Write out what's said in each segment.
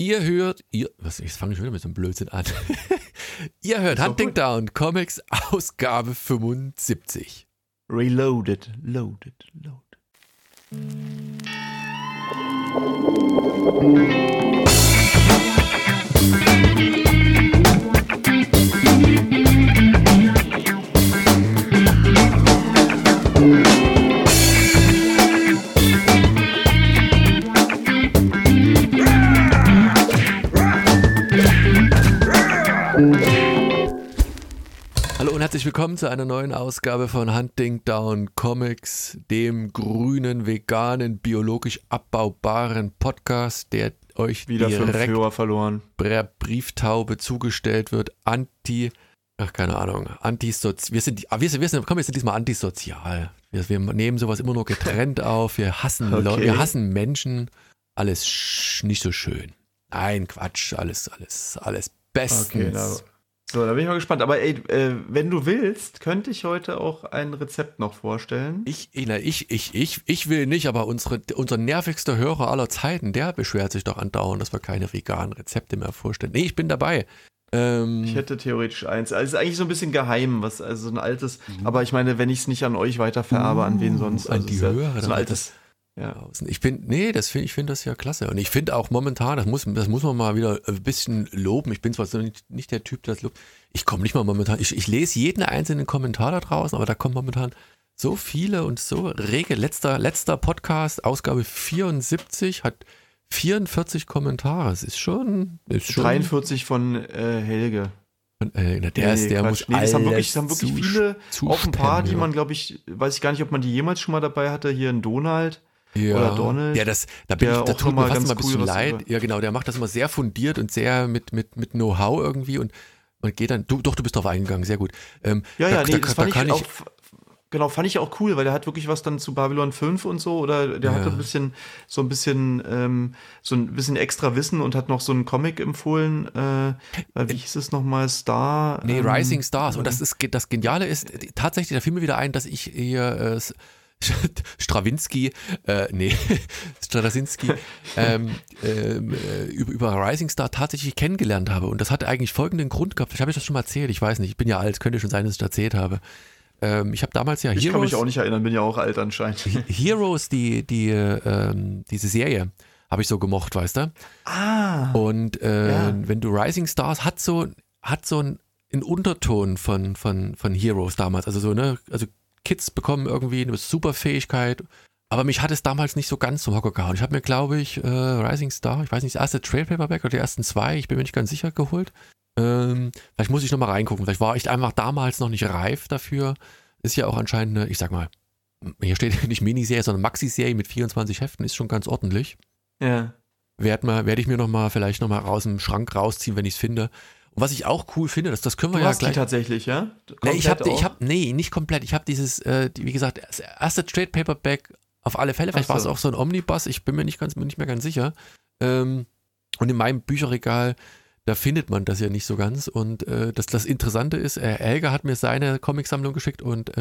Jetzt fange ich wieder mit so einem Blödsinn an. Ihr hört Hunting Down Comics, Ausgabe 75. Reloaded, loaded. Hallo und herzlich willkommen zu einer neuen Ausgabe von Hunting Down Comics, dem grünen, veganen, biologisch abbaubaren Podcast, der euch wieder direkt 5 Hörer verloren. Per Brieftaube zugestellt wird. Wir sind diesmal antisozial. Wir nehmen sowas immer nur getrennt auf. Wir hassen Leute, wir hassen Menschen. Alles nicht so schön. Nein, Quatsch, alles bestens. Okay, da bin ich mal gespannt. Aber wenn du willst, könnte ich heute auch ein Rezept noch vorstellen. Ich will nicht, aber unser nervigster Hörer aller Zeiten, der beschwert sich doch andauernd, dass wir keine veganen Rezepte mehr vorstellen. Nee, ich bin dabei. Ich hätte theoretisch eins. Also es ist eigentlich so ein bisschen geheim, also so ein altes, aber ich meine, wenn ich es nicht an euch weitervererbe, an wen sonst? An die Hörer. So ein altes. Ja. Ich finde das ja klasse. Und ich finde auch momentan, das muss man mal wieder ein bisschen loben. Ich bin zwar nicht der Typ, der das lobt. Ich komme nicht mal momentan, ich lese jeden einzelnen Kommentar da draußen, aber da kommen momentan so viele und so rege. Letzter Podcast, Ausgabe 74, hat 44 Kommentare. Es ist schon 43 von Helge. Der muss das haben wirklich viele, auch ein paar, die man, glaube ich, weiß ich gar nicht, ob man die jemals schon mal dabei hatte, hier in Donald. Ja. Oder Donald. Ja, da tut mir fast mal ein bisschen leid. Ja, genau, der macht das immer sehr fundiert und sehr mit Know-how irgendwie und man geht dann, du bist drauf eingegangen, sehr gut. Das fand ich auch cool, weil der hat wirklich was dann zu Babylon 5 und so, oder der hatte so ein bisschen extra Wissen und hat noch so einen Comic empfohlen, wie hieß es nochmal, Rising Stars, und das Geniale ist, tatsächlich, da fiel mir wieder ein, dass ich hier Straczynski über Rising Star tatsächlich kennengelernt habe. Und das hat eigentlich folgenden Grund gehabt. Habe ich das schon mal erzählt? Ich weiß nicht. Ich bin ja alt. Könnte schon sein, dass ich das erzählt habe. Ich habe damals ja Heroes. Ich kann mich auch nicht erinnern. Bin ja auch alt anscheinend. Heroes, diese Serie, habe ich so gemocht, weißt du? Und wenn du Rising Stars hat so einen Unterton von Heroes damals. Also so, ne? Also Kids bekommen irgendwie eine Superfähigkeit, aber mich hat es damals nicht so ganz zum Hocker gehauen. Ich habe mir, glaube ich, Rising Star, ich weiß nicht, das erste Trade Paperback oder die ersten 2, ich bin mir nicht ganz sicher, geholt. Vielleicht muss ich nochmal reingucken, vielleicht war ich einfach damals noch nicht reif dafür. Ist ja auch anscheinend eine, ich sag mal, hier steht nicht Miniserie, sondern Maxi-Serie mit 24 Heften, ist schon ganz ordentlich. Ja. Werde ich mir vielleicht nochmal aus dem Schrank rausziehen, wenn ich es finde. Und was ich auch cool finde, das können wir du ja hast gleich. Die tatsächlich, ja? Nicht komplett. Ich habe dieses, wie gesagt, das erste Trade Paperback auf alle Fälle. Vielleicht war es auch so ein Omnibus. Ich bin mir nicht mehr ganz sicher. Und in meinem Bücherregal, da findet man das ja nicht so ganz. Und das Interessante ist, Helga hat mir seine Comicsammlung geschickt und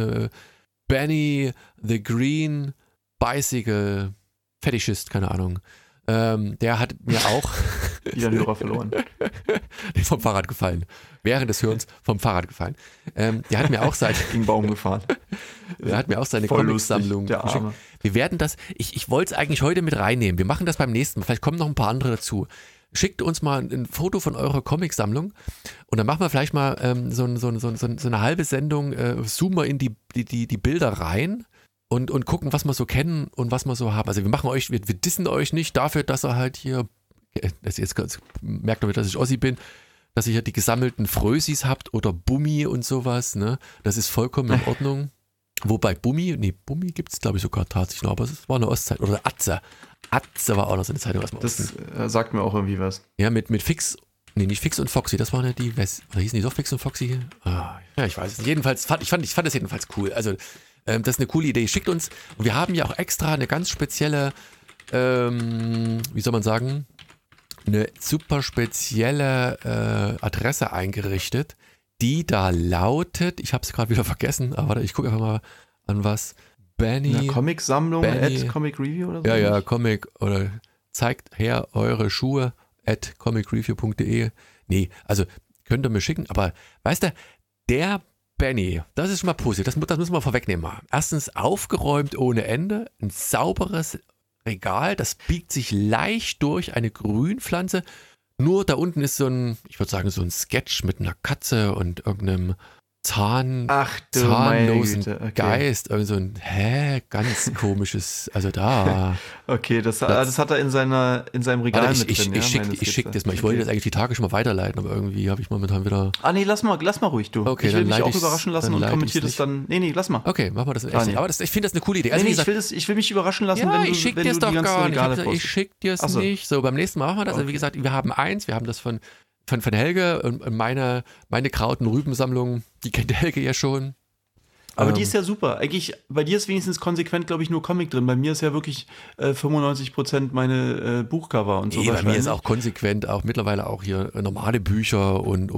Benny the Green Bicycle Fetishist, keine Ahnung. Der hat mir auch wieder einen Hörer verloren. Vom Fahrrad gefallen. Während des Hörens vom Fahrrad gefallen. Der hat mir auch gegen Baum gefahren. Der hat mir auch seine Comicsammlung geschickt. Wir werden das, ich wollte es eigentlich heute mit reinnehmen. Wir machen das beim nächsten Mal. Vielleicht kommen noch ein paar andere dazu. Schickt uns mal ein Foto von eurer Comicsammlung und dann machen wir vielleicht mal so eine halbe Sendung, zoomen wir in die Bilder rein. Und gucken, was wir so kennen und was wir so haben. Also wir dissen euch nicht dafür, dass ihr halt hier, jetzt merkt ihr, dass ich Ossi bin, dass ihr hier die gesammelten Frösis habt oder Bummi und sowas, ne? Das ist vollkommen in Ordnung. Wobei Bummi gibt es glaube ich sogar tatsächlich noch, aber es war eine Ostzeit. Oder Atze. Atze war auch noch so eine Zeitung. Das sagt mir auch irgendwie was. Ja, mit Fix, nicht Fix und Foxy, das waren ja die, oder hießen die doch Fix und Foxy? Ja, ich weiß es nicht. Jedenfalls, ich fand das jedenfalls cool. Also, das ist eine coole Idee. Schickt uns, und wir haben ja auch extra eine ganz spezielle, wie soll man sagen, eine super spezielle Adresse eingerichtet, die da lautet, ich habe es gerade wieder vergessen, aber warte, ich gucke einfach mal an was. Benny. Comic-Sammlung, Comic Review oder so? Ja, Comic oder zeigt her eure Schuhe info@comicreview.de. Nee, also könnt ihr mir schicken, aber weißt du, der Benny, das ist schon mal positiv, das müssen wir vorwegnehmen mal. Erstens aufgeräumt ohne Ende, ein sauberes Regal, das biegt sich leicht durch eine Grünpflanze. Nur da unten ist so ein Sketch mit einer Katze und irgendeinem zahnlosen okay. Geist. Irgend so ein, ganz komisches, also da. Okay, das hat er in seinem Regal mit drin. Ich schick das mal. Ich wollte das eigentlich die Tage schon mal weiterleiten, aber irgendwie habe ich momentan wieder... Nee, lass mal ruhig, du. Okay, ich will mich auch überraschen lassen und kommentiere das dann. Nee, lass mal. Okay, machen wir das echt. Aber ich finde das eine coole Idee. Also, ich will mich überraschen lassen, ja, wenn du ich schick dir es doch gar nicht. Ich schick dir es nicht. So, beim nächsten Mal machen wir das. Also wie gesagt, wir haben das von Helge und meine Kraut- und Rübensammlung, die kennt Helge ja schon. Aber die ist ja super. Eigentlich, bei dir ist wenigstens konsequent, glaube ich, nur Comic drin. Bei mir ist ja wirklich 95% meine Buchcover und so. Bei mir ist auch konsequent auch mittlerweile auch hier normale Bücher und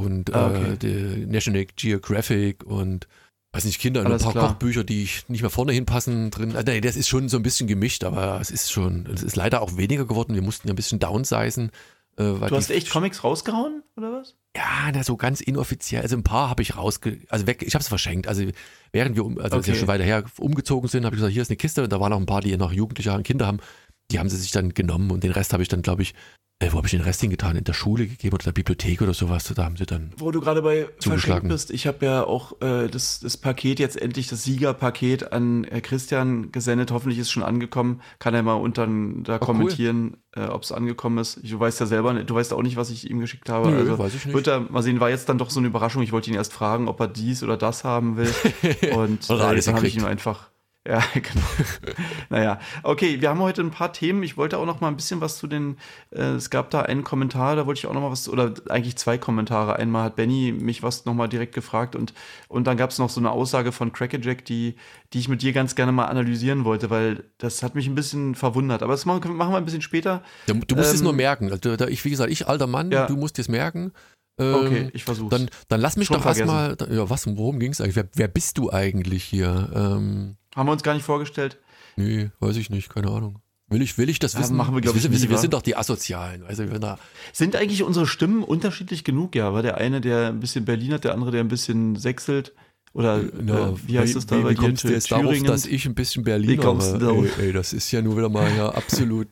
die National Geographic und weiß nicht, Kinder und ein paar Kochbücher, die nicht mehr vorne hinpassen drin. Nee, das ist schon so ein bisschen gemischt, aber es ist leider auch weniger geworden. Wir mussten ja ein bisschen downsizen. Du hast echt Comics rausgehauen, oder was? Ja, so ganz inoffiziell. Also ein paar habe ich ich habe es verschenkt. Also während wir, das ist ja schon weiter her, umgezogen sind, habe ich gesagt, hier ist eine Kiste. Und da waren noch ein paar, die noch Jugendliche und Kinder haben. Die haben sie sich dann genommen und den Rest habe ich dann, glaube ich, wo habe ich den Rest hingetan? In der Schule gegeben oder der Bibliothek oder sowas. Da haben sie dann Wo du gerade bei verschenkt bist, ich habe ja auch das Paket jetzt endlich, das Siegerpaket an Christian gesendet. Hoffentlich ist es schon angekommen. Kann er mal unten da kommentieren, ob es angekommen ist. Du weißt ja selber, du weißt auch nicht, was ich ihm geschickt habe. Nö, also weiß ich nicht. Wird er mal sehen, war jetzt dann doch so eine Überraschung. Ich wollte ihn erst fragen, ob er dies oder das haben will. Und dann habe ich ihm einfach... Ja, genau. Naja, okay, wir haben heute ein paar Themen. Ich wollte auch noch mal ein bisschen was zu es gab da einen Kommentar, da wollte ich auch noch mal was, oder eigentlich 2 Kommentare. Einmal hat Benny mich was noch mal direkt gefragt und dann gab es noch so eine Aussage von Crackerjack, die ich mit dir ganz gerne mal analysieren wollte, weil das hat mich ein bisschen verwundert. Aber das machen wir ein bisschen später. Du musst es nur merken. Also, wie gesagt, ich alter Mann, du musst es merken. Okay, ich versuch's. Dann lass mich doch erstmal, worum ging es eigentlich? Wer bist du eigentlich hier? Haben wir uns gar nicht vorgestellt? Nee, weiß ich nicht, keine Ahnung. Will ich das wissen? Machen wir, wir sind doch die Asozialen. Also, sind eigentlich unsere Stimmen unterschiedlich genug? Ja, war der eine, der ein bisschen Berlin hat, der andere, der ein bisschen sächselt? Oder wie heißt das da bei dir? Wie kommst du jetzt darauf, dass ich ein bisschen Berliner habe? Ey, das ist ja nur wieder mal absolut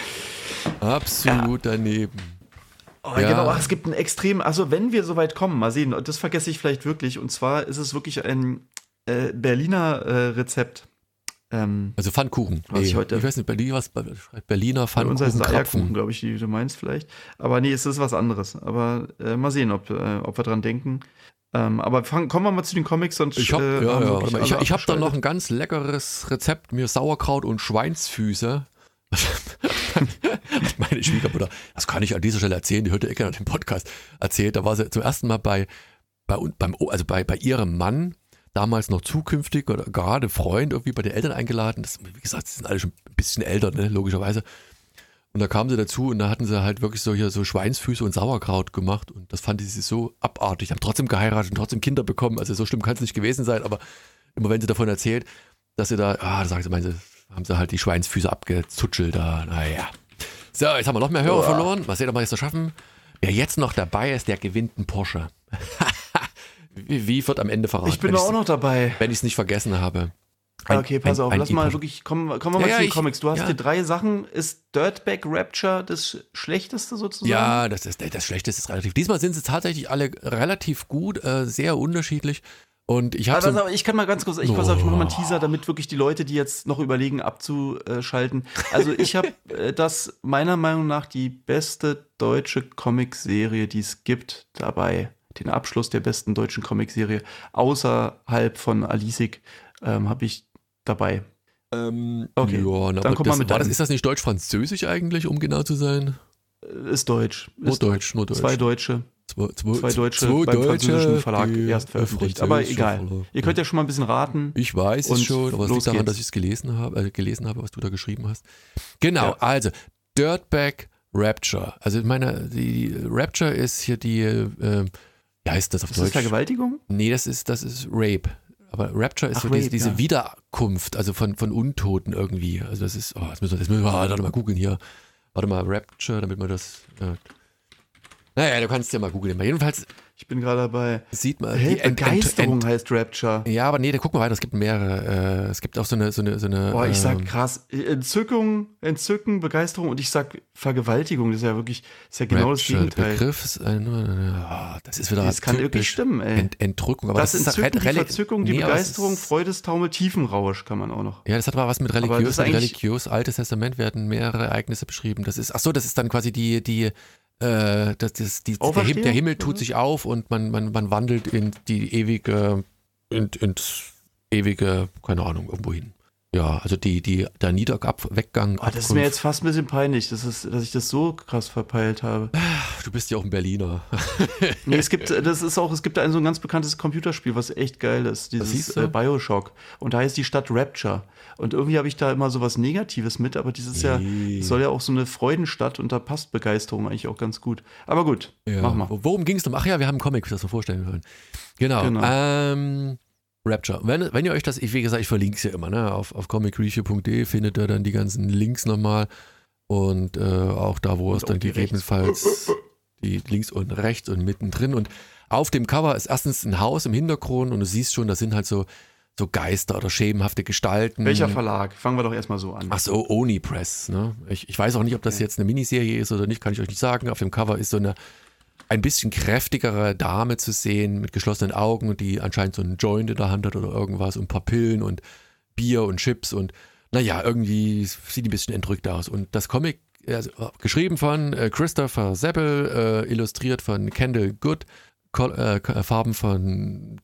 daneben. Genau, es gibt ein extrem, also wenn wir soweit kommen, mal sehen, das vergesse ich vielleicht wirklich, und zwar ist es wirklich ein Berliner Rezept. Also Pfannkuchen. Ich weiß nicht, Berliner Pfannkuchen. Unser ist Eierkuchen, glaube ich, die du meinst vielleicht. Aber nee, es ist was anderes. Aber mal sehen, ob wir dran denken. Aber kommen wir mal zu den Comics. Sonst ich habe da noch ein ganz leckeres Rezept, mir Sauerkraut und Schweinsfüße. Meine Schwiegermutter, das kann ich an dieser Stelle erzählen, die hörte gerne den Podcast erzählt, da war sie zum ersten Mal bei ihrem Mann, damals noch zukünftig oder gerade Freund, irgendwie bei den Eltern eingeladen. Das, wie gesagt, die sind alle schon ein bisschen älter, ne, logischerweise. Und da kamen sie dazu und da hatten sie halt wirklich so Schweinsfüße und Sauerkraut gemacht und das fanden sie so abartig. Haben trotzdem geheiratet und trotzdem Kinder bekommen. Also so schlimm kann es nicht gewesen sein, aber immer wenn sie davon erzählt, dass sie da, haben sie halt die Schweinsfüße abgezutschelt da. Naja. So, jetzt haben wir noch mehr Hörer verloren. Was sehen wir mal jetzt noch schaffen? Wer jetzt noch dabei ist, der gewinnt einen Porsche. Wie wird am Ende verraten? Ich bin auch noch dabei. Wenn ich es nicht vergessen habe. Okay, pass auf, lass mal wirklich, kommen wir mal zu den Comics. Du hast hier 3 Sachen. Ist Dirtbag Rapture das Schlechteste sozusagen? Ja, das Schlechteste ist relativ. Diesmal sind sie tatsächlich alle relativ gut, sehr unterschiedlich. Und ich habe ich kann mal ganz kurz, ich mache mal einen Teaser, damit wirklich die Leute, die jetzt noch überlegen, abzuschalten. Also ich habe das meiner Meinung nach die beste deutsche Comicserie, die es gibt, dabei. Den Abschluss der besten deutschen Comicserie außerhalb von Alisik habe ich dabei. Okay, dann kommt mal mit ist das nicht deutsch-französisch eigentlich, um genau zu sein? Ist deutsch. Nur Deutsch. 2 Deutsche. Zwei Deutsche beim französischen Verlag erst veröffentlicht. Aber egal. Verlag. Ihr könnt ja schon mal ein bisschen raten. Ich weiß es schon, aber es liegt daran, dass ich es gelesen habe, was du da geschrieben hast. Genau, also Dirtbag Rapture. Also ich meine, die Rapture ist hier die, wie heißt das auf Deutsch? Ist das Vergewaltigung? Nee, das ist Rape. Aber Rapture ist diese Wiederkunft, also von Untoten irgendwie. Also das ist, jetzt müssen wir mal googeln hier. Warte mal, Rapture, damit man das... Naja, du kannst ja mal googeln. Jedenfalls. Ich bin gerade dabei. Sieht man. Begeisterung heißt Rapture. Ja, aber nee, guck mal weiter. Es gibt mehrere. Es gibt auch so eine. Boah, ich sag krass. Entzücken, Begeisterung und ich sag Vergewaltigung. Das ist ja wirklich, genau das Gegenteil. Begriff ist das ist wieder. Das kann wirklich stimmen, ey. Entrückung. Aber das Entzücken, die Verzückung, die Begeisterung, Freudestaumel, Tiefenrausch kann man auch noch. Ja, das hat aber was mit religiös. Altes Testament werden mehrere Ereignisse beschrieben. Das ist dann quasi der Himmel tut sich auf und man wandelt in die ewige, ins ewige, keine Ahnung, irgendwo hin. Ja, also der Niederweggang. Oh, das ist mir jetzt fast ein bisschen peinlich, dass ich das so krass verpeilt habe. Du bist ja auch ein Berliner. Nee, es gibt so ein ganz bekanntes Computerspiel, was echt geil ist, dieses BioShock. Und da heißt die Stadt Rapture. Und irgendwie habe ich da immer so was Negatives mit, aber dieses soll ja auch so eine Freudenstadt und da passt Begeisterung eigentlich auch ganz gut. Aber gut, mach mal. Worum ging es denn? Ach ja, wir haben einen Comic, das wir vorstellen wollen. Genau. Rapture. Wenn ihr euch das, wie gesagt, ich verlinke es ja immer, ne? Auf comicreview.de findet ihr dann die ganzen Links nochmal und auch da, wo es dann gegebenenfalls die links und rechts und mittendrin und auf dem Cover ist erstens ein Haus im Hintergrund und du siehst schon, da sind halt so Geister oder schemenhafte Gestalten. Welcher Verlag? Fangen wir doch erstmal so an. Ach so, Oni Press. Ne? Ich weiß auch nicht, ob das jetzt eine Miniserie ist oder nicht, kann ich euch nicht sagen. Auf dem Cover ist so eine ein bisschen kräftigere Dame zu sehen mit geschlossenen Augen, die anscheinend so einen Joint in der Hand hat oder irgendwas und ein paar Pillen und Bier und Chips und naja, irgendwie sieht ein bisschen entrückt aus. Und das Comic, geschrieben von Christopher Seppel, illustriert von Kendall Good, Farben von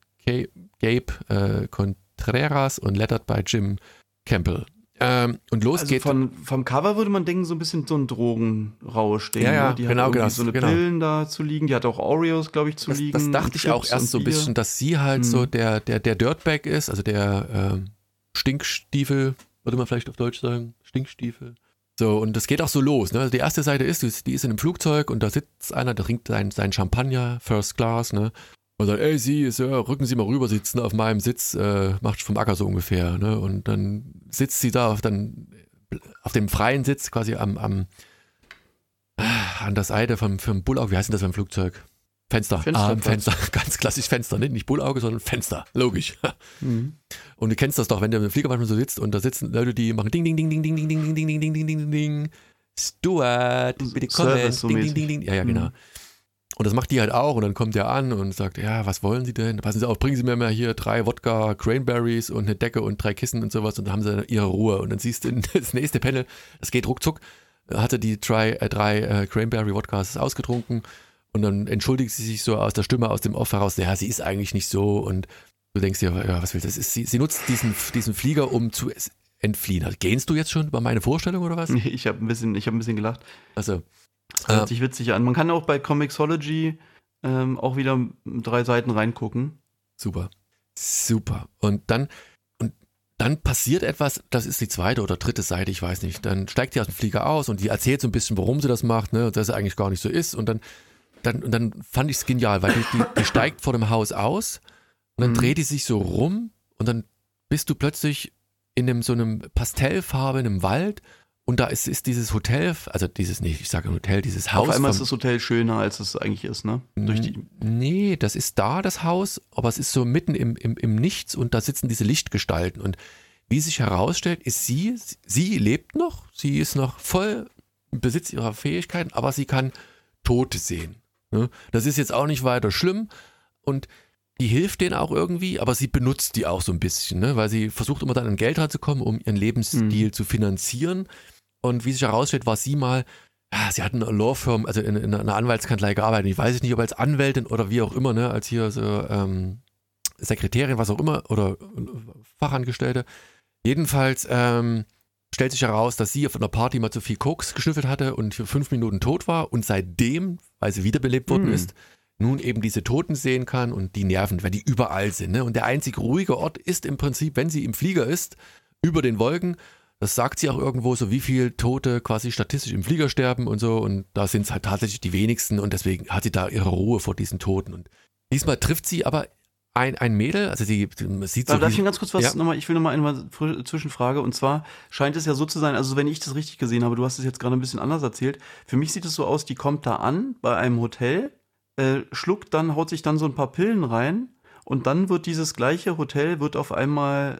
Gabe Contreras und lettert bei Jim Campbell. Und los also geht. Vom Cover würde man denken, so ein bisschen so ein Drogenrausch-Ding. Ja, die genau, hat so eine Pillen da zu liegen. Die hat auch Oreos, glaube ich, zu liegen. Das dachte ich auch erst so ein bisschen, dass sie halt so der Dirtbag ist, also der Stinkstiefel, würde man vielleicht auf Deutsch sagen. Stinkstiefel. So, und das geht auch so los. Ne? Also die erste Seite ist, die ist in einem Flugzeug und da sitzt einer, der trinkt seinen Champagner, First Class, ne? Und sagt, ey, Sir, rücken Sie mal rüber, sitzen auf meinem Sitz, macht vom Acker so ungefähr. Ne? Und dann sitzt sie da auf dem freien Sitz quasi an der Seite vom Bullauge. Wie heißt denn das beim Flugzeug? Fenster. Fenster. Ganz klassisch Fenster, ne? Nicht Bullauge, sondern Fenster. Logisch. Und du kennst das doch, wenn du im Flieger manchmal so sitzt und da sitzen Leute, die machen Ding, Ding, Ding, Ding, Ding, Ding, Ding, Ding, Ding, Ding, Ding, Ding, Ding, Ding. Stuart, bitte kommen. Ding, Ding, Ding, Ding. Ja, genau. Und das macht die halt auch und dann kommt der an und sagt, ja, was wollen Sie denn? Passen Sie auf, bringen Sie mir mal hier 3 Wodka Cranberries und eine Decke und 3 Kissen und sowas und dann haben sie ihre Ruhe. Und dann siehst du das nächste Panel, das geht ruckzuck, hatte die 3 Cranberry Wodkas ausgetrunken und dann entschuldigt sie sich so aus der Stimme aus dem Off heraus, ja, sie ist eigentlich nicht so und du denkst dir, ja, was willst du? Sie nutzt diesen Flieger, um zu entfliehen. Also, gähnst du jetzt schon bei meiner Vorstellung oder was? Nee, ich hab ein bisschen gelacht. Also das hört sich witzig an. Man kann auch bei Comixology auch wieder 3 Seiten reingucken. Super. Und dann passiert etwas, das ist die 2. oder 3. Seite, ich weiß nicht. Dann steigt sie aus dem Flieger aus und die erzählt so ein bisschen, warum sie das macht, ne, dass es eigentlich gar nicht so ist. Und dann fand ich es genial, weil die steigt vor dem Haus aus und dann dreht die sich so rum und dann bist du plötzlich in so einem pastellfarbenen Wald. Und da ist dieses Hotel, also dieses Haus. Auf einmal ist das Hotel schöner, als es eigentlich ist, ne? Nee, das ist da, das Haus, aber es ist so mitten im Nichts und da sitzen diese Lichtgestalten. Und wie sich herausstellt, ist sie lebt noch, sie ist noch voll im Besitz ihrer Fähigkeiten, aber sie kann Tote sehen. Ne? Das ist jetzt auch nicht weiter schlimm und die hilft denen auch irgendwie, aber sie benutzt die auch so ein bisschen, ne? Weil sie versucht immer dann an Geld ranzukommen, um ihren Lebensstil zu finanzieren. Und wie sich herausstellt, war sie mal, sie hat in einer Law-Firm, also in einer Anwaltskanzlei gearbeitet. Ich weiß nicht, ob als Anwältin oder wie auch immer, ne, als hier so Sekretärin, was auch immer, oder Fachangestellte. Jedenfalls stellt sich heraus, dass sie auf einer Party mal zu viel Koks geschnüffelt hatte und für 5 Minuten tot war und seitdem, weil sie wiederbelebt worden ist, nun eben diese Toten sehen kann und die nerven, weil die überall sind. Ne? Und der einzig ruhige Ort ist im Prinzip, wenn sie im Flieger ist, über den Wolken. Das sagt sie auch irgendwo, so wie viel Tote quasi statistisch im Flieger sterben und so. Und da sind es halt tatsächlich die wenigsten und deswegen hat sie da ihre Ruhe vor diesen Toten. Und diesmal trifft sie aber ein Mädel, also sie sieht so. Darf ich ganz kurz was nochmal, ich will nochmal eine Zwischenfrage, und zwar scheint es ja so zu sein, also wenn ich das richtig gesehen habe, du hast es jetzt gerade ein bisschen anders erzählt, für mich sieht es so aus, die kommt da an bei einem Hotel, schluckt dann, haut sich dann so ein paar Pillen rein und dann wird dieses gleiche Hotel, wird auf einmal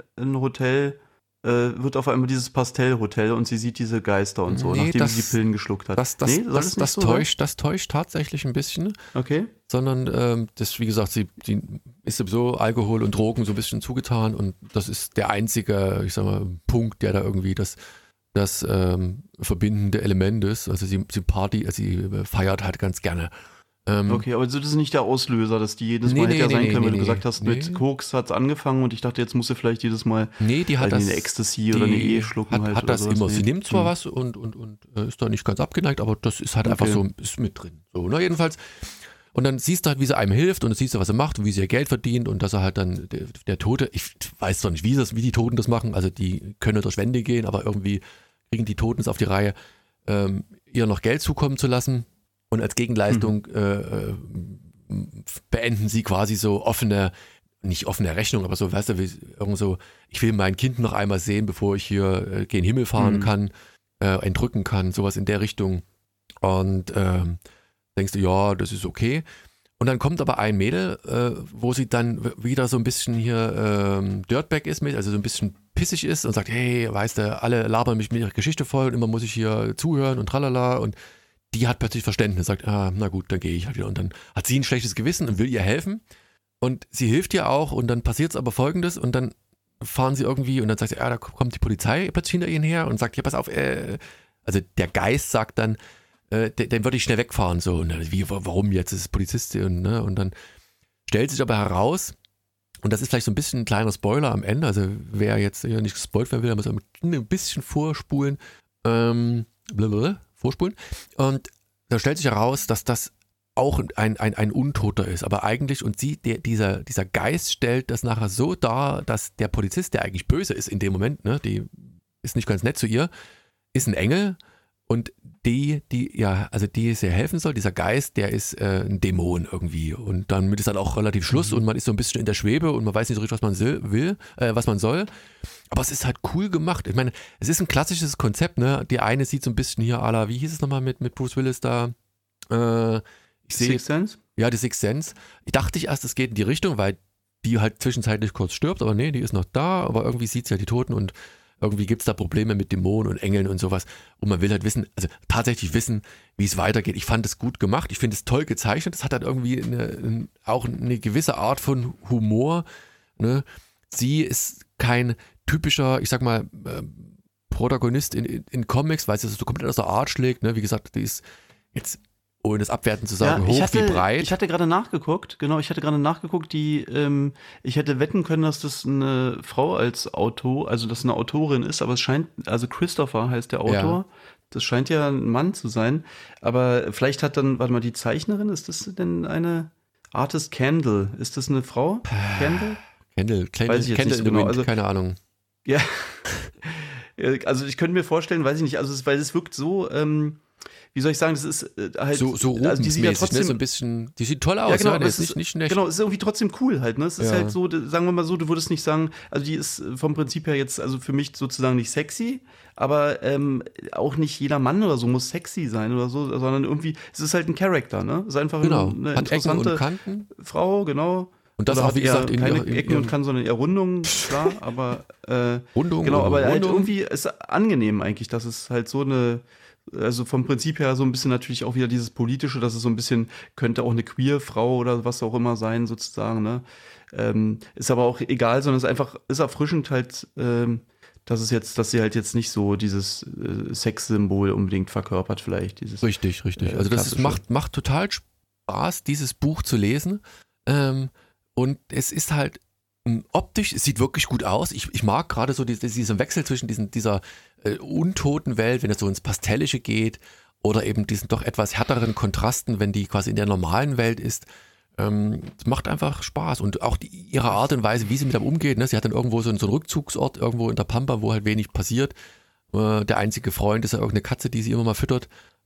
dieses Pastellhotel und sie sieht diese Geister und so, nachdem sie die Pillen geschluckt hat. Das täuscht tatsächlich ein bisschen. Okay. Sondern das, wie gesagt, sie ist sowieso Alkohol und Drogen so ein bisschen zugetan und das ist der einzige, ich sag mal, Punkt, der da irgendwie das verbindende Element ist. Also sie feiert halt ganz gerne. Okay, aber das ist nicht der Auslöser, dass die jedes Mal hätte ja sein können, weil du gesagt hast, mit Koks hat es angefangen und ich dachte, jetzt muss sie vielleicht jedes Mal die hat eine Ecstasy oder eine schlucken halt. Hat das immer. Sie nimmt zwar was und ist da nicht ganz abgeneigt, aber das ist halt einfach so, ist mit drin. So, ne, jedenfalls. Und dann siehst du halt, wie sie einem hilft und du siehst, was er macht und wie sie ihr Geld verdient und dass er halt dann, der Tote, ich weiß zwar nicht, wie die Toten das machen, also die können durch Wände gehen, aber irgendwie kriegen die Toten es auf die Reihe, ihr noch Geld zukommen zu lassen. Und als Gegenleistung beenden sie quasi so nicht offene Rechnung, aber so, weißt du, irgend so, ich will mein Kind noch einmal sehen, bevor ich hier gen Himmel fahren kann, entrücken kann, sowas in der Richtung. Und denkst du, ja, das ist okay. Und dann kommt aber ein Mädel, wo sie dann wieder so ein bisschen hier Dirtbag ist, also so ein bisschen pissig ist und sagt, hey, weißt du, alle labern mich mit ihrer Geschichte voll und immer muss ich hier zuhören und tralala, und die hat plötzlich Verständnis, sagt, na gut, dann gehe ich halt wieder. Und dann hat sie ein schlechtes Gewissen und will ihr helfen. Und sie hilft ihr auch und dann passiert es aber Folgendes und dann fahren sie irgendwie und dann sagt sie, da kommt die Polizei plötzlich hinter ihnen her und sagt, ja, pass auf, also der Geist sagt dann, den würde ich schnell wegfahren. So, und dann, warum jetzt? Das ist Polizistin. Und dann stellt sich aber heraus, und das ist vielleicht so ein bisschen ein kleiner Spoiler am Ende, also wer jetzt hier nicht gespoilt werden will, muss ein bisschen vorspulen. Vorspulen. Und da stellt sich heraus, dass das auch ein Untoter ist. Aber eigentlich, und dieser Geist stellt das nachher so dar, dass der Polizist, der eigentlich böse ist in dem Moment, ne, die ist nicht ganz nett zu ihr, ist ein Engel und die es ihr helfen soll, dieser Geist, der ist ein Dämon irgendwie. Und damit ist dann auch relativ Schluss und man ist so ein bisschen in der Schwebe und man weiß nicht so richtig, was man soll. Aber es ist halt cool gemacht. Ich meine, es ist ein klassisches Konzept, ne? Die eine sieht so ein bisschen hier à la, wie hieß es nochmal mit Bruce Willis da? Sixth Sense? Ja, die Sixth Sense. Ich dachte erst, es geht in die Richtung, weil die halt zwischenzeitlich kurz stirbt, aber nee, die ist noch da, aber irgendwie sieht sie ja die Toten und irgendwie gibt es da Probleme mit Dämonen und Engeln und sowas. Und man will halt tatsächlich wissen, wie es weitergeht. Ich fand es gut gemacht, ich finde es toll gezeichnet. Es hat halt irgendwie auch eine gewisse Art von Humor. Ne? Sie ist kein typischer, ich sag mal, Protagonist in Comics, weil sie so komplett aus der Art schlägt. Ne? Wie gesagt, die ist jetzt, ohne das abwertend zu sagen, hoch wie breit. Ich hatte gerade nachgeguckt, ich hätte wetten können, dass das eine Frau als Autor, also dass eine Autorin ist, aber es scheint, also Christopher heißt der Autor, das scheint ja ein Mann zu sein, aber vielleicht hat dann, warte mal, die Zeichnerin, ist das denn eine Artist Candle, ist das eine Frau? Candle, weiß ich jetzt nicht so genau. Also, keine Ahnung. Ja, also ich könnte mir vorstellen, weiß ich nicht, also weil es wirkt so, wie soll ich sagen, das ist halt so also die sieht ja trotzdem, ne? So ein bisschen, die sieht toll aus, ja, genau, ne? aber es ist nicht genau, es ist irgendwie trotzdem cool halt, ne? Es ist halt so, sagen wir mal so, du würdest nicht sagen, also die ist vom Prinzip her jetzt, also für mich sozusagen nicht sexy, aber auch nicht jeder Mann oder so muss sexy sein oder so, sondern irgendwie, es ist halt ein Charakter, ne? Es ist einfach eine hat interessante Ecken und Kanten. Frau, genau. Und das auch, wie gesagt, keine Ecken und Kanten, sondern eher Rundungen, klar, aber Rundung, genau, aber halt irgendwie ist angenehm eigentlich, dass es halt so eine, also vom Prinzip her so ein bisschen natürlich auch wieder dieses Politische, dass es so ein bisschen, könnte auch eine Queer-Frau oder was auch immer sein, sozusagen, ne? Ist aber auch egal, sondern es ist einfach, ist erfrischend halt, dass sie halt jetzt nicht so dieses Sexsymbol unbedingt verkörpert, vielleicht. Dieses, richtig. Also das macht total Spaß, dieses Buch zu lesen. Und es ist halt optisch, es sieht wirklich gut aus. Ich mag gerade so diesen Wechsel zwischen dieser untoten Welt, wenn es so ins Pastellische geht, oder eben diesen doch etwas härteren Kontrasten, wenn die quasi in der normalen Welt ist. Es macht einfach Spaß. Und auch ihre Art und Weise, wie sie mit dem umgeht. Ne? Sie hat dann irgendwo so einen Rückzugsort, irgendwo in der Pampa, wo halt wenig passiert. Der einzige Freund ist ja irgendeine Katze, die sie immer mal füttert.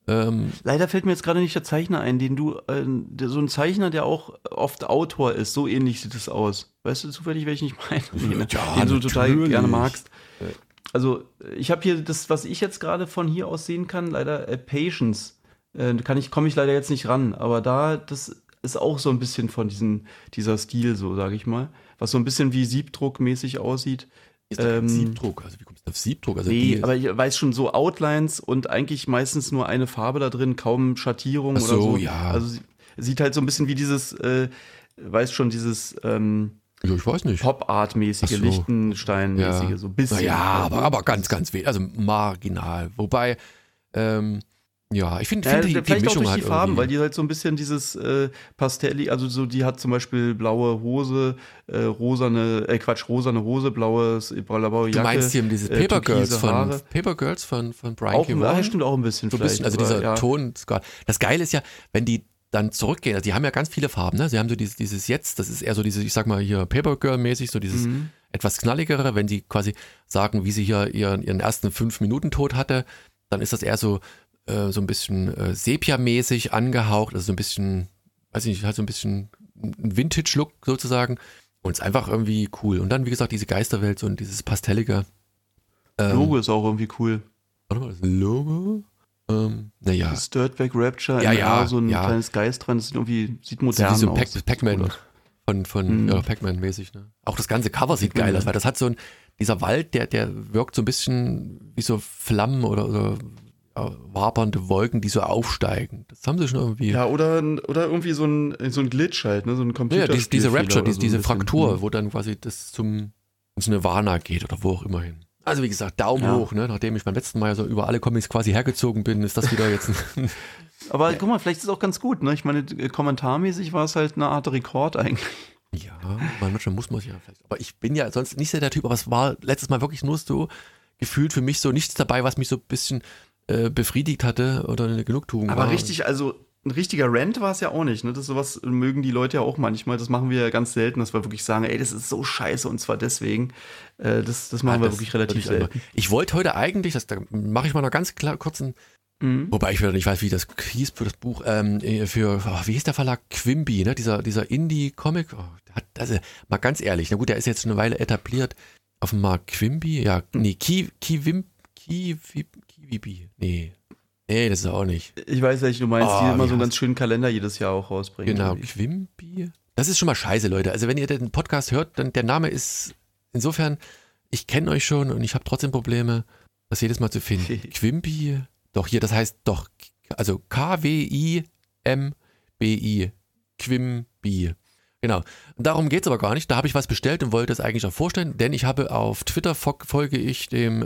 Leider fällt mir jetzt gerade nicht der Zeichner ein, so ein Zeichner, der auch oft Autor ist, so ähnlich sieht es aus. Weißt du zufällig, welchen ich meine? Nee, ne? Ja, den du natürlich. total gerne magst. Also, ich habe hier das, was ich jetzt gerade von hier aus sehen kann, leider Patience. Komme ich leider jetzt nicht ran, aber das ist auch so ein bisschen von dieser Stil, so sage ich mal, was so ein bisschen wie Siebdruckmäßig aussieht. Ist doch kein Siebdruck, also wie kommst du auf Siebdruck? Also nee, aber ich weiß schon, so Outlines und eigentlich meistens nur eine Farbe da drin, kaum Schattierung oder so. Ja. Also sieht halt so ein bisschen wie dieses, weiß schon, dieses ja, ich weiß nicht. Pop-Art-mäßige, Lichtenstein-mäßige, ja. So ein bisschen. Ja, aber ganz, ganz wenig, also marginal. Wobei, ja, ich finde die vielleicht Mischung auch durch halt die Farben, irgendwie. weil die halt so ein bisschen dieses Pastelli, also so, die hat zum Beispiel blaue Hose, rosane Hose, blaue Jacke. Du meinst hier dieses Paper Girls von Brian K. Vaughan? Stimmt auch ein bisschen so ein bisschen, also dieser Ton. Das Geile ist ja, wenn die dann zurückgehen, also die haben ja ganz viele Farben, ne? Sie haben so dieses Jetzt, das ist eher so dieses, ich sag mal hier Paper Girl-mäßig, so dieses etwas knalligere, wenn sie quasi sagen, wie sie hier ihren ersten 5-Minuten-Tod hatte, dann ist das eher so ein bisschen Sepia-mäßig angehaucht, also so ein bisschen, weiß ich nicht, halt so ein bisschen ein Vintage-Look sozusagen und ist einfach irgendwie cool. Und dann, wie gesagt, diese Geisterwelt so und dieses Pastellige. Logo ist auch irgendwie cool. Warte mal, das Logo? Naja. Das Dirtbag Rapture, ja, so ein kleines Geist dran, das sieht modern so aus. Pac-Man von Pac-Man-mäßig. Ne? Auch das ganze Cover sieht geil aus, weil das hat so dieser Wald, der wirkt so ein bisschen wie so Flammen oder wabernde Wolken, die so aufsteigen. Das haben sie schon irgendwie. Ja, oder irgendwie so ein Glitch halt, ne? So ein Computer. Ja, diese Rapture, diese Fraktur, wo dann quasi das ins Nirvana geht oder wo auch immer hin. Also wie gesagt, Daumen hoch, ne? Nachdem ich beim letzten Mal ja so über alle Comics quasi hergezogen bin, ist das wieder jetzt Aber guck mal, vielleicht ist es auch ganz gut, ne? Ich meine, kommentarmäßig war es halt eine Art Rekord eigentlich. Ja, manchmal muss man es ja vielleicht. Aber ich bin ja sonst nicht sehr der Typ, aber es war letztes Mal wirklich nur so gefühlt für mich so nichts dabei, was mich so ein bisschen befriedigt hatte oder eine Genugtuung war. Aber richtig, also ein richtiger Rant war es ja auch nicht, ne? Sowas mögen die Leute ja auch manchmal. Das machen wir ja ganz selten, dass wir wirklich sagen, ey, das ist so scheiße und zwar deswegen. Das machen wir wirklich relativ selten. Ich wollte heute eigentlich, da mache ich mal noch ganz kurzen, wobei ich wieder nicht weiß, wie das hieß für das Buch, wie hieß der Verlag? Quimby, ne? Dieser Indie-Comic. Also mal ganz ehrlich, na gut, der ist jetzt schon eine Weile etabliert auf dem Markt. Quimby, ja, nee, Kiwibi, nee, das ist auch nicht. Ich weiß, welchen du meinst, die immer so einen ganz schönen Kalender jedes Jahr auch rausbringen. Genau, Quimby. Das ist schon mal scheiße, Leute. Also wenn ihr den Podcast hört, dann der Name ist insofern, ich kenne euch schon und ich habe trotzdem Probleme, das jedes Mal zu finden. Quimby, doch hier, das heißt doch, also Kwimbi, Quimby. Genau. Und darum geht es aber gar nicht. Da habe ich was bestellt und wollte es eigentlich auch vorstellen, denn ich habe auf Twitter folge ich dem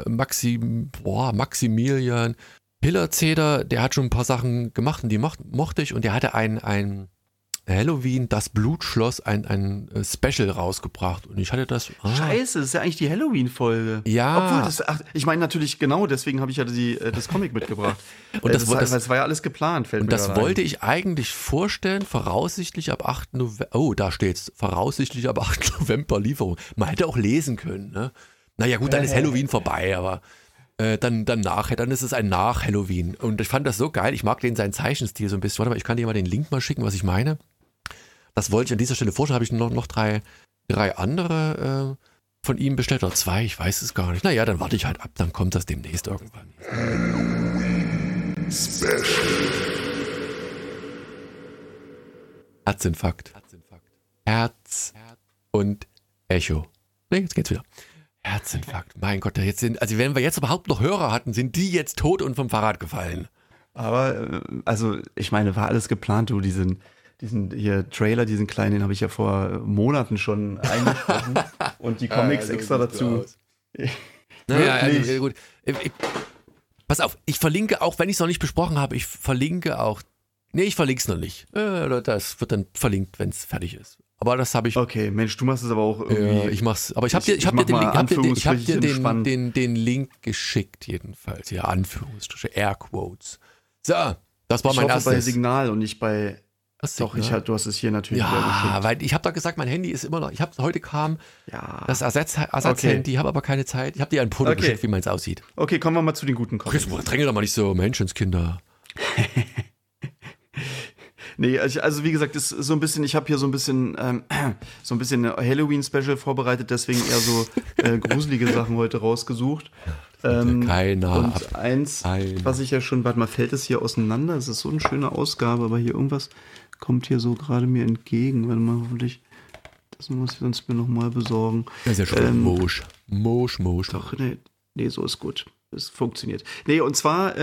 Maximilian Pillerzeder, der hat schon ein paar Sachen gemacht und die mochte ich und der hatte ein Halloween, das Blutschloss, ein Special rausgebracht und ich hatte das. Scheiße, das ist ja eigentlich die Halloween-Folge. Ja. Obwohl, ich meine natürlich genau, deswegen habe ich ja das Comic mitgebracht. Und das war ja alles geplant, fällt mir Und das wollte ich eigentlich vorstellen, voraussichtlich ab 8. November. Oh, da steht's. Voraussichtlich ab 8. November Lieferung. Man hätte auch lesen können, ne? Naja, gut, dann ist Halloween vorbei, aber dann ist es ein Nach-Halloween. Und ich fand das so geil. Ich mag seinen Zeichenstil so ein bisschen. Warte mal, ich kann dir mal den Link mal schicken, was ich meine. Das wollte ich an dieser Stelle vorstellen. Habe ich noch drei andere von ihm bestellt. Oder 2, ich weiß es gar nicht. Naja, dann warte ich halt ab. Dann kommt das demnächst irgendwann. Halloween Special. Herzinfarkt. Herz und Echo. Ne, jetzt geht's wieder. Herzinfarkt. Mein Gott, also wenn wir jetzt überhaupt noch Hörer hatten, sind die jetzt tot und vom Fahrrad gefallen. Aber, also, ich meine, war alles geplant, du, diesen hier Trailer, diesen kleinen, den habe ich ja vor Monaten schon eingesprochen und die Comics extra dazu. Naja, gut. Pass auf, ich verlinke auch, wenn ich es noch nicht besprochen habe, ich verlinke auch. Nee, ich verlinke es noch nicht. Das wird dann verlinkt, wenn es fertig ist. Aber das habe ich. Okay, Mensch, du machst es aber auch irgendwie. Ja, ich mach's. Aber ich habe dir den Link geschickt, jedenfalls. Ja, Anführungsstriche, Airquotes. So, das war mein erstes. Bei Signal und nicht bei Doch, du hast es hier natürlich ja, weil ich habe doch gesagt, mein Handy ist immer noch, heute kam das Ersatzhandy, habe aber keine Zeit. Ich habe dir ein Foto geschickt, wie man es aussieht. Okay, kommen wir mal zu den guten Comics. Dränge doch mal nicht so Menschenskinder. Nee, also wie gesagt, ist so ein bisschen, ich habe hier so ein bisschen Halloween-Special vorbereitet, deswegen eher so gruselige Sachen heute rausgesucht. Keiner. Und was ich ja schon, warte mal, fällt es hier auseinander? Es ist so eine schöne Ausgabe, aber hier irgendwas kommt hier so gerade mir entgegen. Warte mal, hoffentlich, das muss ich sonst mir nochmal besorgen. Das ist ja schon Mosch. Doch, nee, so ist gut. Es funktioniert. Nee, und zwar,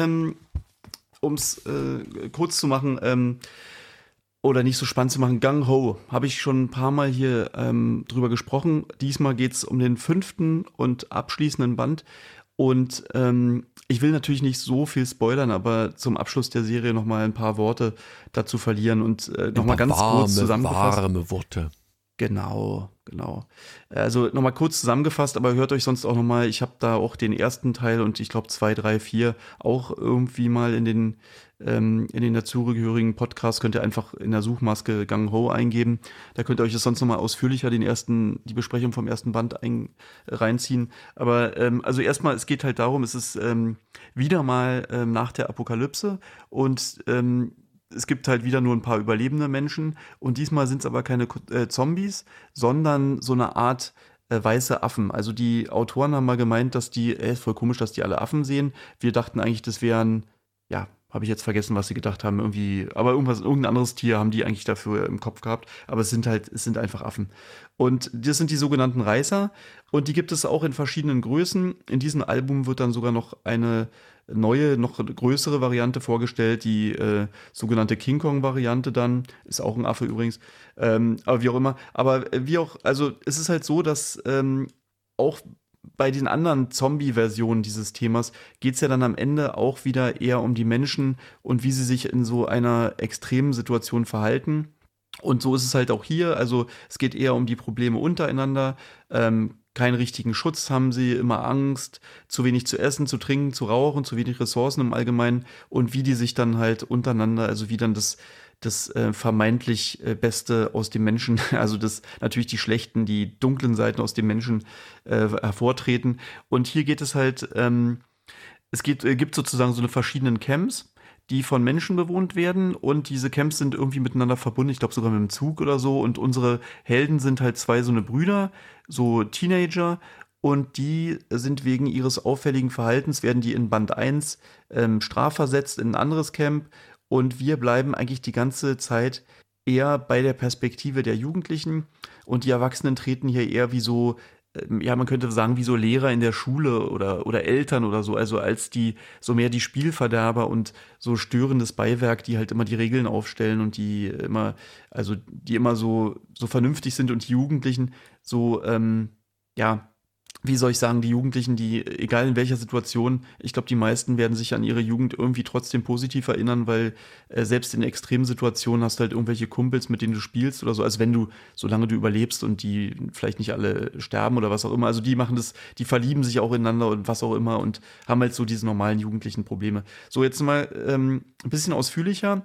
um es kurz zu machen, oder nicht so spannend zu machen, Gung Ho, habe ich schon ein paar Mal hier drüber gesprochen. Diesmal geht es um den 5. und abschließenden Band. Und ich will natürlich nicht so viel spoilern, aber zum Abschluss der Serie nochmal ein paar Worte dazu verlieren und nochmal ganz kurz zusammengefasst. Warme Worte. Genau. Also nochmal kurz zusammengefasst, aber hört euch sonst auch nochmal, ich habe da auch den ersten Teil und ich glaube 2, 3, 4 auch irgendwie mal in den dazugehörigen Podcasts könnt ihr einfach in der Suchmaske Gung Ho eingeben. Da könnt ihr euch das sonst nochmal ausführlicher die Besprechung vom ersten Band reinziehen. Aber also erstmal, es geht halt darum, es ist wieder mal nach der Apokalypse und es gibt halt wieder nur ein paar überlebende Menschen und diesmal sind es aber keine Zombies, sondern so eine Art weiße Affen. Also die Autoren haben mal gemeint, dass ist voll komisch, dass die alle Affen sehen. Wir dachten eigentlich, das wären, ja, habe ich jetzt vergessen, was sie gedacht haben, aber irgendein anderes Tier haben die eigentlich dafür im Kopf gehabt, aber es sind einfach Affen. Und das sind die sogenannten Reißer und die gibt es auch in verschiedenen Größen. In diesem Album wird dann sogar noch eine neue, noch größere Variante vorgestellt, die sogenannte King Kong-Variante dann, ist auch ein Affe übrigens, aber wie auch immer. Also es ist halt so, dass auch bei den anderen Zombie-Versionen dieses Themas geht es ja dann am Ende auch wieder eher um die Menschen und wie sie sich in so einer extremen Situation verhalten. Und so ist es halt auch hier. Also es geht eher um die Probleme untereinander. Keinen richtigen Schutz haben sie, immer Angst, zu wenig zu essen, zu trinken, zu rauchen, zu wenig Ressourcen im Allgemeinen und wie die sich dann halt untereinander, also wie dann das vermeintlich Beste aus dem Menschen, also natürlich die schlechten, die dunklen Seiten aus dem Menschen hervortreten. Und hier geht es halt, gibt sozusagen so eine verschiedenen Camps, die von Menschen bewohnt werden und diese Camps sind irgendwie miteinander verbunden, ich glaube sogar mit dem Zug oder so und unsere Helden sind halt 2 so eine Brüder, so Teenager und die sind wegen ihres auffälligen Verhaltens, werden die in Band 1 strafversetzt in ein anderes Camp und wir bleiben eigentlich die ganze Zeit eher bei der Perspektive der Jugendlichen und die Erwachsenen treten hier eher wie so, ja, man könnte sagen, wie so Lehrer in der Schule oder Eltern oder so, also als so mehr die Spielverderber und so störendes Beiwerk, die halt immer die Regeln aufstellen und die immer so vernünftig sind und die Jugendlichen so, ja, wie soll ich sagen, die Jugendlichen, die, egal in welcher Situation, ich glaube, die meisten werden sich an ihre Jugend irgendwie trotzdem positiv erinnern, weil selbst in extremen Situationen hast du halt irgendwelche Kumpels, mit denen du spielst oder so, also solange du überlebst und die vielleicht nicht alle sterben oder was auch immer, also die machen das, die verlieben sich auch ineinander und was auch immer und haben halt so diese normalen jugendlichen Probleme. So, jetzt mal ein bisschen ausführlicher.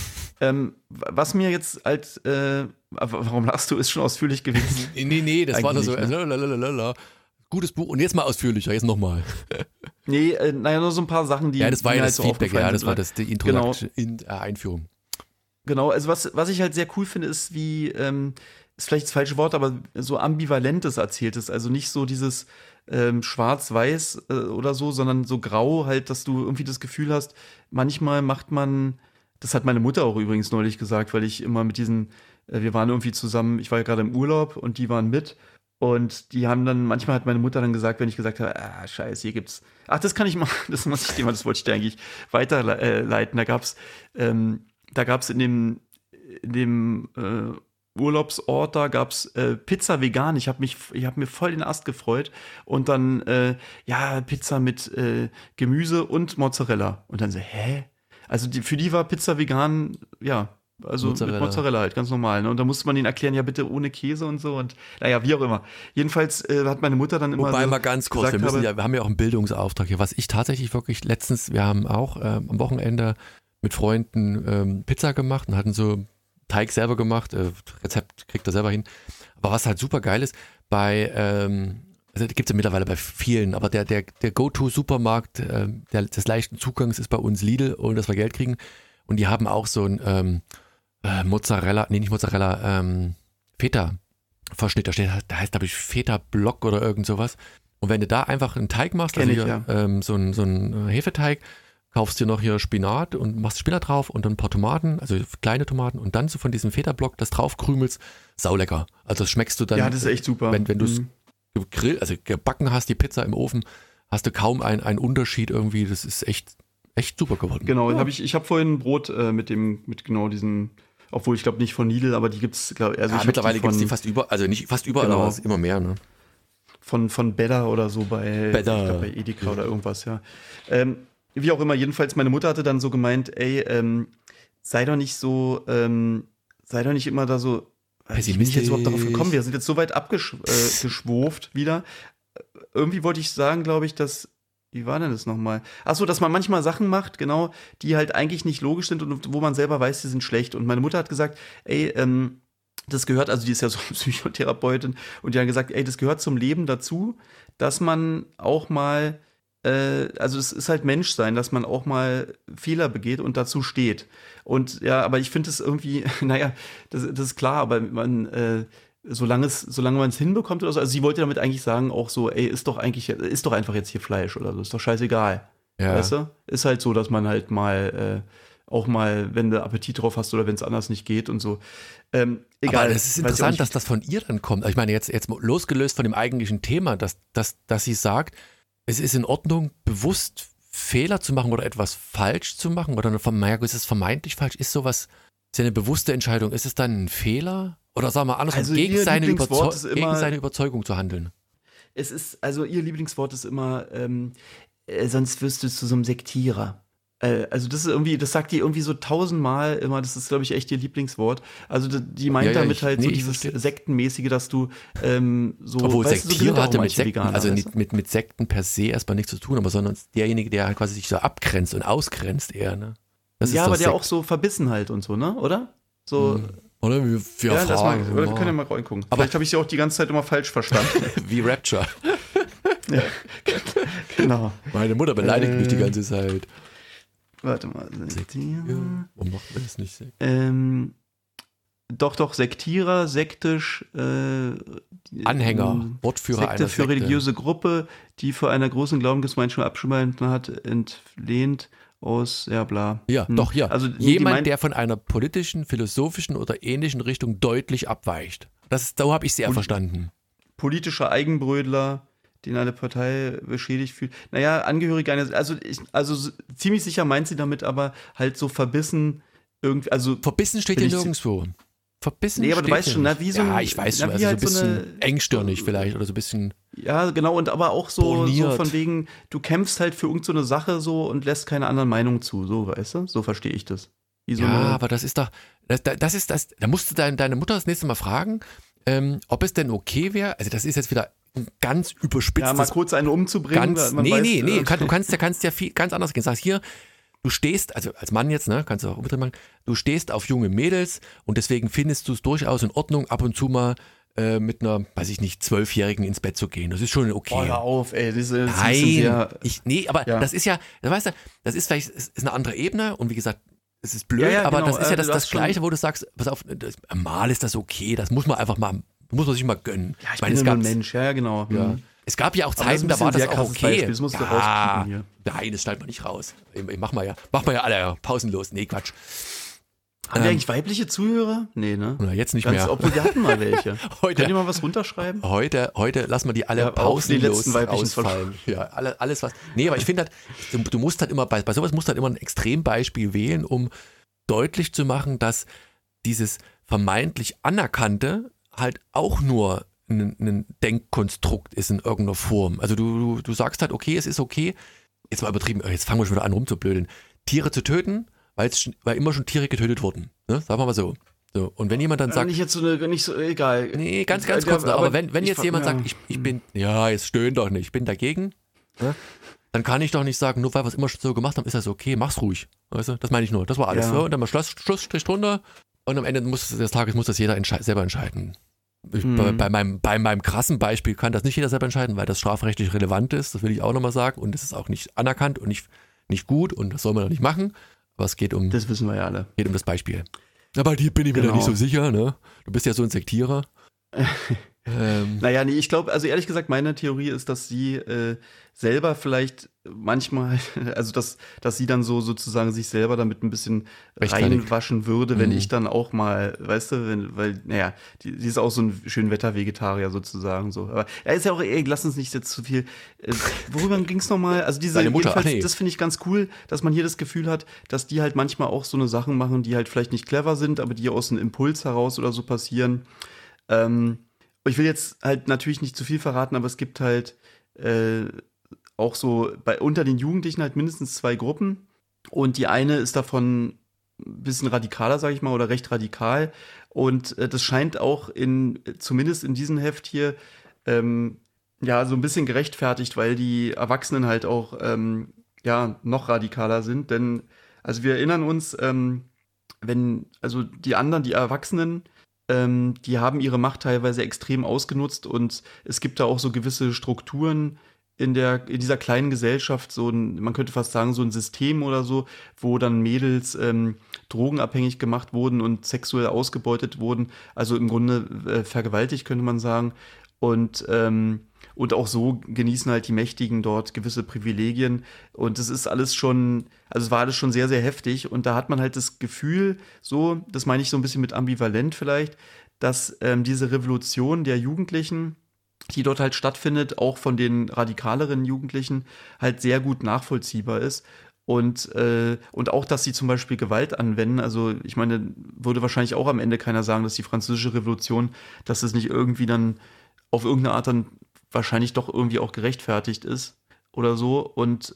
Was mir jetzt warum lachst du, ist schon ausführlich gewesen? Nee, das war nur so, gutes Buch und jetzt mal ausführlicher, jetzt nochmal. Nee, nur so ein paar Sachen, die. Ja, das war ja das so Feedback, das war die Einführung. Genau, also was ich halt sehr cool finde, ist wie, ist vielleicht das falsche Wort, aber so ambivalentes Erzähltes, also nicht so dieses schwarz-weiß oder so, sondern so grau halt, dass du irgendwie das Gefühl hast, manchmal macht man, das hat meine Mutter auch übrigens neulich gesagt, weil ich immer mit wir waren irgendwie zusammen, ich war ja gerade im Urlaub und die waren mit. Und die haben dann, manchmal hat meine Mutter dann gesagt, wenn ich gesagt habe, scheiße, hier gibt's, das kann ich machen, das wollte ich dir eigentlich weiterleiten. Da gab's in dem Urlaubsort, da gab's Pizza vegan. Ich hab mir voll den Ast gefreut. Und dann, Pizza mit Gemüse und Mozzarella. Und dann so, hä? Also für die war Pizza vegan, ja, also mit Mozzarella halt, ganz normal. Ne? Und da musste man ihnen erklären, ja bitte ohne Käse und so und naja, wie auch immer. Jedenfalls hat meine Mutter dann immer Wobei mal ganz kurz, wir haben ja auch einen Bildungsauftrag hier, was ich tatsächlich wirklich letztens, wir haben auch am Wochenende mit Freunden Pizza gemacht und hatten so Teig selber gemacht, Rezept kriegt er selber hin. Aber was halt super geil ist, also gibt es ja mittlerweile bei vielen, aber der Go-To-Supermarkt des leichten Zugangs ist bei uns Lidl, ohne dass wir Geld kriegen. Und die haben auch so ein Feta-Verschnitt. Da heißt, glaube ich, Feta-Block oder irgend sowas. Und wenn du da einfach einen Teig machst, also so einen Hefeteig, kaufst dir noch hier Spinat und machst Spinat drauf und dann ein paar Tomaten, also kleine Tomaten und dann so von diesem Feta-Block das drauf krümelst, saulecker. Also das schmeckst du dann. Ja, das ist echt super. Wenn du es gebacken hast, die Pizza im Ofen, hast du kaum einen Unterschied irgendwie. Das ist echt super geworden. Genau, ich habe vorhin ein Brot mit genau diesen, obwohl ich glaube nicht von Lidl, aber die gibt es, glaube ich. Also mittlerweile gibt es die fast überall, also nicht fast überall, genau. Aber es ist immer mehr, ne? Von Bella oder so bei Edeka oder irgendwas, ja. Wie auch immer, jedenfalls, meine Mutter hatte dann so gemeint, sei doch nicht immer da so, ich bin nicht jetzt überhaupt darauf gekommen, wir sind jetzt so weit abgeschwurft wieder. Irgendwie wollte ich sagen, glaube ich, wie war denn das nochmal? Achso, dass man manchmal Sachen macht, genau, die halt eigentlich nicht logisch sind und wo man selber weiß, die sind schlecht. Und meine Mutter hat gesagt, das gehört, also die ist ja so Psychotherapeutin, und die hat gesagt, das gehört zum Leben dazu, dass man auch mal, also es ist halt Menschsein, dass man auch mal Fehler begeht und dazu steht. Und ja, aber ich finde es irgendwie, naja, das ist klar, aber solange man es hinbekommt oder so, also sie wollte damit eigentlich sagen, auch so, ist doch einfach jetzt hier Fleisch oder so, ist doch scheißegal. Ja. Weißt du? Ist halt so, dass man halt mal, auch mal, wenn du Appetit drauf hast oder wenn es anders nicht geht und so. Egal. Aber es ist interessant, dass das von ihr dann kommt. Ich meine, jetzt losgelöst von dem eigentlichen Thema, dass sie sagt, es ist in Ordnung, bewusst Fehler zu machen oder etwas falsch zu machen oder ist es vermeintlich falsch? Ist sowas, ist ja eine bewusste Entscheidung, ist es dann ein Fehler? Oder sagen wir andersrum, also gegen seine Überzeugung zu handeln? Ihr Lieblingswort ist immer, sonst wirst du zu so einem Sektierer. Also das ist irgendwie, das sagt die irgendwie so 1000-mal immer, das ist, glaube ich, echt ihr Lieblingswort. Also die meint damit dieses Sektenmäßige, dass du obwohl Sektierer hatte mit Sekten, also mit Sekten per se erstmal nichts zu tun, aber sondern derjenige, der halt quasi sich so abgrenzt und ausgrenzt eher, ne? Ja, aber der auch so verbissen halt und so, ne? Oder? So. Oder wir fragen. Wir können ja mal reingucken. Aber vielleicht habe ich sie auch die ganze Zeit immer falsch verstanden. Wie Rapture. Ja, genau. Meine Mutter beleidigt mich die ganze Zeit. Warte mal. Warum macht man das nicht? Doch, Sektierer, sektisch. Anhänger, Wortführer Sekte einer für Sekte. Religiöse Gruppe, die vor einer großen Glaubensgemeinschaft abgeschmolzen hat, entlehnt aus, ja, bla. Ja, doch, ja. Also, jemand, der von einer politischen, philosophischen oder ähnlichen Richtung deutlich abweicht. So habe ich es eher verstanden. Politischer Eigenbrödler, den eine Partei beschädigt fühlt. Naja, Angehörige eines, also ziemlich sicher meint sie damit aber halt so verbissen irgendwie, also. Verbissen steht hier nirgendwo. Verbissen aber du weißt schon, wie so ein. Ja, ich weiß schon, also so ein bisschen engstirnig vielleicht oder so ein bisschen. Ja, genau, und aber auch so von wegen, du kämpfst halt für irgendeine Sache so und lässt keine anderen Meinungen zu, so, weißt du? So verstehe ich das. Aber das ist doch, da musst du deine Mutter das nächste Mal fragen, ob es denn okay wäre, also das ist jetzt wieder ganz überspitzt. Ja, mal kurz einen umzubringen. Du kannst ja viel ganz anders gehen. Sagst hier, du stehst, also als Mann jetzt, ne, kannst du auch umdrehen machen, du stehst auf junge Mädels und deswegen findest du es durchaus in Ordnung, ab und zu mal mit einer, weiß ich nicht, 12-Jährigen ins Bett zu gehen. Das ist schon okay. Hör auf, ey. Das ist ja, weißt du, das ist vielleicht ist eine andere Ebene und wie gesagt, es ist blöd, aber genau, das ist ja das Gleiche, wo du sagst, pass auf, mal ist das okay, das muss man einfach mal, muss man sich mal gönnen. Ja, ich meine, nur ein Mensch, ja, genau. Ja. Es gab ja auch Zeiten, da war das auch okay. Das musst du rauskriegen hier. Nein, das schneidet man nicht raus. Mach mal ja alle pausenlos. Nee, Quatsch. Haben wir eigentlich weibliche Zuhörer? Nee, ne? Na, jetzt nicht mehr. Obwohl, wir hatten mal welche. Könnt ihr mal was runterschreiben? Heute lassen wir die alle pausenlos rausfallen. Ja, alles was. Nee, aber ich finde halt, du musst halt immer, bei sowas musst du halt immer ein Extrembeispiel wählen, um deutlich zu machen, dass dieses vermeintlich Anerkannte halt auch nur ein Denkkonstrukt ist in irgendeiner Form. Also du sagst halt, okay, es ist okay, jetzt mal übertrieben, jetzt fangen wir schon wieder an rumzublödeln, Tiere zu töten, weil immer schon Tiere getötet wurden. Ne? Sagen wir mal so. Und wenn jemand dann sagt... Nicht so, egal. Nee, ganz kurz. Aber wenn jetzt jemand sagt, ich bin, jetzt stöhn doch nicht, ich bin dagegen, ne? Dann kann ich doch nicht sagen, nur weil wir es immer schon so gemacht haben, ist das okay, mach's ruhig. Weißt du? Das meine ich nur. Das war alles. Ja. Und dann mal Schlussstrich drunter, Und am Ende des Tages muss das jeder selber entscheiden. Bei meinem krassen Beispiel kann das nicht jeder selber entscheiden, weil das strafrechtlich relevant ist, das will ich auch nochmal sagen, und es ist auch nicht anerkannt und nicht gut und das soll man doch nicht machen, aber es geht um, das wissen wir ja alle. Geht um das Beispiel. Aber die bin ich mir da nicht so sicher, ne? Du bist ja so ein Sektierer. Naja, nee, ich glaube, also ehrlich gesagt, meine Theorie ist, dass sie selber vielleicht manchmal, also dass sie dann so sozusagen sich selber damit ein bisschen reinwaschen würde, wenn ich dann auch mal, weißt du, weil, naja, die ist auch so ein Schönwetter-Vegetarier sozusagen so. Aber ja, ist ja auch, lass uns nicht jetzt zu viel. Worüber ging es nochmal? Also Deine Mutter, jedenfalls, das finde ich ganz cool, dass man hier das Gefühl hat, dass die halt manchmal auch so eine Sachen machen, die halt vielleicht nicht clever sind, aber die aus einem Impuls heraus oder so passieren. Ich will jetzt halt natürlich nicht zu viel verraten, aber es gibt halt auch so unter den Jugendlichen halt mindestens 2 Gruppen. Und die eine ist davon ein bisschen radikaler, sag ich mal, oder recht radikal. Und das scheint auch zumindest in diesem Heft hier, ja, so ein bisschen gerechtfertigt, weil die Erwachsenen halt auch, ja, noch radikaler sind. Denn, also wir erinnern uns, also die Erwachsenen, die haben ihre Macht teilweise extrem ausgenutzt und es gibt da auch so gewisse Strukturen in dieser kleinen Gesellschaft, man könnte fast sagen, so ein System oder so, wo dann Mädels drogenabhängig gemacht wurden und sexuell ausgebeutet wurden, also im Grunde vergewaltigt, könnte man sagen. Und auch so genießen halt die Mächtigen dort gewisse Privilegien. Und das ist alles schon, also es war alles schon sehr, sehr heftig. Und da hat man halt das Gefühl, so, das meine ich so ein bisschen mit ambivalent vielleicht, dass diese Revolution der Jugendlichen, die dort halt stattfindet, auch von den radikaleren Jugendlichen, halt sehr gut nachvollziehbar ist. Und auch, dass sie zum Beispiel Gewalt anwenden. Also ich meine, würde wahrscheinlich auch am Ende keiner sagen, dass die Französische Revolution, dass es nicht irgendwie dann auf irgendeine Art dann wahrscheinlich doch irgendwie auch gerechtfertigt ist oder so. Und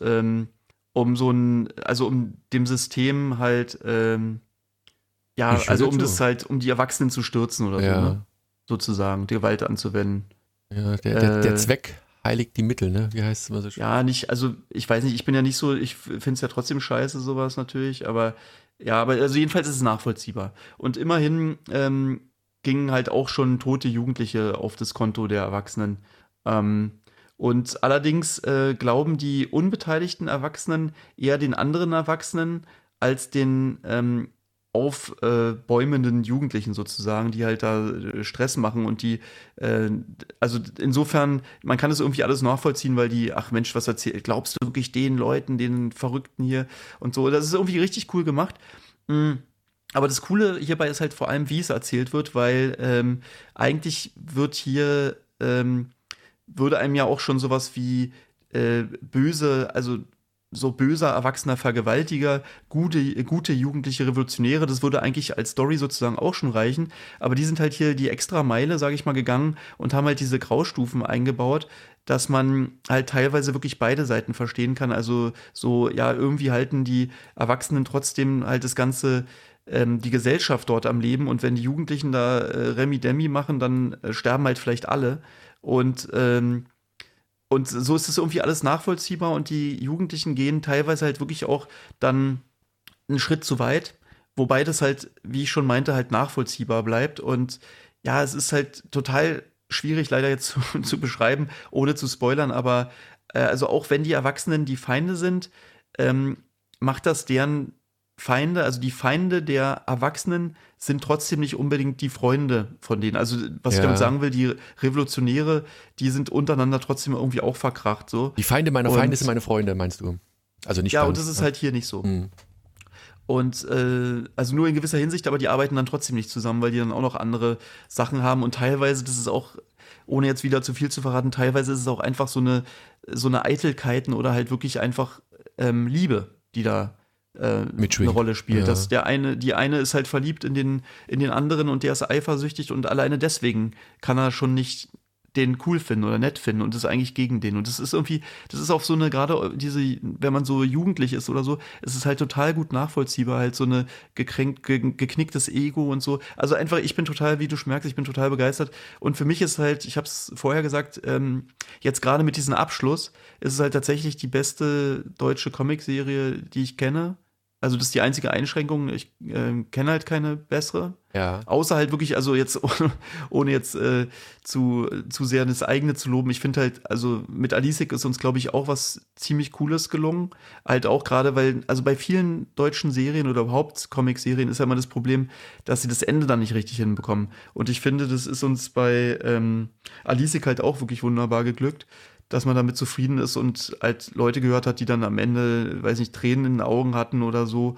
um dem System halt, ja, also um die Erwachsenen zu stürzen oder so, ne? Sozusagen, die Gewalt anzuwenden. Ja, der Zweck heiligt die Mittel, ne? Wie heißt es immer so schön? Ja, also ich weiß nicht, ich bin ja nicht so, ich finde es ja trotzdem scheiße, sowas natürlich, aber also jedenfalls ist es nachvollziehbar. Und immerhin gingen halt auch schon tote Jugendliche auf das Konto der Erwachsenen. Und allerdings glauben die unbeteiligten Erwachsenen eher den anderen Erwachsenen als den aufbäumenden Jugendlichen sozusagen, die halt da Stress machen und die, also insofern, man kann das irgendwie alles nachvollziehen, weil ach Mensch, was erzählt, glaubst du wirklich den Leuten, den Verrückten hier und so, das ist irgendwie richtig cool gemacht. Aber das Coole hierbei ist halt vor allem, wie es erzählt wird, weil eigentlich würde einem ja auch schon sowas wie böse, also so böser, erwachsener Vergewaltiger, gute jugendliche Revolutionäre, das würde eigentlich als Story sozusagen auch schon reichen, aber die sind halt hier die extra Meile, sage ich mal, gegangen und haben halt diese Graustufen eingebaut, dass man halt teilweise wirklich beide Seiten verstehen kann, also so, ja, irgendwie halten die Erwachsenen trotzdem halt das Ganze, die Gesellschaft dort am Leben und wenn die Jugendlichen da Remi-Demi machen, dann sterben halt vielleicht alle und so ist es irgendwie alles nachvollziehbar und die Jugendlichen gehen teilweise halt wirklich auch dann einen Schritt zu weit, wobei das halt, wie ich schon meinte, halt nachvollziehbar bleibt. Und ja, es ist halt total schwierig leider jetzt zu beschreiben, ohne zu spoilern, aber also auch wenn die Erwachsenen die Feinde sind, macht das deren Feinde, also die Feinde der Erwachsenen sind trotzdem nicht unbedingt die Freunde von denen. Also was ich damit sagen will, die Revolutionäre, die sind untereinander trotzdem irgendwie auch verkracht. So. Die Feinde meiner Feinde sind meine Freunde, meinst du? Also nicht ja, und das ist halt hier nicht so. Und also nur in gewisser Hinsicht, aber die arbeiten dann trotzdem nicht zusammen, weil die dann auch noch andere Sachen haben und teilweise, das ist auch, ohne jetzt wieder zu viel zu verraten, teilweise ist es auch einfach so eine Eitelkeiten oder halt wirklich einfach Liebe, die da eine Rolle spielt. Ja. Dass die eine ist halt verliebt in den anderen und der ist eifersüchtig und alleine deswegen kann er schon nicht den cool finden oder nett finden und ist eigentlich gegen den. Und das ist irgendwie, das ist auf so eine, gerade wenn man so jugendlich ist oder so, ist es halt total gut nachvollziehbar, halt so eine geknicktes Ego und so. Also einfach, ich bin total, wie du merkst, ich bin total begeistert. Und für mich ist halt, ich habe es vorher gesagt, jetzt gerade mit diesem Abschluss, ist es halt tatsächlich die beste deutsche Comicserie, die ich kenne. Also das ist die einzige Einschränkung. Ich kenne halt keine bessere. Ja. Außer halt wirklich, also jetzt ohne jetzt zu sehr das eigene zu loben. Ich finde halt, also mit Alisik ist uns, glaube ich, auch was ziemlich Cooles gelungen. Halt auch gerade, weil, also bei vielen deutschen Serien oder überhaupt Comic-Serien ist ja immer das Problem, dass sie das Ende dann nicht richtig hinbekommen. Und ich finde, das ist uns bei Alisik halt auch wirklich wunderbar geglückt, dass man damit zufrieden ist und halt Leute gehört hat, die dann am Ende, weiß nicht, Tränen in den Augen hatten oder so.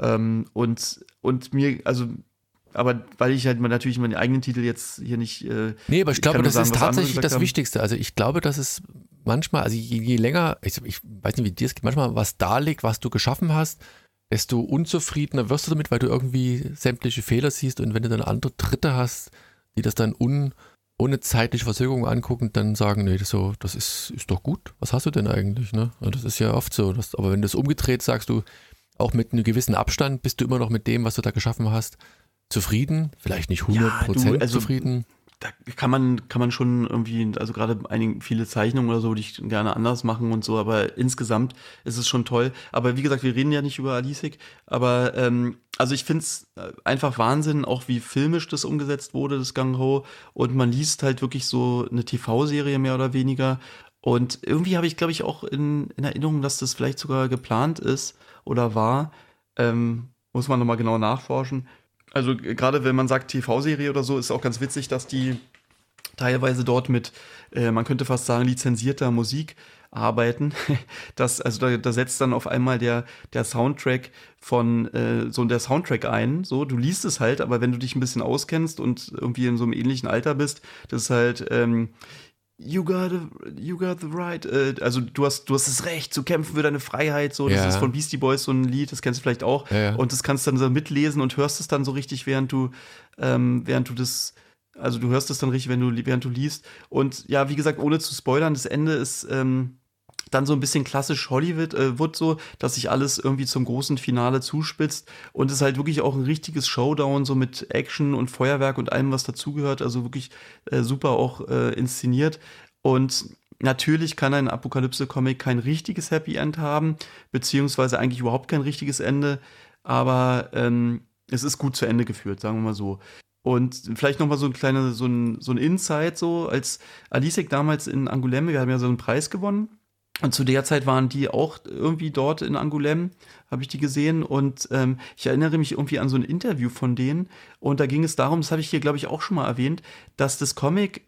Und mir, also, aber weil ich halt natürlich meinen eigenen Titel jetzt hier nicht. Nee, aber ich glaube, das ist tatsächlich das Wichtigste. Also ich glaube, dass es manchmal, also je länger, ich weiß nicht, wie dir es geht, manchmal was da liegt, was du geschaffen hast, desto unzufriedener wirst du damit, weil du irgendwie sämtliche Fehler siehst und wenn du dann andere Dritte hast, die das dann ohne zeitliche Verzögerung angucken und dann sagen, nee, das ist doch gut. Was hast du denn eigentlich? Ne? Das ist ja oft so. Aber wenn du es umgedreht sagst, du auch mit einem gewissen Abstand bist du immer noch mit dem, was du da geschaffen hast, zufrieden. Vielleicht nicht 100% zufrieden. Da kann man schon irgendwie, also gerade viele Zeichnungen oder so, die ich gerne anders machen und so, aber insgesamt ist es schon toll. Aber wie gesagt, wir reden ja nicht über Alisik, aber also ich finde es einfach Wahnsinn, auch wie filmisch das umgesetzt wurde, das Gung-Ho, und man liest halt wirklich so eine TV-Serie mehr oder weniger und irgendwie habe ich, glaube ich, auch in Erinnerung, dass das vielleicht sogar geplant ist oder war, muss man nochmal genau nachforschen. Also gerade wenn man sagt TV-Serie oder so, ist auch ganz witzig, dass die teilweise dort mit, man könnte fast sagen, lizenzierter Musik arbeiten. Da setzt dann auf einmal der Soundtrack der Soundtrack ein. So, du liest es halt, aber wenn du dich ein bisschen auskennst und irgendwie in so einem ähnlichen Alter bist, das ist halt You got the right. Also du hast das Recht zu kämpfen für deine Freiheit. So, das ist von Beastie Boys so ein Lied, das kennst du vielleicht auch. Ja. Und das kannst du dann so mitlesen und hörst es dann so richtig, während du das, also du hörst es dann richtig, während du liest. Und ja, wie gesagt, ohne zu spoilern, das Ende ist dann so ein bisschen klassisch Hollywood so, dass sich alles irgendwie zum großen Finale zuspitzt und es ist halt wirklich auch ein richtiges Showdown so mit Action und Feuerwerk und allem, was dazugehört, also wirklich super auch inszeniert und natürlich kann ein Apokalypse-Comic kein richtiges Happy End haben, beziehungsweise eigentlich überhaupt kein richtiges Ende, aber es ist gut zu Ende geführt, sagen wir mal so. Und vielleicht nochmal so ein Insight so, als Alisik damals in Angoulême, wir haben ja so einen Preis gewonnen. Und zu der Zeit waren die auch irgendwie dort in Angoulême, habe ich die gesehen. Und ich erinnere mich irgendwie an so ein Interview von denen. Und da ging es darum, das habe ich hier, glaube ich, auch schon mal erwähnt, dass das Comic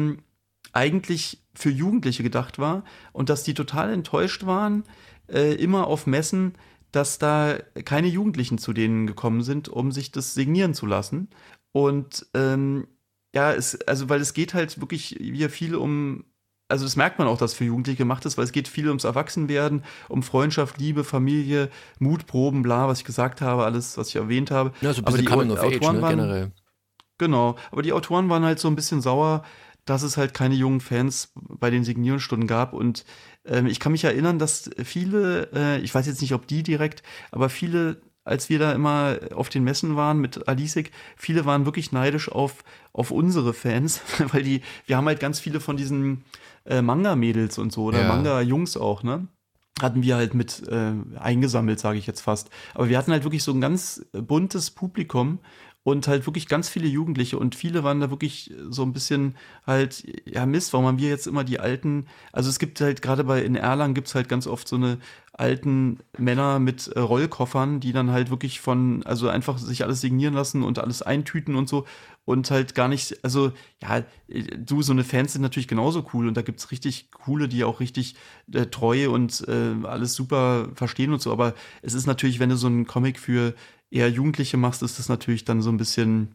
eigentlich für Jugendliche gedacht war und dass die total enttäuscht waren, immer auf Messen, dass da keine Jugendlichen zu denen gekommen sind, um sich das signieren zu lassen. Und weil es geht halt wirklich hier viel um. Also das merkt man auch, dass für Jugendliche gemacht ist, weil es geht viel ums Erwachsenwerden, um Freundschaft, Liebe, Familie, Mutproben, bla, was ich gesagt habe, alles, was ich erwähnt habe. Ja, so ein bisschen Coming of Age, generell. Genau, aber die Autoren waren halt so ein bisschen sauer, dass es halt keine jungen Fans bei den Signierstunden gab und ich kann mich erinnern, dass viele, ich weiß jetzt nicht, ob die direkt, aber viele, als wir da immer auf den Messen waren mit Alisik, viele waren wirklich neidisch auf unsere Fans, weil wir haben halt ganz viele von diesen Manga-Mädels und so, oder Manga-Jungs auch, ne? Hatten wir halt mit eingesammelt, sage ich jetzt fast. Aber wir hatten halt wirklich so ein ganz buntes Publikum und halt wirklich ganz viele Jugendliche und viele waren da wirklich so ein bisschen halt, ja Mist, warum haben wir jetzt immer die alten, also es gibt halt gerade in Erlangen gibt's halt ganz oft so eine alten Männer mit Rollkoffern, die dann halt wirklich also einfach sich alles signieren lassen und alles eintüten und so und halt gar nicht, also ja, so eine Fans sind natürlich genauso cool und da gibt's richtig coole, die auch richtig treu und alles super verstehen und so, aber es ist natürlich, wenn du so einen Comic für eher Jugendliche machst, ist das natürlich dann so ein bisschen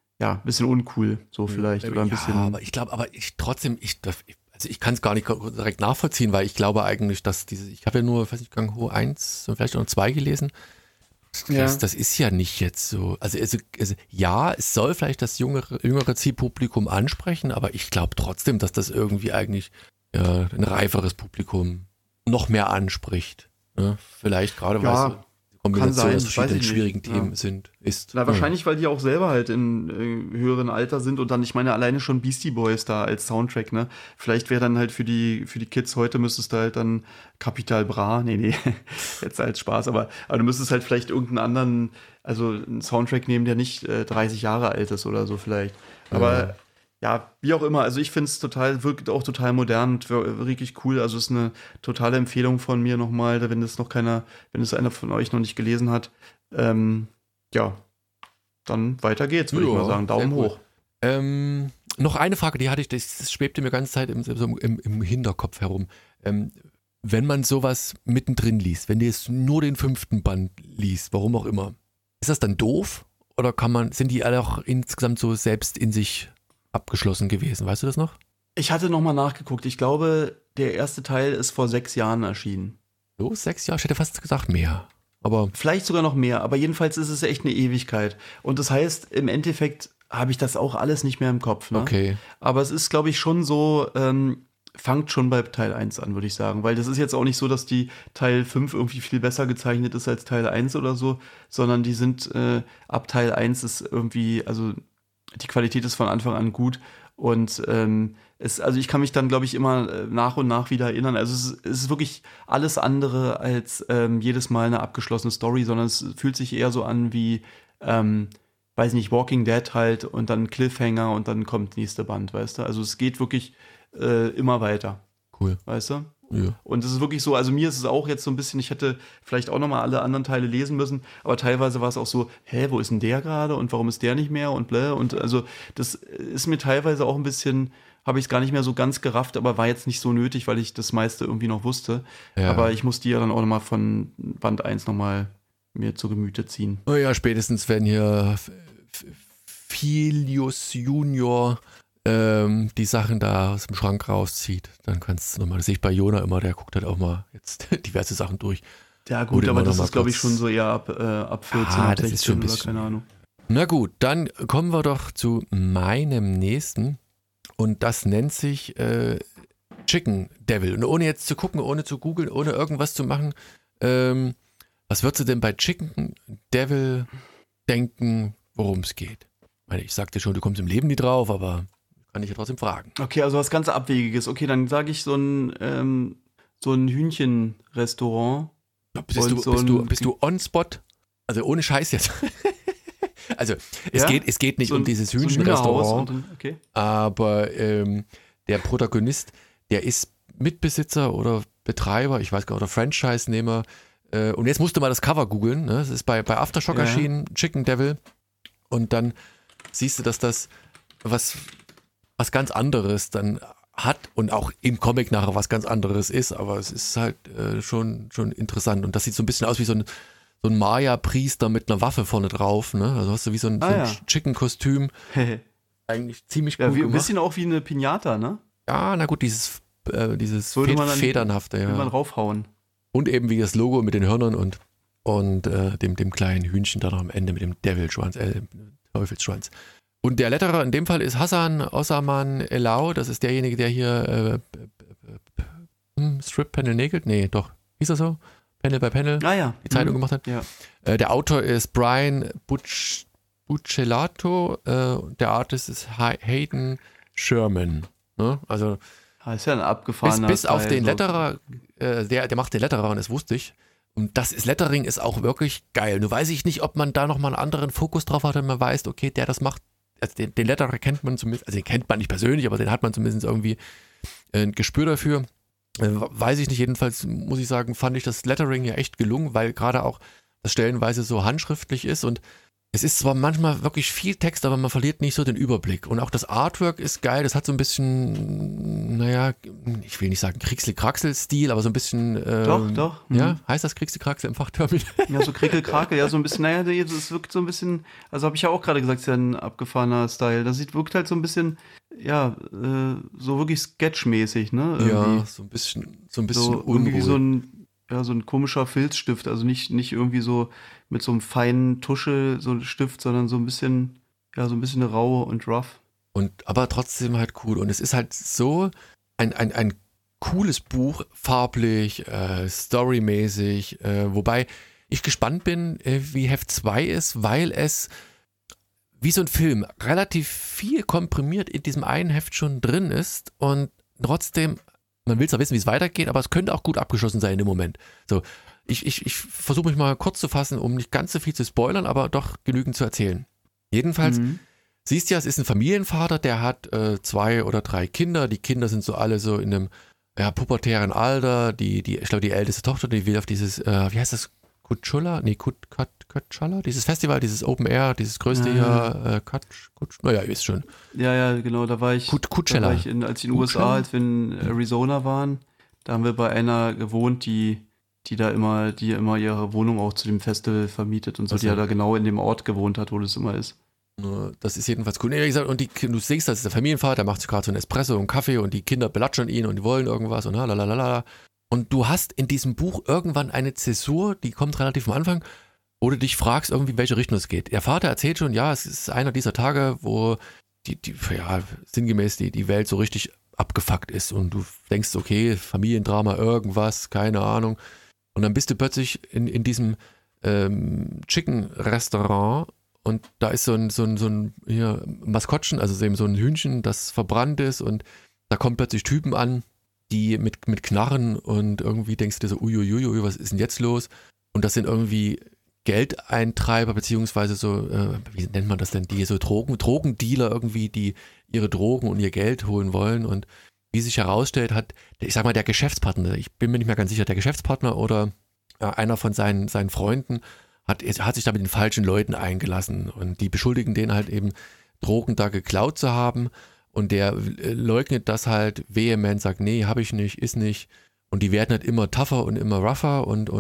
uncool, so vielleicht, oder ein bisschen. Aber ich glaube, ich kann es gar nicht direkt nachvollziehen, weil ich glaube eigentlich, dass ich habe ja nur, weiß nicht, Gung-Ho 1 und vielleicht auch 2 gelesen. Das ist ja nicht jetzt so. Also ja, es soll vielleicht das jüngere Zielpublikum ansprechen, aber ich glaube trotzdem, dass das irgendwie eigentlich ein reiferes Publikum noch mehr anspricht. Ne? Vielleicht gerade, weil Kombination aus verschiedenen schwierigen Themen ist. Na, wahrscheinlich, weil die auch selber halt in höheren Alter sind und dann, ich meine, alleine schon Beastie Boys da als Soundtrack, ne? Vielleicht wäre dann halt für die Kids heute müsstest du halt dann Capital Bra, nee, jetzt als Spaß, aber du müsstest halt vielleicht irgendeinen anderen, also einen Soundtrack nehmen, der nicht 30 Jahre alt ist oder so vielleicht. Aber ja, wie auch immer, also ich finde es wirkt auch total modern und wirklich cool. Also ist eine totale Empfehlung von mir nochmal, wenn es einer von euch noch nicht gelesen hat. Ja, dann weiter geht's, würde ich mal sagen. Daumen hoch. Noch eine Frage, die hatte ich, das schwebte mir die ganze Zeit im Hinterkopf herum. Wenn man sowas mittendrin liest, wenn du jetzt nur den 5. Band liest, warum auch immer, ist das dann doof? Oder sind die alle auch insgesamt so selbst in sich abgeschlossen gewesen? Weißt du das noch? Ich hatte nochmal nachgeguckt. Ich glaube, der erste Teil ist vor 6 Jahren erschienen. So, 6 Jahre? Ich hätte fast gesagt mehr. Aber vielleicht sogar noch mehr. Aber jedenfalls ist es echt eine Ewigkeit. Und das heißt, im Endeffekt habe ich das auch alles nicht mehr im Kopf. Ne? Okay. Aber es ist, glaube ich, schon so, fangt schon bei Teil 1 an, würde ich sagen. Weil das ist jetzt auch nicht so, dass die Teil 5 irgendwie viel besser gezeichnet ist als Teil 1 oder so, sondern die sind ab Teil 1 ist irgendwie, also die Qualität ist von Anfang an gut und also ich kann mich dann, glaube ich, immer nach und nach wieder erinnern. Also es ist wirklich alles andere als jedes Mal eine abgeschlossene Story, sondern es fühlt sich eher so an wie, weiß nicht, Walking Dead halt und dann Cliffhanger und dann kommt nächste Band, weißt du? Also es geht wirklich immer weiter. Cool. Weißt du? Ja. Und es ist wirklich so, also mir ist es auch jetzt so ein bisschen, ich hätte vielleicht auch nochmal alle anderen Teile lesen müssen, aber teilweise war es auch so, wo ist denn der gerade und warum ist der nicht mehr und bläh, und also das ist mir teilweise auch ein bisschen, habe ich es gar nicht mehr so ganz gerafft, aber war jetzt nicht so nötig, weil ich das meiste irgendwie noch wusste, aber ich muss die ja dann auch nochmal von Band 1 nochmal mir zu Gemüte ziehen. Oh ja, spätestens wenn hier Filius Junior die Sachen da aus dem Schrank rauszieht, dann kannst du nochmal, das sehe ich bei Jona immer, der guckt halt auch mal jetzt diverse Sachen durch. Ja gut, aber das ist, glaube ich, schon so eher ab 14, ab 16 das ist schon ein bisschen, oder keine Ahnung. Na gut, dann kommen wir doch zu meinem nächsten und das nennt sich Chicken Devil. Und ohne jetzt zu gucken, ohne zu googeln, ohne irgendwas zu machen, was würdest du denn bei Chicken Devil denken, worum es geht? Ich sagte schon, du kommst im Leben nie drauf, aber kann ich ja trotzdem fragen. Okay, also was ganz Abwegiges. Okay, dann sage ich so ein Hühnchenrestaurant. Bist du on spot? Also ohne Scheiß jetzt. Also es geht nicht um dieses Hühnchenrestaurant, okay. Aber der Protagonist, der ist Mitbesitzer oder Betreiber, ich weiß gar nicht, oder Franchise-Nehmer. Und jetzt musst du mal das Cover googeln. Ne? Das ist bei Aftershock erschienen, Chicken Devil. Und dann siehst du, dass das was ganz anderes dann hat und auch im Comic nachher was ganz anderes ist, aber es ist halt schon interessant und das sieht so ein bisschen aus wie so ein Maya-Priester mit einer Waffe vorne drauf, ne? Also hast du wie so ein Chicken-Kostüm. Eigentlich ziemlich cool gemacht. Ein bisschen auch wie eine Piñata, ne? Ja, na gut, dieses Federnhafte. Will man raufhauen. Und eben wie das Logo mit den Hörnern und dem kleinen Hühnchen da noch am Ende mit dem Devilschwanz, Teufelsschwanz. Und der Letterer in dem Fall ist Hassan Osman Elau, das ist derjenige, der hier Strip Panel nägelt, nee, doch, hieß er so? Panel by Panel, die Zeitung gemacht hat. Ja. Der Autor ist Brian Buccellato, der Artist ist Hayden Sherman. Ne? Also ist ja ein abgefahrener bis auf den Letterer, der macht den Letterer und das wusste ich. Und das Lettering ist auch wirklich geil. Nur weiß ich nicht, ob man da nochmal einen anderen Fokus drauf hat, wenn man weiß, okay, der das macht. Also den Letterer kennt man zumindest, also den kennt man nicht persönlich, aber den hat man zumindest irgendwie ein Gespür dafür. Weiß ich nicht, jedenfalls muss ich sagen, fand ich das Lettering ja echt gelungen, weil gerade auch das stellenweise so handschriftlich ist und es ist zwar manchmal wirklich viel Text, aber man verliert nicht so den Überblick. Und auch das Artwork ist geil, das hat so ein bisschen, naja, ich will nicht sagen Kriegsel-Kraxel-Stil, aber so ein bisschen... Doch. Ja, heißt das Kriegsel-Kraxel im Fachtermin? Ja, so Krickel-Krakel, ja, so ein bisschen, naja, es wirkt so ein bisschen, also habe ich ja auch gerade gesagt, es ist ja ein abgefahrener Style. Wirkt halt so ein bisschen, ja, so wirklich sketchmäßig, ne? Irgendwie. Ja, so ein bisschen irgendwie so ein komischer Filzstift, also nicht irgendwie so mit so einem feinen Tusche, so ein Stift, sondern so ein bisschen rau und rough. Aber trotzdem halt cool. Und es ist halt so ein cooles Buch, farblich, storymäßig, wobei ich gespannt bin, wie Heft 2 ist, weil es wie so ein Film relativ viel komprimiert in diesem einen Heft schon drin ist und trotzdem, man will zwar wissen, wie es weitergeht, aber es könnte auch gut abgeschlossen sein in dem Moment. So, ich versuche mich mal kurz zu fassen, um nicht ganz so viel zu spoilern, aber doch genügend zu erzählen. Jedenfalls, siehst ja, es ist ein Familienvater, der hat 2 oder 3 Kinder. Die Kinder sind so alle so in einem pubertären Alter. Ich glaube, die älteste Tochter, die will auf dieses, wie heißt das, Coachella? Nee, Coachella? Dieses Festival, dieses Open Air, dieses größte hier, naja, ihr wisst schon. Ja, genau, da war ich, Coachella. als ich in den USA, als wir in Arizona waren, da haben wir bei einer gewohnt, die immer ihre Wohnung auch zu dem Festival vermietet und so, die ja da genau in dem Ort gewohnt hat, wo das immer ist. Das ist jedenfalls cool. Nee, wie gesagt, und du siehst, das ist der Familienvater, der macht sich gerade so einen Espresso und einen Kaffee und die Kinder belatschern ihn und die wollen irgendwas und lalalala. Und du hast in diesem Buch irgendwann eine Zäsur, die kommt relativ am Anfang, wo du dich fragst, irgendwie, in welche Richtung es geht. Der Vater erzählt schon, ja, es ist einer dieser Tage, wo sinngemäß die Welt so richtig abgefuckt ist und du denkst, okay, Familiendrama, irgendwas, keine Ahnung. Und dann bist du plötzlich in diesem Chicken-Restaurant und da ist so ein hier Maskottchen, also eben so ein Hühnchen, das verbrannt ist und da kommen plötzlich Typen an, die mit Knarren und irgendwie denkst du dir so, uiuiui, was ist denn jetzt los? Und das sind irgendwie Geldeintreiber, beziehungsweise so, wie nennt man das denn, die so Drogendealer irgendwie, die ihre Drogen und ihr Geld holen wollen und wie sich herausstellt, hat, ich sag mal, der Geschäftspartner, ich bin mir nicht mehr ganz sicher, der Geschäftspartner oder einer von seinen Freunden hat sich da mit den falschen Leuten eingelassen und die beschuldigen den halt eben, Drogen da geklaut zu haben. Und der leugnet das halt vehement, sagt, nee, habe ich nicht, ist nicht. Und die werden halt immer tougher und immer rougher und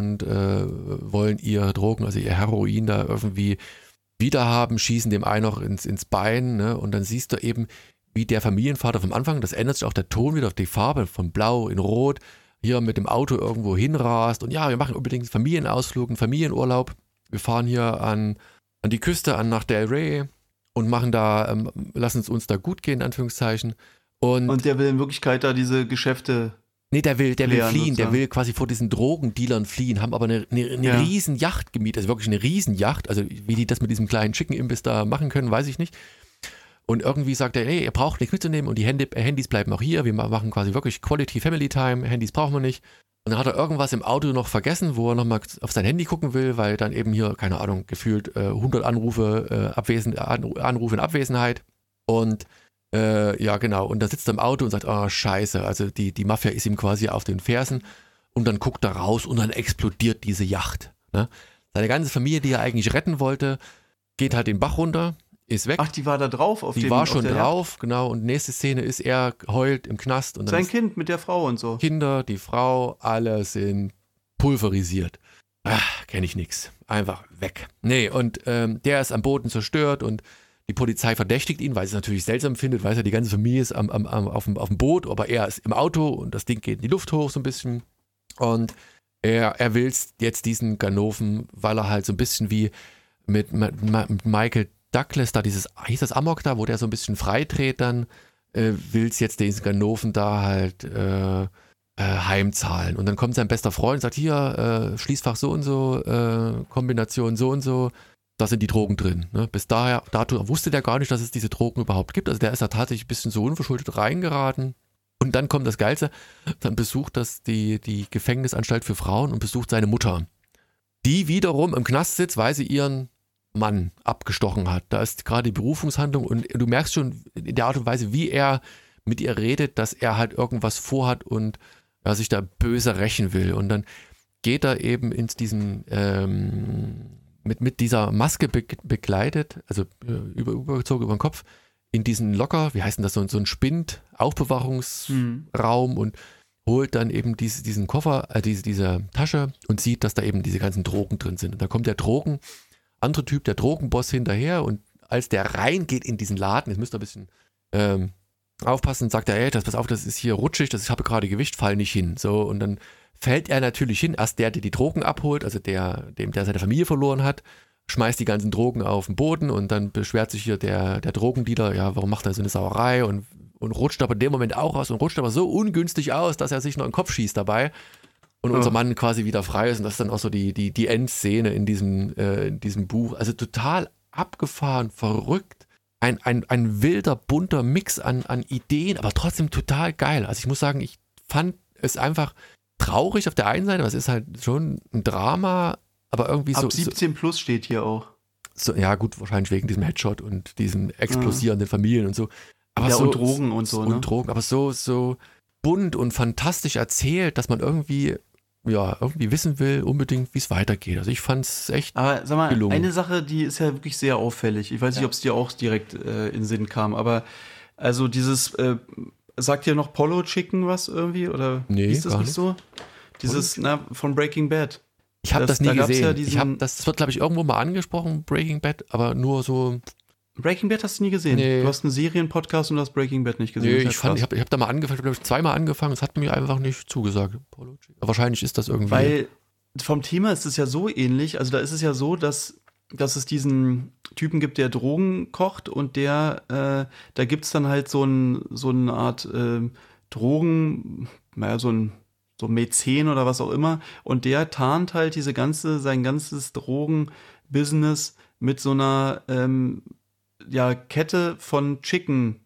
wollen ihr Drogen, also ihr Heroin da irgendwie wiederhaben, schießen dem einen noch ins Bein. Ne? Und dann siehst du eben, wie der Familienvater vom Anfang, das ändert sich auch der Ton wieder auf die Farbe, von blau in rot, hier mit dem Auto irgendwo hinrast. Und ja, wir machen unbedingt einen Familienausflug, einen Familienurlaub. Wir fahren hier an die Küste, nach Del Rey. Und machen da, lassen es uns da gut gehen, in Anführungszeichen. Und der will in Wirklichkeit da diese Geschäfte. Nee, der will fliehen, sozusagen. Der will quasi vor diesen Drogendealern fliehen, haben aber eine riesen Yacht gemietet, also wirklich eine riesen Yacht. Also wie die das mit diesem kleinen Chicken-Imbiss da machen können, weiß ich nicht. Und irgendwie sagt er, hey, ihr braucht nichts mitzunehmen und die Handys bleiben auch hier. Wir machen quasi wirklich Quality Family Time, Handys brauchen wir nicht. Und dann hat er irgendwas im Auto noch vergessen, wo er nochmal auf sein Handy gucken will, weil dann eben hier, keine Ahnung, gefühlt 100 Anrufe, Anrufe in Abwesenheit. Und ja, genau. Und da sitzt er im Auto und sagt, oh, scheiße, also die Mafia ist ihm quasi auf den Fersen. Und dann guckt er raus und dann explodiert diese Yacht. Ne? Seine ganze Familie, die er eigentlich retten wollte, geht halt den Bach runter, ist weg. Ach, die war da drauf? Die war schon drauf, Yacht? Genau. Und nächste Szene ist, er heult im Knast. Und dann sein Kind mit der Frau und so. Kinder, die Frau, alle sind pulverisiert. Kenne ich nix. Einfach weg. Nee, und der ist am Boden zerstört und die Polizei verdächtigt ihn, weil sie es natürlich seltsam findet, weiß ja, die ganze Familie ist auf dem Boot, aber er ist im Auto und das Ding geht in die Luft hoch so ein bisschen. Und er will jetzt diesen Ganoven, weil er halt so ein bisschen wie mit Michael Douglas da hieß das Amok da, wo der so ein bisschen freidreht dann, will's jetzt diesen Ganoven da halt heimzahlen. Und dann kommt sein bester Freund und sagt, hier, Schließfach so und so, Kombination so und so, da sind die Drogen drin. Ne? Bis dato wusste der gar nicht, dass es diese Drogen überhaupt gibt. Also der ist da tatsächlich ein bisschen so unverschuldet reingeraten. Und dann kommt das Geilste, dann besucht das die Gefängnisanstalt für Frauen und besucht seine Mutter. Die wiederum im Knast sitzt, weil sie ihren Mann abgestochen hat. Da ist gerade die Berufungshandlung und du merkst schon in der Art und Weise, wie er mit ihr redet, dass er halt irgendwas vorhat und sich da böse rächen will. Und dann geht er eben ins diesen mit dieser Maske bekleidet, also übergezogen über den Kopf, in diesen Locker, wie heißt denn das, so ein Spind-Aufbewahrungsraum und holt dann eben diesen Koffer, diese Tasche und sieht, dass da eben diese ganzen Drogen drin sind. Und da kommt der andere Typ, der Drogenboss hinterher und als der reingeht in diesen Laden, jetzt müsst ihr ein bisschen aufpassen, sagt er, ey, pass auf, das ist hier rutschig, ich habe gerade Gewicht, fall nicht hin. So, und dann fällt er natürlich hin, erst der die Drogen abholt, also der seine Familie verloren hat, schmeißt die ganzen Drogen auf den Boden und dann beschwert sich hier der Drogendealer, ja, warum macht er so eine Sauerei und rutscht aber in dem Moment auch aus und rutscht aber so ungünstig aus, dass er sich noch in den Kopf schießt dabei. und unser Mann quasi wieder frei ist und das ist dann auch so die Endszene in diesem Buch. Also total abgefahren, verrückt. Ein wilder, bunter Mix an Ideen, aber trotzdem total geil. Also ich muss sagen, ich fand es einfach traurig auf der einen Seite, aber es ist halt schon ein Drama, aber irgendwie Ab 17 plus steht hier auch. So, ja gut, wahrscheinlich wegen diesem Headshot und diesen explosierenden Familien und so. Aber ja, so, und Drogen und so, ne? Und Drogen, aber so bunt und fantastisch erzählt, dass man irgendwie wissen will, unbedingt, wie es weitergeht. Also ich fand es echt aber sag mal, gelungen. Eine Sache, die ist ja wirklich sehr auffällig. Ich weiß nicht, ob es dir auch direkt in den Sinn kam, aber also dieses, sagt dir noch Polo Chicken was irgendwie? Oder nee, ist das nicht so? Dieses, von Breaking Bad. Ich habe das nie gesehen. Ja das wird, glaube ich, irgendwo mal angesprochen, Breaking Bad, aber nur so. Breaking Bad hast du nie gesehen? Nee. Du hast einen Serienpodcast und du hast Breaking Bad nicht gesehen. Nee, ich hab da mal angefangen, glaube ich, zweimal angefangen, es hat mir einfach nicht zugesagt. Wahrscheinlich ist das irgendwie. Weil vom Thema ist es ja so ähnlich, also da ist es ja so, dass es diesen Typen gibt, der Drogen kocht und da gibt es dann halt so eine Art Drogen, so Mäzen oder was auch immer, und der tarnt halt sein ganzes Drogenbusiness mit so einer Kette von Chicken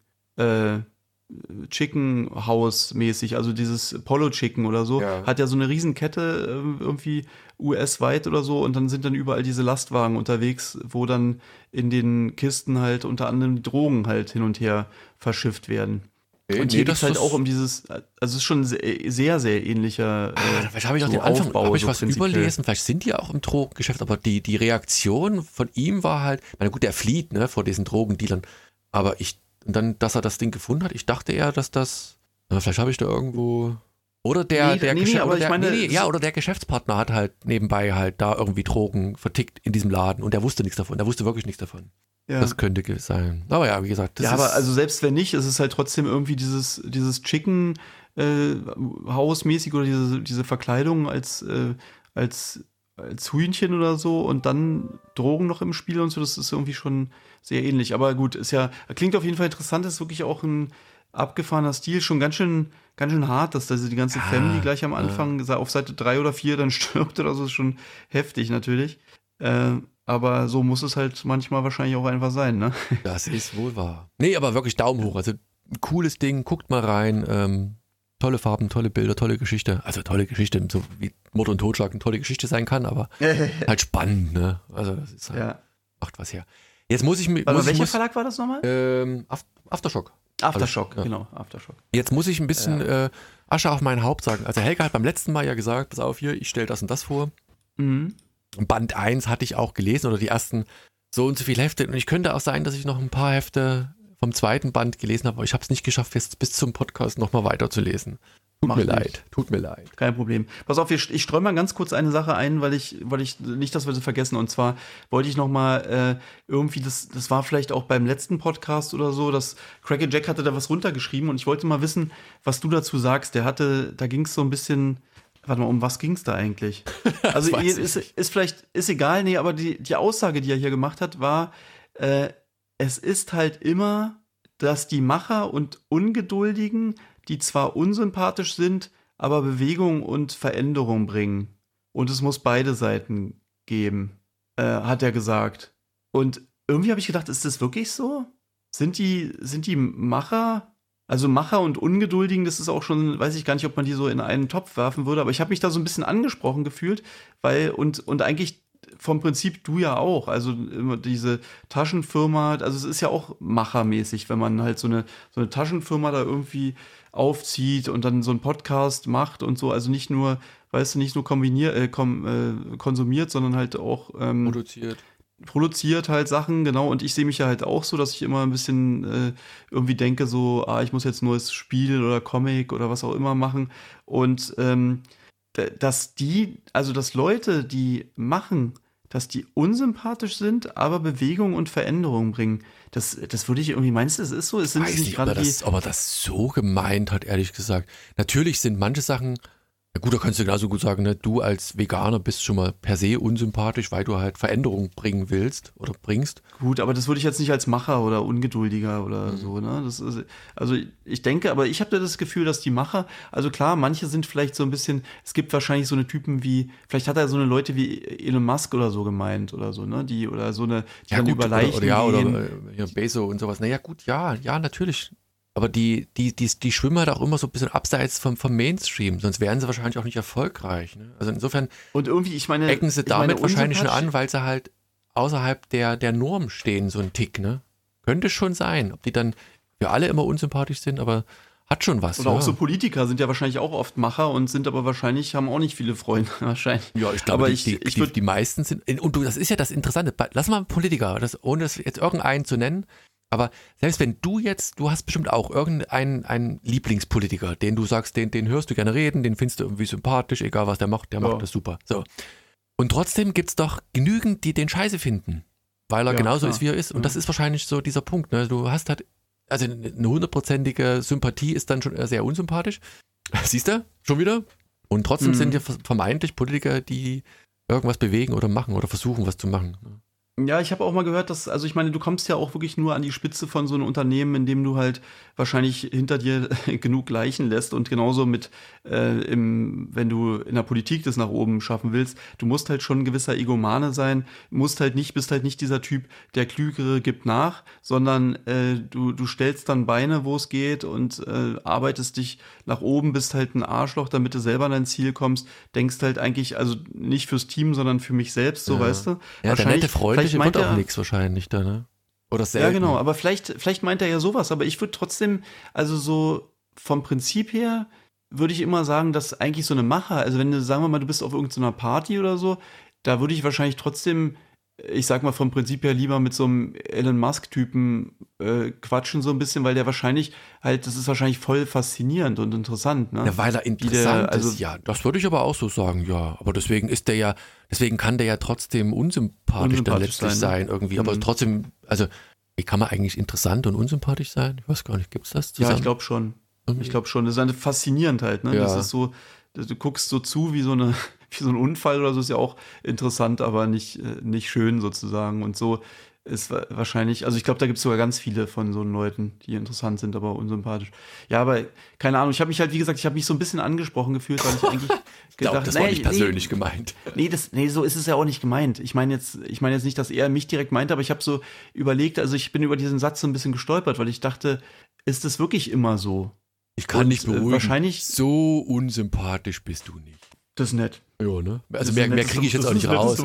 House mäßig, also dieses Polo Chicken oder so, hat ja so eine Riesenkette irgendwie US-weit oder so, und dann sind dann überall diese Lastwagen unterwegs, wo dann in den Kisten halt unter anderem die Drogen halt hin und her verschifft werden. Und hier geht es halt auch um dieses, also es ist schon sehr, sehr ähnlicher vielleicht habe ich auch den Anfang, habe ich was überlesen, vielleicht sind die auch im Drogengeschäft, aber die Reaktion von ihm war halt, ich meine, gut, der flieht, ne, vor diesen Drogendealern, aber und dann, dass er das Ding gefunden hat, ich dachte eher, dass das, vielleicht habe ich da irgendwo, oder der Geschäftspartner hat halt nebenbei halt da irgendwie Drogen vertickt in diesem Laden und der wusste nichts davon, der wusste wirklich nichts davon. Ja. Das könnte sein. Aber ja, wie gesagt, das ist. Aber also selbst wenn nicht, ist es halt trotzdem irgendwie dieses Chicken Haus-mäßig oder diese Verkleidung als Hühnchen oder so und dann Drogen noch im Spiel und so, das ist irgendwie schon sehr ähnlich. Aber gut, klingt auf jeden Fall interessant, ist wirklich auch ein abgefahrener Stil, schon ganz schön hart, dass die ganze Family gleich am Anfang auf Seite 3 oder 4 dann stirbt oder so, ist schon heftig natürlich. Aber so muss es halt manchmal wahrscheinlich auch einfach sein, ne? Das ist wohl wahr. Nee, aber wirklich Daumen hoch. Also ein cooles Ding, guckt mal rein. Tolle Farben, tolle Bilder, tolle Geschichte. Also tolle Geschichte, so wie Mord und Totschlag eine tolle Geschichte sein kann, aber halt spannend, ne? Also das ist halt, macht was her. Jetzt muss ich mir. Welcher Verlag war das nochmal? Aftershock. Aftershock, genau, Aftershock. Jetzt muss ich ein bisschen Asche auf mein Haupt sagen. Also Helga hat beim letzten Mal ja gesagt, pass auf hier, ich stelle das und das vor. Mhm. Band 1 hatte ich auch gelesen oder die ersten so und so viele Hefte. Und ich könnte auch sein, dass ich noch ein paar Hefte vom zweiten Band gelesen habe, aber ich habe es nicht geschafft, jetzt bis zum Podcast nochmal weiterzulesen. Tut mir leid. Kein Problem. Pass auf, ich streue mal ganz kurz eine Sache ein, weil ich nicht, dass wir sie vergessen. Und zwar wollte ich nochmal irgendwie, das war vielleicht auch beim letzten Podcast oder so, dass Cracky Jack hatte da was runtergeschrieben und ich wollte mal wissen, was du dazu sagst. Da ging es so ein bisschen. Warte mal, um was ging es da eigentlich? Also ist egal, nee, aber die Aussage, die er hier gemacht hat, war, es ist halt immer, dass die Macher und Ungeduldigen, die zwar unsympathisch sind, aber Bewegung und Veränderung bringen. Und es muss beide Seiten geben, hat er gesagt. Und irgendwie habe ich gedacht, ist das wirklich so? Sind die Macher... Also Macher und Ungeduldigen, das ist auch schon, weiß ich gar nicht, ob man die so in einen Topf werfen würde, aber ich habe mich da so ein bisschen angesprochen gefühlt, weil, und eigentlich vom Prinzip du ja auch, also immer diese Taschenfirma, also es ist ja auch machermäßig, wenn man halt so eine Taschenfirma da irgendwie aufzieht und dann so einen Podcast macht und so, also nicht nur, weißt du, nicht nur konsumiert, sondern halt auch produziert halt Sachen, genau, und ich sehe mich ja halt auch so, dass ich immer ein bisschen irgendwie denke so, ich muss jetzt ein neues Spiel oder Comic oder was auch immer machen und dass Leute, die machen, dass die unsympathisch sind, aber Bewegung und Veränderung bringen, das würde ich irgendwie, meinst du, das ist so? Ob er das so gemeint hat, ehrlich gesagt. Natürlich sind manche Sachen Ja gut, da kannst du genauso gut sagen, ne? Du als Veganer bist schon mal per se unsympathisch, weil du halt Veränderung bringen willst oder bringst. Gut, aber das würde ich jetzt nicht als Macher oder Ungeduldiger oder so, ne? Das ist, also ich denke, aber ich habe da das Gefühl, dass die Macher, also klar, manche sind vielleicht so ein bisschen, es gibt wahrscheinlich so eine Typen wie, vielleicht hat er so eine Leute wie Elon Musk oder so gemeint oder so, ne? Die oder so eine, die dann über Leichen gehen. Oder Bezos und sowas. Naja gut, ja, natürlich. Aber die schwimmen halt auch immer so ein bisschen abseits vom Mainstream, sonst wären sie wahrscheinlich auch nicht erfolgreich. Ne? Also insofern und irgendwie, ecken sie damit wahrscheinlich schon an, weil sie halt außerhalb der Norm stehen, so ein Tick. Ne? Könnte schon sein. Ob die dann für alle immer unsympathisch sind, aber hat schon was. Oder auch so Politiker sind ja wahrscheinlich auch oft Macher und sind aber wahrscheinlich, haben auch nicht viele Freunde wahrscheinlich. Ja, ich glaube, die meisten sind, und das ist ja das Interessante, lass mal Politiker, ohne das jetzt irgendeinen zu nennen, aber selbst wenn du hast bestimmt auch irgendeinen Lieblingspolitiker, den du sagst, den hörst du gerne reden, den findest du irgendwie sympathisch, egal was der macht das super. So. Und trotzdem gibt es doch genügend, die den Scheiße finden, weil er genauso ist, wie er ist. Und das ist wahrscheinlich so dieser Punkt. Ne? Du hast halt, also eine 100%ige Sympathie ist dann schon sehr unsympathisch. Siehst du? Schon wieder? Und trotzdem sind ja vermeintlich Politiker, die irgendwas bewegen oder machen oder versuchen, was zu machen. Ja, ich habe auch mal gehört, dass, also ich meine, du kommst ja auch wirklich nur an die Spitze von so einem Unternehmen, in dem du halt wahrscheinlich hinter dir genug Leichen lässt und genauso mit, wenn du in der Politik das nach oben schaffen willst, du musst halt schon ein gewisser Egomane sein, bist halt nicht dieser Typ, der Klügere gibt nach, sondern du stellst dann Beine, wo es geht und arbeitest dich nach oben, bist halt ein Arschloch, damit du selber an dein Ziel kommst, denkst halt eigentlich, also nicht fürs Team, sondern für mich selbst, so weißt du. Ja, der nette Freund wird auch nichts wahrscheinlich da, ne? Oder selten. Ja, genau, aber vielleicht meint er ja sowas, aber ich würde trotzdem, also so vom Prinzip her, würde ich immer sagen, dass eigentlich so eine Macher, also wenn du, sagen wir mal, du bist auf irgendeiner Party oder so, da würde ich wahrscheinlich trotzdem, ich sag mal vom Prinzip her lieber mit so einem Elon Musk-Typen quatschen so ein bisschen, weil der wahrscheinlich halt, das ist wahrscheinlich voll faszinierend und interessant, ne? Ja, weil er interessant ist, ja, das würde ich aber auch so sagen, ja. Aber deswegen kann der ja trotzdem unsympathisch dann letztlich sein irgendwie. Aber trotzdem, also, wie kann man eigentlich interessant und unsympathisch sein? Ich weiß gar nicht, gibt's das zusammen? Ja, ich glaube schon. Ich glaube schon. Das ist eine faszinierend halt, ne? Ja. Das ist so, du guckst so zu wie so ein Unfall oder so, ist ja auch interessant, aber nicht schön sozusagen. Und so ist wahrscheinlich, also ich glaube, da gibt es sogar ganz viele von so Leuten, die interessant sind, aber unsympathisch. Ja, aber keine Ahnung, ich habe mich halt, wie gesagt, so ein bisschen angesprochen gefühlt, weil ich eigentlich gedacht, das war nicht persönlich gemeint. Nee, so ist es ja auch nicht gemeint. Ich meine jetzt nicht, dass er mich direkt meinte, aber ich habe so überlegt, also ich bin über diesen Satz so ein bisschen gestolpert, weil ich dachte, ist das wirklich immer so? Ich kann nicht beruhigen. Wahrscheinlich so unsympathisch bist du nicht. Das ist nett. Ja, ne? Also mehr kriege ich jetzt auch nicht raus.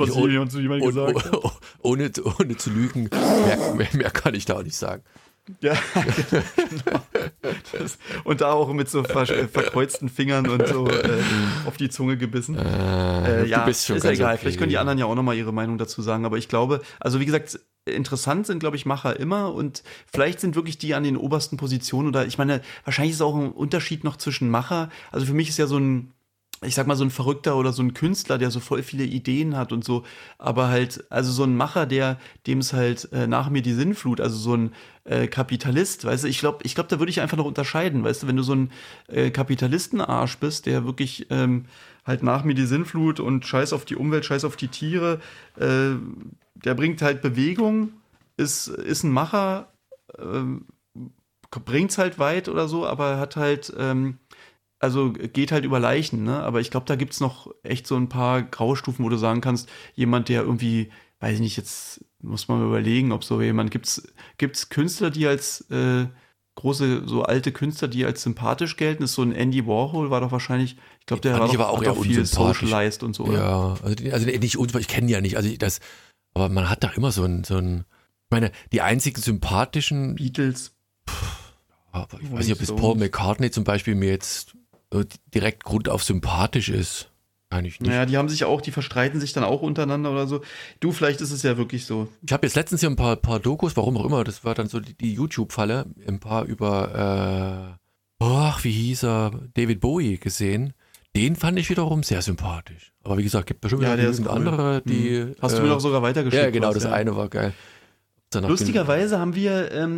Ohne zu lügen, mehr kann ich da auch nicht sagen. Ja, genau. Und da auch mit so verkreuzten Fingern und so auf die Zunge gebissen. Ja, ist ja egal. Okay. Vielleicht können die anderen ja auch nochmal ihre Meinung dazu sagen. Aber ich glaube, also wie gesagt, interessant sind, glaube ich, Macher immer. Und vielleicht sind wirklich die an den obersten Positionen. Oder ich meine, wahrscheinlich ist auch ein Unterschied noch zwischen Macher. Also für mich ist ja so ein, ich sag mal, so ein Verrückter oder so ein Künstler, der so voll viele Ideen hat und so, aber halt, also so ein Macher, dem es halt nach mir die Sinnflut, also so ein Kapitalist, weißt du, ich glaube, da würde ich einfach noch unterscheiden, weißt du, wenn du so ein Kapitalistenarsch bist, der wirklich halt nach mir die Sinnflut und scheiß auf die Umwelt, scheiß auf die Tiere, der bringt halt Bewegung, ist ein Macher, bringt's halt weit oder so, aber hat halt also geht halt über Leichen, ne? Aber ich glaube, da gibt's noch echt so ein paar Graustufen, wo du sagen kannst, jemand, der irgendwie, weiß ich nicht, jetzt muss man mal überlegen, ob so jemand, gibt's Künstler, die als große, so alte Künstler, die als sympathisch gelten? Ist so ein Andy Warhol, war doch wahrscheinlich, ich glaube, der war doch auch viel socialized und so, oder? Ja, also nicht unsympathisch, ich kenne die ja nicht, aber man hat da immer so ein, ich meine, die einzigen sympathischen Beatles. Ich weiß nicht, ob jetzt Paul McCartney zum Beispiel mir jetzt direkt grundauf sympathisch ist. Eigentlich nicht. Naja, die verstreiten sich dann auch untereinander oder so. Du, vielleicht ist es ja wirklich so. Ich habe jetzt letztens hier ein paar Dokus, warum auch immer, das war dann so die YouTube-Falle, ein paar über, wie hieß er, David Bowie gesehen. Den fand ich wiederum sehr sympathisch. Aber wie gesagt, gibt bestimmt cool. Andere, die... Hast du mir doch sogar weitergeschickt. Ja, genau, das eine war geil. Lustigerweise haben wir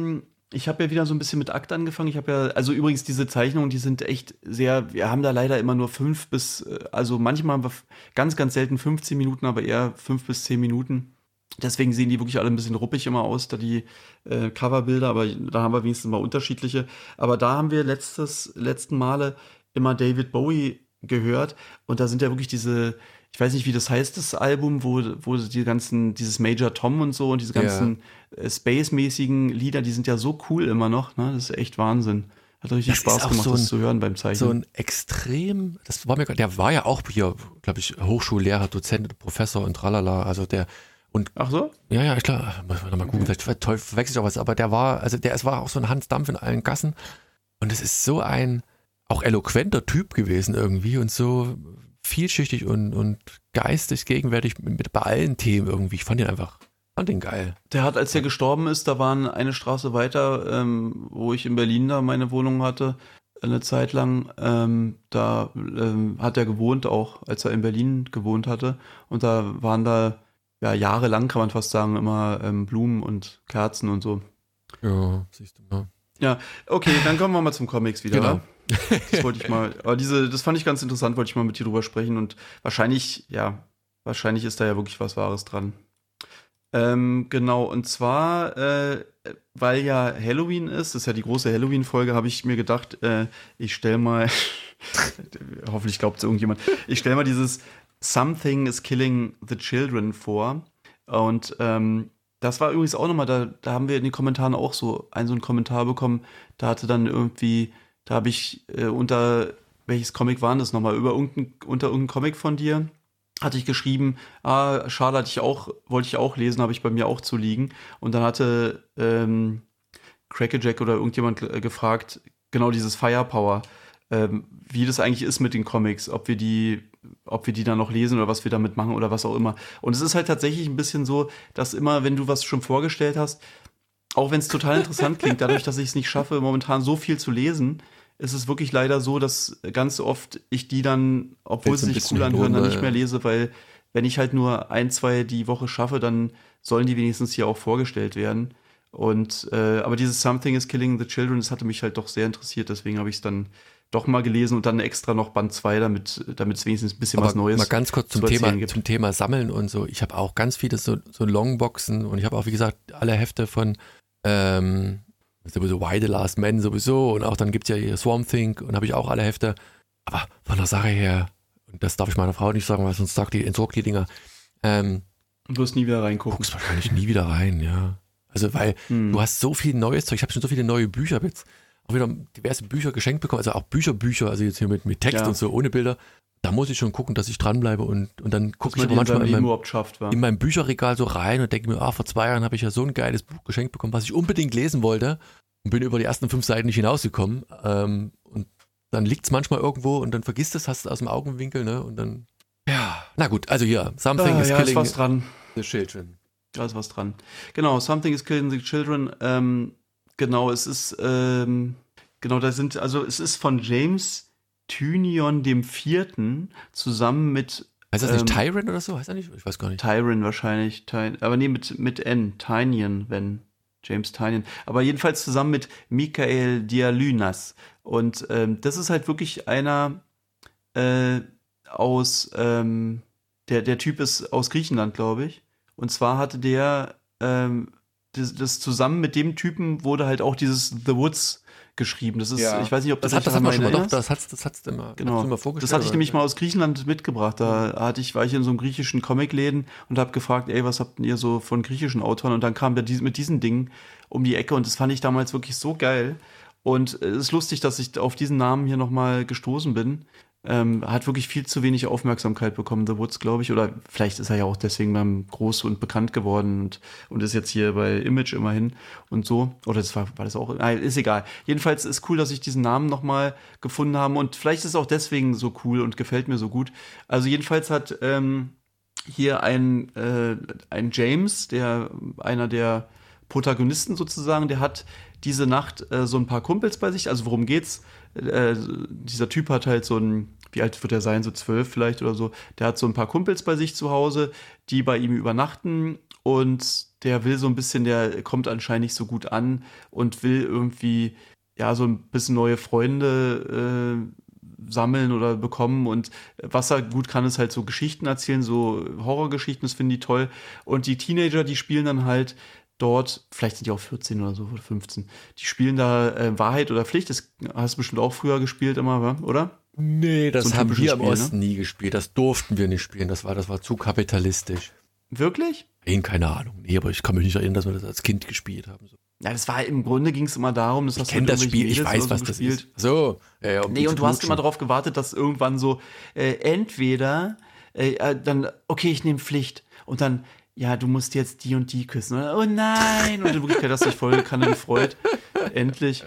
Ich habe ja wieder so ein bisschen mit Akt angefangen. Ich habe ja, also übrigens diese Zeichnungen, die sind echt sehr, wir haben da leider immer nur 5 bis, also manchmal haben wir ganz, ganz selten 15 Minuten, aber eher 5 bis 10 Minuten. Deswegen sehen die wirklich alle ein bisschen ruppig immer aus, da die Coverbilder, aber da haben wir wenigstens mal unterschiedliche. Aber da haben wir letzten Male immer David Bowie gehört und da sind ja wirklich diese, ich weiß nicht, wie das heißt, das Album, wo die ganzen, dieses Major Tom und so und diese ganzen Space-mäßigen Lieder, die sind ja so cool immer noch, ne? Das ist echt Wahnsinn. Hat richtig Spaß gemacht, das zu hören beim Zeichnen. So ein extrem, das war mir, der war ja auch hier, glaube ich, Hochschullehrer, Dozent, Professor und tralala, also der und ach so? Ja, ich glaube, muss man mal gucken, vielleicht verwechsel ich auch was, aber es war auch so ein Hans Dampf in allen Gassen und es ist so ein auch eloquenter Typ gewesen irgendwie und so vielschichtig und geistig gegenwärtig bei allen Themen irgendwie. Ich fand den geil. Der hat, als er gestorben ist, da waren eine Straße weiter, wo ich in Berlin da meine Wohnung hatte, eine Zeit lang, da hat er gewohnt auch, als er in Berlin gewohnt hatte und da waren da ja jahrelang, kann man fast sagen, immer Blumen und Kerzen und so. Ja, siehst du mal. Ja, okay, dann kommen wir mal zum Comics wieder. Genau. Das wollte ich mal, aber das fand ich ganz interessant, wollte ich mal mit dir drüber sprechen und wahrscheinlich ist da ja wirklich was Wahres dran. Genau, und zwar, weil ja Halloween ist, das ist ja die große Halloween-Folge, habe ich mir gedacht, ich stelle mal, hoffentlich glaubt es irgendjemand, ich stelle mal dieses Something is Killing the Children vor und das war übrigens auch nochmal, da haben wir in den Kommentaren auch so einen Kommentar bekommen, da hatte dann irgendwie, da habe ich unter, welches Comic war das nochmal, unter irgendeinem Comic von dir, hatte ich geschrieben, schade, wollte ich auch lesen, habe ich bei mir auch zu liegen. Und dann hatte Crackerjack oder irgendjemand gefragt, genau dieses Firepower, wie das eigentlich ist mit den Comics, ob wir die dann noch lesen oder was wir damit machen oder was auch immer. Und es ist halt tatsächlich ein bisschen so, dass immer, wenn du was schon vorgestellt hast, auch wenn es total interessant klingt, dadurch, dass ich es nicht schaffe, momentan so viel zu lesen, ist es wirklich leider so, dass ganz oft ich die dann, obwohl sie sich cool anhören, dann nicht mehr lese, weil wenn ich halt nur 1, 2 die Woche schaffe, dann sollen die wenigstens hier auch vorgestellt werden. Und aber dieses Something is Killing the Children, das hatte mich halt doch sehr interessiert, deswegen habe ich es dann doch mal gelesen und dann extra noch Band 2, damit es wenigstens ein bisschen aber was Neues mal ganz kurz zum Thema Sammeln und so. Ich habe auch ganz viele so Longboxen und ich habe auch, wie gesagt, alle Hefte von sowieso Why the Last Man sowieso und auch dann gibt es ja hier Swamp Thing und habe ich auch alle Hefte. Aber von der Sache her, und das darf ich meiner Frau nicht sagen, weil sonst entsorgt die Dinger. Du wirst nie wieder reingucken. Guckst wahrscheinlich nie wieder rein, ja. Also weil du hast so viel neues Zeug, ich habe schon so viele neue Bücher, habe jetzt auch wieder diverse Bücher geschenkt bekommen, also auch Bücher, also jetzt hier mit Text und so, ohne Bilder. Da muss ich schon gucken, dass ich dranbleibe und dann gucke ich aber manchmal in meinem Bücherregal so rein und denke mir, vor 2 Jahren habe ich ja so ein geiles Buch geschenkt bekommen, was ich unbedingt lesen wollte und bin über die ersten 5 Seiten nicht hinausgekommen. Und dann liegt es manchmal irgendwo und dann vergisst es, hast es aus dem Augenwinkel, ne? Und dann, ja, na gut, also hier, Something is Killing ist was dran. the Children. Da ist was dran. Genau, Something is Killing the Children. Genau, es ist, es ist von James Tynion dem Vierten zusammen mit. Heißt das nicht Tyron oder so? Heißt das nicht? Ich weiß gar nicht. Tyron wahrscheinlich. Aber nee, mit N. Tynion, wenn. James Tynion. Aber jedenfalls zusammen mit Michael Dialynas. Und das ist halt wirklich einer aus. Der Typ ist aus Griechenland, glaube ich. Und zwar hatte der. Das zusammen mit dem Typen wurde halt auch dieses The Woods geschrieben. Das ist, ich weiß nicht, ob das hat man schon mal, doch, das hat's immer, genau. immer vorgestellt. Das hatte ich nämlich mal aus Griechenland mitgebracht. Da war ich in so einem griechischen Comicläden und habe gefragt, was habt ihr so von griechischen Autoren? Und dann kam der mit diesen Dingen um die Ecke und das fand ich damals wirklich so geil. Und es ist lustig, dass ich auf diesen Namen hier nochmal gestoßen bin. Hat wirklich viel zu wenig Aufmerksamkeit bekommen, The Woods, glaube ich. Oder vielleicht ist er ja auch deswegen dann groß und bekannt geworden und ist jetzt hier bei Image immerhin und so. Oder das war das auch, ist egal. Jedenfalls ist cool, dass ich diesen Namen nochmal gefunden habe und vielleicht ist es auch deswegen so cool und gefällt mir so gut. Also jedenfalls hat hier ein James, einer der Protagonisten sozusagen, der hat diese Nacht so ein paar Kumpels bei sich. Also worum geht's? Dieser Typ hat halt so ein, wie alt wird er sein, so 12 vielleicht oder so, der hat so ein paar Kumpels bei sich zu Hause, die bei ihm übernachten und der will so ein bisschen, der kommt anscheinend nicht so gut an und will irgendwie ja so ein bisschen neue Freunde sammeln oder bekommen, und was er gut kann, ist halt so Geschichten erzählen, so Horrorgeschichten, das finden die toll, und die Teenager, die spielen dann halt dort, vielleicht sind die auch 14 oder so oder 15, die spielen da Wahrheit oder Pflicht, das hast du bestimmt auch früher gespielt immer, oder? Nee, das so haben wir im Osten nie gespielt, das durften wir nicht spielen, das war zu kapitalistisch. Wirklich? Keine Ahnung, nee, aber ich kann mich nicht erinnern, dass wir das als Kind gespielt haben. So. Ja, das war im Grunde, ging es immer darum, dass ich kenne das Spiel, ich weiß, was das ist. So. Ja, nee, und du hast immer darauf gewartet, dass irgendwann so, entweder, dann, okay, ich nehme Pflicht. Und dann, ja, du musst jetzt die und die küssen. Oder, oh nein! Und in Wirklichkeit hast du dich voll Kanne gefreut. Endlich.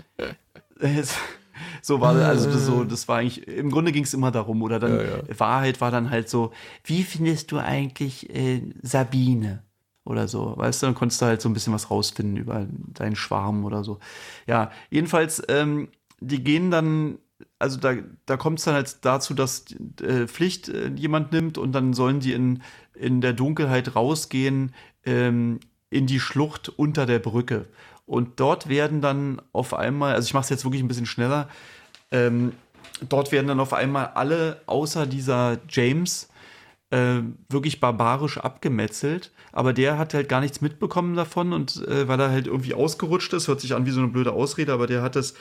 So war das war eigentlich, im Grunde ging es immer darum. Oder dann, Wahrheit war dann halt so, wie findest du eigentlich Sabine? Oder so, weißt du, dann konntest du halt so ein bisschen was rausfinden über deinen Schwarm oder so. Ja, jedenfalls, die gehen dann, also da kommt es dann halt dazu, dass Pflicht jemand nimmt, und dann sollen die in der Dunkelheit rausgehen in die Schlucht unter der Brücke. Und dort werden dann auf einmal, also ich mache es jetzt wirklich ein bisschen schneller, dort werden dann auf einmal alle außer dieser James wirklich barbarisch abgemetzelt, aber der hat halt gar nichts mitbekommen davon, und weil er halt irgendwie ausgerutscht ist, hört sich an wie so eine blöde Ausrede, aber der hat es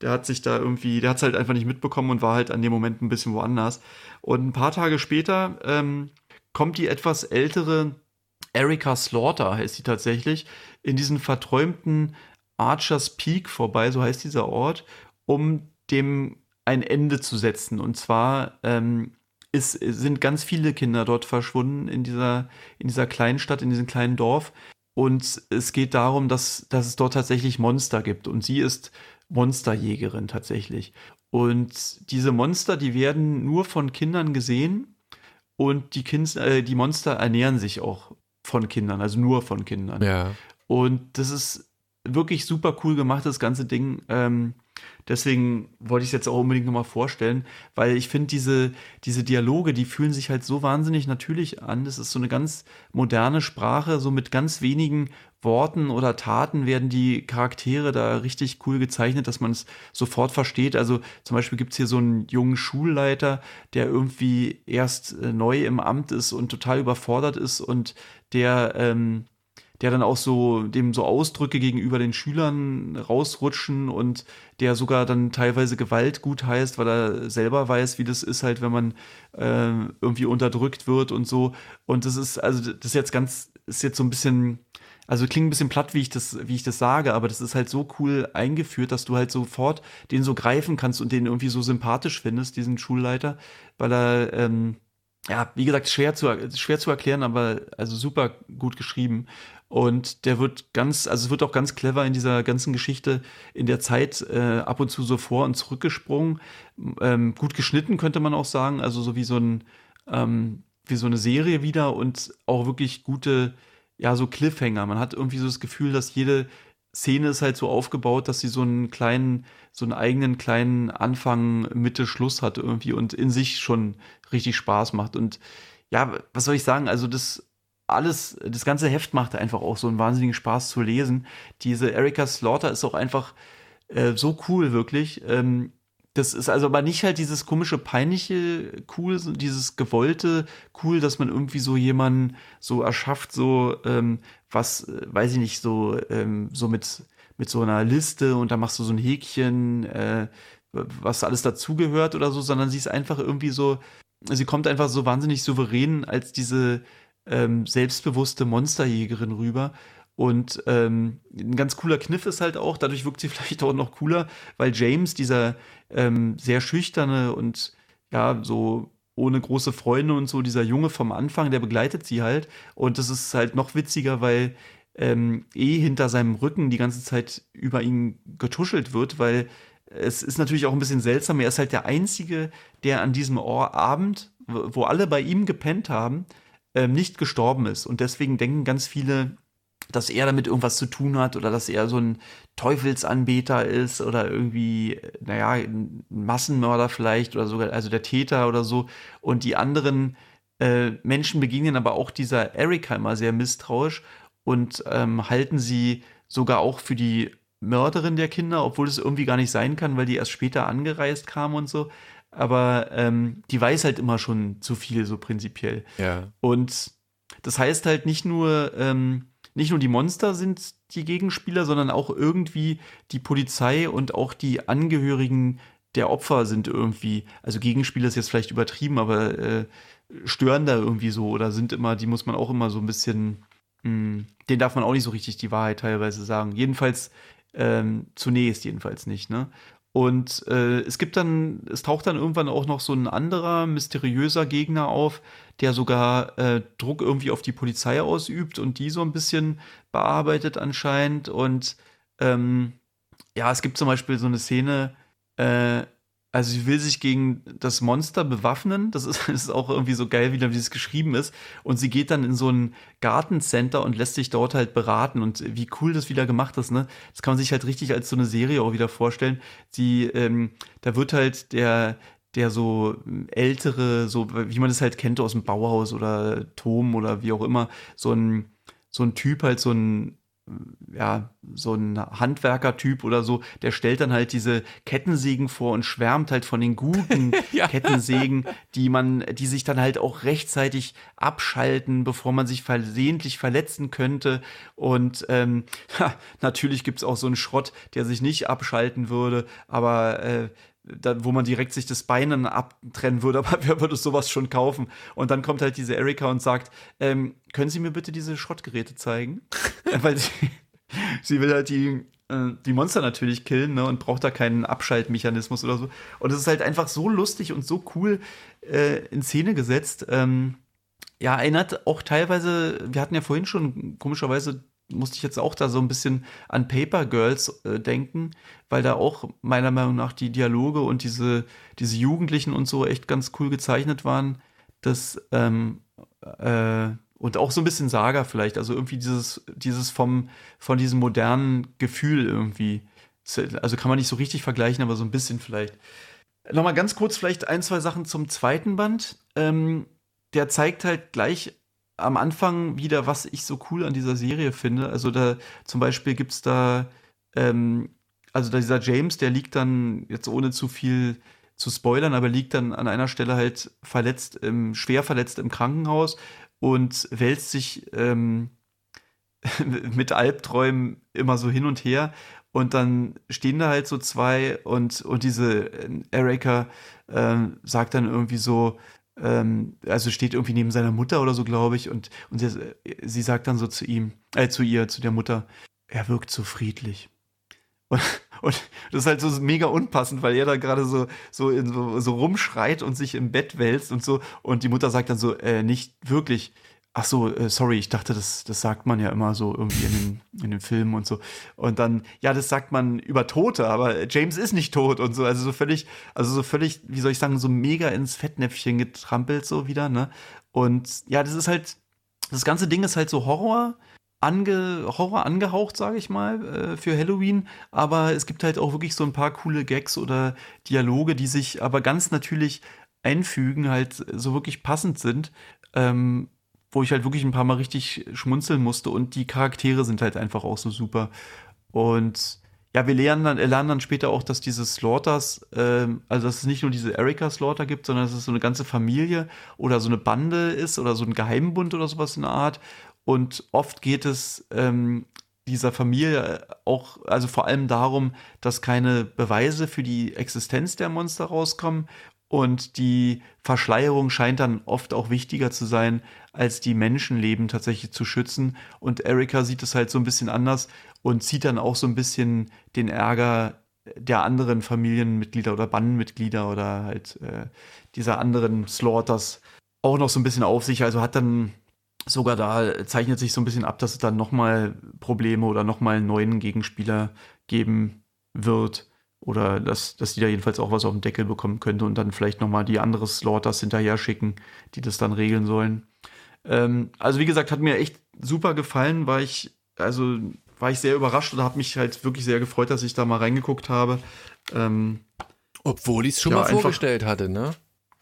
halt einfach nicht mitbekommen und war halt an dem Moment ein bisschen woanders. Und ein paar Tage später kommt die etwas ältere Erica Slaughter, heißt sie tatsächlich, in diesen verträumten Archer's Peak vorbei, so heißt dieser Ort, um dem ein Ende zu setzen. Und zwar sind ganz viele Kinder dort verschwunden in dieser kleinen Stadt, in diesem kleinen Dorf. Und es geht darum, dass es dort tatsächlich Monster gibt. Und sie ist Monsterjägerin tatsächlich. Und diese Monster, die werden nur von Kindern gesehen. Und die Monster ernähren sich auch von Kindern, also nur von Kindern. Ja. Und das ist wirklich super cool gemacht, das ganze Ding. Deswegen wollte ich es jetzt auch unbedingt nochmal vorstellen, weil ich finde, diese Dialoge, die fühlen sich halt so wahnsinnig natürlich an. Das ist so eine ganz moderne Sprache, so mit ganz wenigen Worten oder Taten werden die Charaktere da richtig cool gezeichnet, dass man es sofort versteht. Also zum Beispiel gibt es hier so einen jungen Schulleiter, der irgendwie erst neu im Amt ist und total überfordert ist, und der dann auch dem so Ausdrücke gegenüber den Schülern rausrutschen, und der sogar dann teilweise Gewalt gut heißt, weil er selber weiß, wie das ist halt, wenn man irgendwie unterdrückt wird und so. Und das ist jetzt so ein bisschen, also klingt ein bisschen platt, wie ich das sage, aber das ist halt so cool eingeführt, dass du halt sofort den so greifen kannst und den irgendwie so sympathisch findest, diesen Schulleiter, weil er ja, wie gesagt, schwer zu erklären, aber also super gut geschrieben. Und es wird auch ganz clever in dieser ganzen Geschichte in der Zeit ab und zu so vor- und zurückgesprungen. Gut geschnitten, könnte man auch sagen, also so wie so eine Serie wieder, und auch wirklich gute, ja, so Cliffhanger. Man hat irgendwie so das Gefühl, dass jede Szene ist halt so aufgebaut, dass sie so einen eigenen kleinen Anfang, Mitte, Schluss hat irgendwie und in sich schon richtig Spaß macht. Und ja, was soll ich sagen? Also das ganze Heft macht einfach auch so einen wahnsinnigen Spaß zu lesen. Diese Erica Slaughter ist auch einfach so cool, wirklich. Das ist also aber nicht halt dieses komische, peinliche cool, so dieses gewollte cool, dass man irgendwie so jemanden so erschafft, so weiß ich nicht, so mit so einer Liste, und da machst du so ein Häkchen, was alles dazugehört oder so, sondern sie ist einfach irgendwie so, sie kommt einfach so wahnsinnig souverän als diese selbstbewusste Monsterjägerin rüber. Und ein ganz cooler Kniff ist halt auch, dadurch wirkt sie vielleicht auch noch cooler, weil James, dieser sehr schüchterne und ja, so ohne große Freunde und so, dieser Junge vom Anfang, der begleitet sie halt. Und das ist halt noch witziger, weil hinter seinem Rücken die ganze Zeit über ihn getuschelt wird, weil es ist natürlich auch ein bisschen seltsam. Er ist halt der Einzige, der an diesem Abend, wo alle bei ihm gepennt haben, nicht gestorben ist. Und deswegen denken ganz viele, dass er damit irgendwas zu tun hat oder dass er so ein Teufelsanbeter ist oder irgendwie, naja, ein Massenmörder vielleicht oder sogar, also der Täter oder so. Und die anderen Menschen begegnen aber auch dieser Erica immer sehr misstrauisch. und halten sie sogar auch für die Mörderin der Kinder, obwohl es irgendwie gar nicht sein kann, weil die erst später angereist kam und so. Aber die weiß halt immer schon zu viel, so prinzipiell. Ja. Und das heißt halt nicht nur die Monster sind die Gegenspieler, sondern auch irgendwie die Polizei und auch die Angehörigen der Opfer sind irgendwie, also Gegenspieler ist jetzt vielleicht übertrieben, aber stören da irgendwie so oder sind immer, die muss man auch immer so ein bisschen, denen darf man auch nicht so richtig die Wahrheit teilweise sagen. Jedenfalls, zunächst jedenfalls nicht, ne? Und es taucht dann irgendwann auch noch so ein anderer mysteriöser Gegner auf, der sogar Druck irgendwie auf die Polizei ausübt und die so ein bisschen bearbeitet anscheinend. Und ja, es gibt zum Beispiel so eine Szene, also sie will sich gegen das Monster bewaffnen. Das ist auch irgendwie so geil, wie es geschrieben ist. Und sie geht dann in so ein Gartencenter und lässt sich dort halt beraten. Und wie cool das wieder gemacht ist, ne? Das kann man sich halt richtig als so eine Serie auch wieder vorstellen. Da wird halt der so ältere, so wie man das halt kennt aus dem Bauhaus oder Tom oder wie auch immer, so ein Typ halt so ein Handwerkertyp oder so, der stellt dann halt diese Kettensägen vor und schwärmt halt von den guten Ja. Kettensägen, die sich dann halt auch rechtzeitig abschalten, bevor man sich versehentlich verletzen könnte. Und natürlich gibt's auch so einen Schrott, der sich nicht abschalten würde, aber wo man direkt sich das Bein dann abtrennen würde, aber wer würde sowas schon kaufen? Und dann kommt halt diese Erika und sagt, können Sie mir bitte diese Schrottgeräte zeigen? Weil sie will halt die Monster natürlich killen, ne, und braucht da keinen Abschaltmechanismus oder so. Und es ist halt einfach so lustig und so cool in Szene gesetzt. Ja, erinnert auch teilweise, wir hatten ja vorhin schon, komischerweise musste ich jetzt auch da so ein bisschen an Paper Girls denken, weil da auch meiner Meinung nach die Dialoge und diese Jugendlichen und so echt ganz cool gezeichnet waren. Und auch so ein bisschen Saga vielleicht, also irgendwie dieses von diesem modernen Gefühl irgendwie. Also kann man nicht so richtig vergleichen, aber so ein bisschen vielleicht. Nochmal ganz kurz vielleicht 1, 2 Sachen zum zweiten Band. Der zeigt halt gleich am Anfang wieder, was ich so cool an dieser Serie finde. Also da zum Beispiel gibt's da, also da dieser James, der liegt dann, jetzt ohne zu viel zu spoilern, aber liegt dann an einer Stelle halt schwer verletzt im Krankenhaus und wälzt sich mit Albträumen immer so hin und her. Und dann stehen da halt so zwei und diese Erika sagt dann irgendwie so, also steht irgendwie neben seiner Mutter oder so, glaube ich, und sie sagt dann so zu der Mutter, er wirkt so friedlich. Und das ist halt so mega unpassend, weil er da gerade so rumschreit und sich im Bett wälzt und so. Und die Mutter sagt dann so, nicht wirklich. Ach so, sorry, ich dachte, das sagt man ja immer so irgendwie in den Filmen und so. Und dann, ja, das sagt man über Tote, aber James ist nicht tot und so. Also so völlig, wie soll ich sagen, so mega ins Fettnäpfchen getrampelt so wieder, ne? Und ja, das ganze Ding ist halt so Horror angehaucht, sage ich mal, für Halloween. Aber es gibt halt auch wirklich so ein paar coole Gags oder Dialoge, die sich aber ganz natürlich einfügen, halt so wirklich passend sind. Wo ich halt wirklich ein paar Mal richtig schmunzeln musste und die Charaktere sind halt einfach auch so super. Und ja, wir lernen dann später auch, dass diese Slaughters, also dass es nicht nur diese Erika Slaughter gibt, sondern dass es so eine ganze Familie oder so eine Bande ist oder so ein Geheimbund oder sowas in der Art. Und oft geht es dieser Familie auch, also vor allem darum, dass keine Beweise für die Existenz der Monster rauskommen. Und die Verschleierung scheint dann oft auch wichtiger zu sein, als die Menschenleben tatsächlich zu schützen. Und Erika sieht es halt so ein bisschen anders und zieht dann auch so ein bisschen den Ärger der anderen Familienmitglieder oder Bandenmitglieder oder halt dieser anderen Slaughters auch noch so ein bisschen auf sich. Also hat dann sogar da, zeichnet sich so ein bisschen ab, dass es dann nochmal Probleme oder nochmal einen neuen Gegenspieler geben wird. Oder dass die da jedenfalls auch was auf den Deckel bekommen könnte und dann vielleicht nochmal die andere Slaughters hinterher schicken, die das dann regeln sollen. Also wie gesagt, hat mir echt super gefallen, war ich sehr überrascht oder habe mich halt wirklich sehr gefreut, dass ich da mal reingeguckt habe. Obwohl ich es schon mal vorgestellt hatte, ne?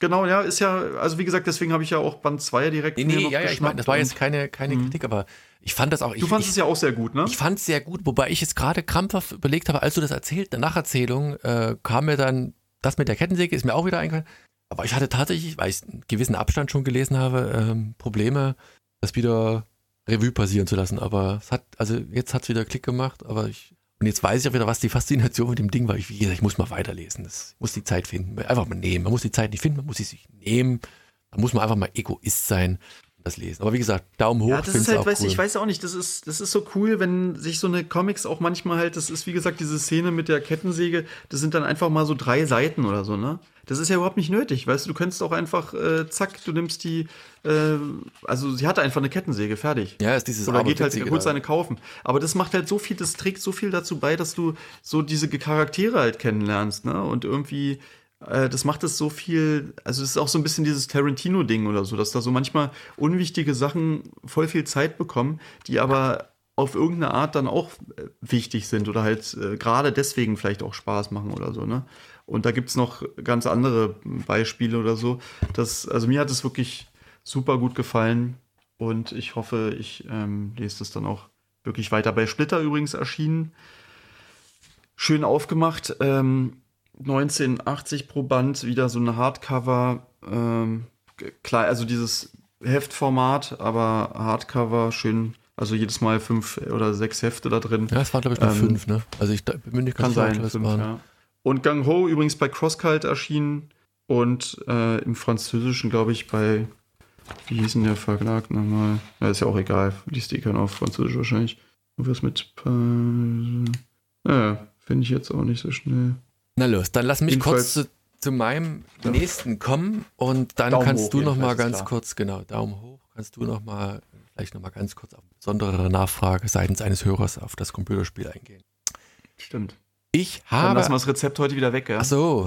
Genau, ja, ist ja, also wie gesagt, deswegen habe ich ja auch Band 2 direkt ich meine, das war jetzt keine Kritik, aber ich fand das auch... Du fandest es ja auch sehr gut, ne? Ich fand es sehr gut, wobei ich jetzt gerade krampfhaft überlegt habe, als du das erzählt, der Nacherzählung, kam mir dann, das mit der Kettensäge ist mir auch wieder eingefallen, aber ich hatte tatsächlich, weil ich einen gewissen Abstand schon gelesen habe, Probleme, das wieder Revue passieren zu lassen, aber jetzt hat es wieder Klick gemacht, und jetzt weiß ich auch wieder, was die Faszination mit dem Ding war. Wie gesagt, ich muss mal weiterlesen. Ich muss die Zeit finden. Einfach mal nehmen. Man muss die Zeit nicht finden, man muss sie sich nehmen. Da muss man einfach mal Egoist sein und das lesen. Aber wie gesagt, Daumen hoch. Ja, das ist halt, cool. Ich weiß auch nicht, das ist so cool, wenn sich so eine Comics auch manchmal halt, das ist wie gesagt diese Szene mit der Kettensäge, das sind dann einfach mal so 3 Seiten oder so, ne? Das ist ja überhaupt nicht nötig, weißt du könntest auch einfach, zack, du nimmst die, also sie hatte einfach eine Kettensäge, fertig. Ja, ist dieses oder geht halt, holst eine kaufen. Aber das macht halt so viel, das trägt so viel dazu bei, dass du so diese Charaktere halt kennenlernst, ne? Und irgendwie, das macht es so viel, also es ist auch so ein bisschen dieses Tarantino-Ding oder so, dass da so manchmal unwichtige Sachen voll viel Zeit bekommen, die aber auf irgendeine Art dann auch wichtig sind oder halt gerade deswegen vielleicht auch Spaß machen oder so, ne? Und da gibt's noch ganz andere Beispiele oder so. Also mir hat es wirklich super gut gefallen und ich hoffe, ich lese das dann auch wirklich weiter. Bei Splitter übrigens erschienen. Schön aufgemacht. 1980 pro Band, wieder so eine Hardcover. Klar, also dieses Heftformat, aber Hardcover, schön. Also jedes Mal 5 oder 6 Hefte da drin. Ja, es waren glaube ich nur 5, ne? Also ich bin mir nicht ganz sicher, was waren. Ja. Und Gang Ho übrigens bei CrossCult erschienen und im Französischen, glaube ich, bei, wie hieß denn der Verlag nochmal? Ja, ist ja auch egal, liest die keiner auf Französisch wahrscheinlich. Und was mit, naja, finde ich jetzt auch nicht so schnell. Na los, dann lass mich kurz zu meinem nächsten kommen und dann Daumen kannst hoch, du nochmal ganz kurz, genau, Daumen hoch, kannst du vielleicht nochmal ganz kurz auf eine besondere Nachfrage seitens eines Hörers auf das Computerspiel eingehen. Stimmt. Dann lassen wir das Rezept heute wieder weg, ja? Ach so.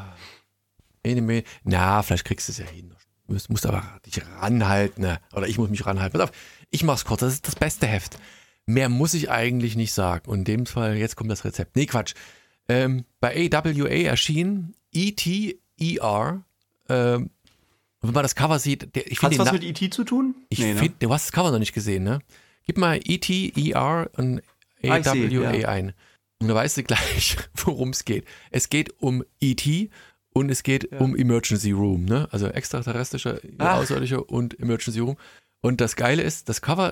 Vielleicht kriegst du es ja hin. Du musst aber dich ranhalten. Ne? Oder ich muss mich ranhalten. Pass auf, ich mach's kurz. Das ist das beste Heft. Mehr muss ich eigentlich nicht sagen. Und in dem Fall, jetzt kommt das Rezept. Nee, Quatsch. Bei AWA erschienen E.T. E.R. Wenn man das Cover sieht. Hat was mit E.T. zu tun? Du hast das Cover noch nicht gesehen, ne? Gib mal E.T. E.R. und AWA ein. Und da weißt du gleich, worum es geht. Es geht um E.T. und es geht um Emergency Room, ne? Also extraterrestrischer, außerirdischer und Emergency Room. Und das Geile ist, das Cover,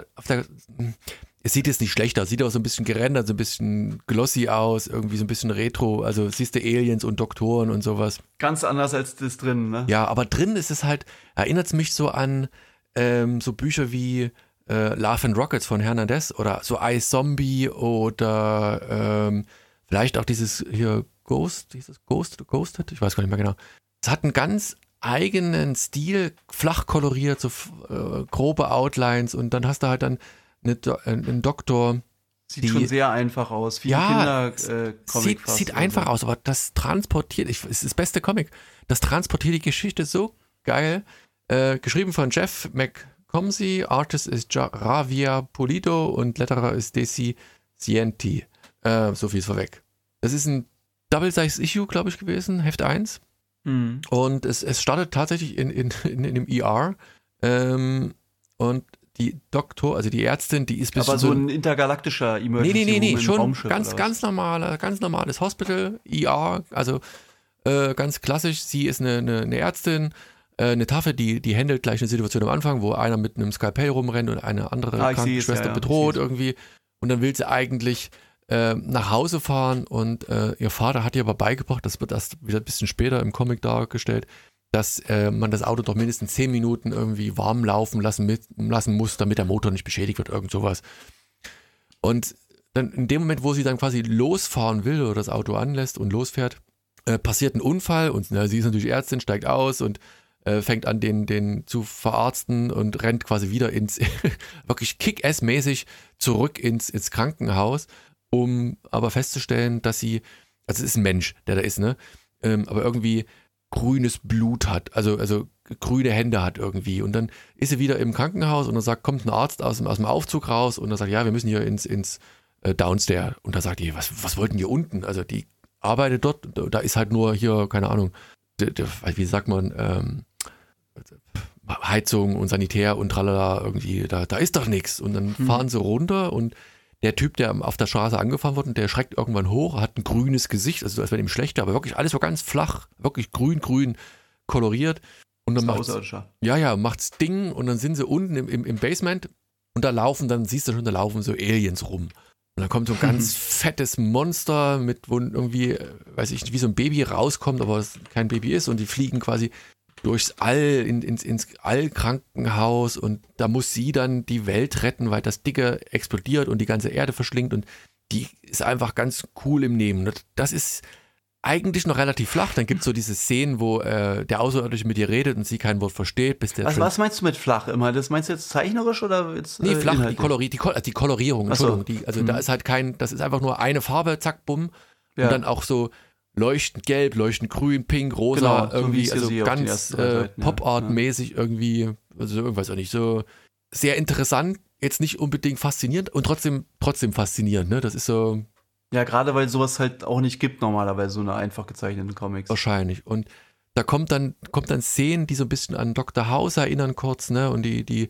es sieht jetzt nicht schlecht aus, sieht auch so ein bisschen gerendert, so ein bisschen glossy aus, irgendwie so ein bisschen retro, also siehst du Aliens und Doktoren und sowas. Ganz anders als das drin, ne? Ja, aber drin ist es halt, erinnert es mich so an so Bücher wie Love and Rockets von Hernandez oder so Ice Zombie oder vielleicht auch dieses hier Ghosted, ich weiß gar nicht mehr genau. Es hat einen ganz eigenen Stil, flach koloriert, so grobe Outlines und dann hast du halt dann einen Doktor. Sieht schon sehr einfach aus, wie ein Kindercomic. Sieht einfach aus, aber das transportiert, es ist das beste Comic, das transportiert die Geschichte so geil. Geschrieben von Jeff McComsey, Artist ist Javier Pulido und Letterer ist Desi Cienti. So viel ist vorweg. Das ist ein Double-Size-Issue, glaube ich, gewesen, Heft 1. Mhm. Und es startet tatsächlich in dem ER. Und die also die Ärztin, die ist bis aber so ein intergalaktischer Emergency Nee, schon ganz normales Hospital, ER, also ganz klassisch. Sie ist eine Ärztin, eine Tafel, die handelt gleich eine Situation am Anfang, wo einer mit einem Skalpell rumrennt und eine andere Krankenschwester bedroht irgendwie. Und dann will sie eigentlich nach Hause fahren und ihr Vater hat ihr aber beigebracht, das wird erst wieder ein bisschen später im Comic dargestellt, dass man das Auto doch mindestens 10 Minuten irgendwie warm laufen lassen muss, damit der Motor nicht beschädigt wird, irgend sowas. Und dann in dem Moment, wo sie dann quasi losfahren will oder das Auto anlässt und losfährt, passiert ein Unfall und sie ist natürlich Ärztin, steigt aus und fängt an, den zu verarzten und rennt quasi wieder wirklich Kick-Ass-mäßig zurück ins Krankenhaus, um aber festzustellen, dass sie, also es ist ein Mensch, der da ist, ne, aber irgendwie grünes Blut hat, also grüne Hände hat irgendwie. Und dann ist sie wieder im Krankenhaus und dann kommt ein Arzt aus dem Aufzug raus und dann sagt, ja, wir müssen hier ins Downstairs. Und da sagt die, was wollten die unten? Also die arbeitet dort, da ist halt nur hier, keine Ahnung, wie sagt man, Heizung und Sanitär und tralala, irgendwie, da ist doch nichts. Und dann fahren sie runter und der Typ, der auf der Straße angefahren wird, und der schreckt irgendwann hoch, hat ein grünes Gesicht, also als wäre ihm schlechter, aber wirklich alles so ganz flach, wirklich grün koloriert. Und dann macht's Ding und dann sind sie unten im Basement und siehst du schon, da laufen so Aliens rum. Und dann kommt so ein ganz fettes Monster wo irgendwie, weiß ich nicht, wie so ein Baby rauskommt, aber es kein Baby ist und die fliegen quasi durchs All, ins Allkrankenhaus und da muss sie dann die Welt retten, weil das Dicke explodiert und die ganze Erde verschlingt und die ist einfach ganz cool im Nehmen. Das ist eigentlich noch relativ flach. Dann gibt es so diese Szenen, wo der Außerirdische mit ihr redet und sie kein Wort versteht. Was meinst du mit flach immer? Das meinst du jetzt zeichnerisch oder jetzt? Nee, flach, die Kolorierung, Entschuldigung. Da ist halt das ist einfach nur eine Farbe, zack, bumm. Ja. Und dann auch so leuchtend gelb, leuchtend grün, pink, rosa, irgendwie, also ganz Pop-Art-mäßig irgendwie, also irgendwas auch nicht, so sehr interessant, jetzt nicht unbedingt faszinierend und trotzdem faszinierend, ne? Das ist so. Ja, gerade weil sowas halt auch nicht gibt normalerweise, so eine einfach gezeichneten Comics. Wahrscheinlich. Und da kommt dann Szenen, die so ein bisschen an Dr. House erinnern kurz, ne? Und die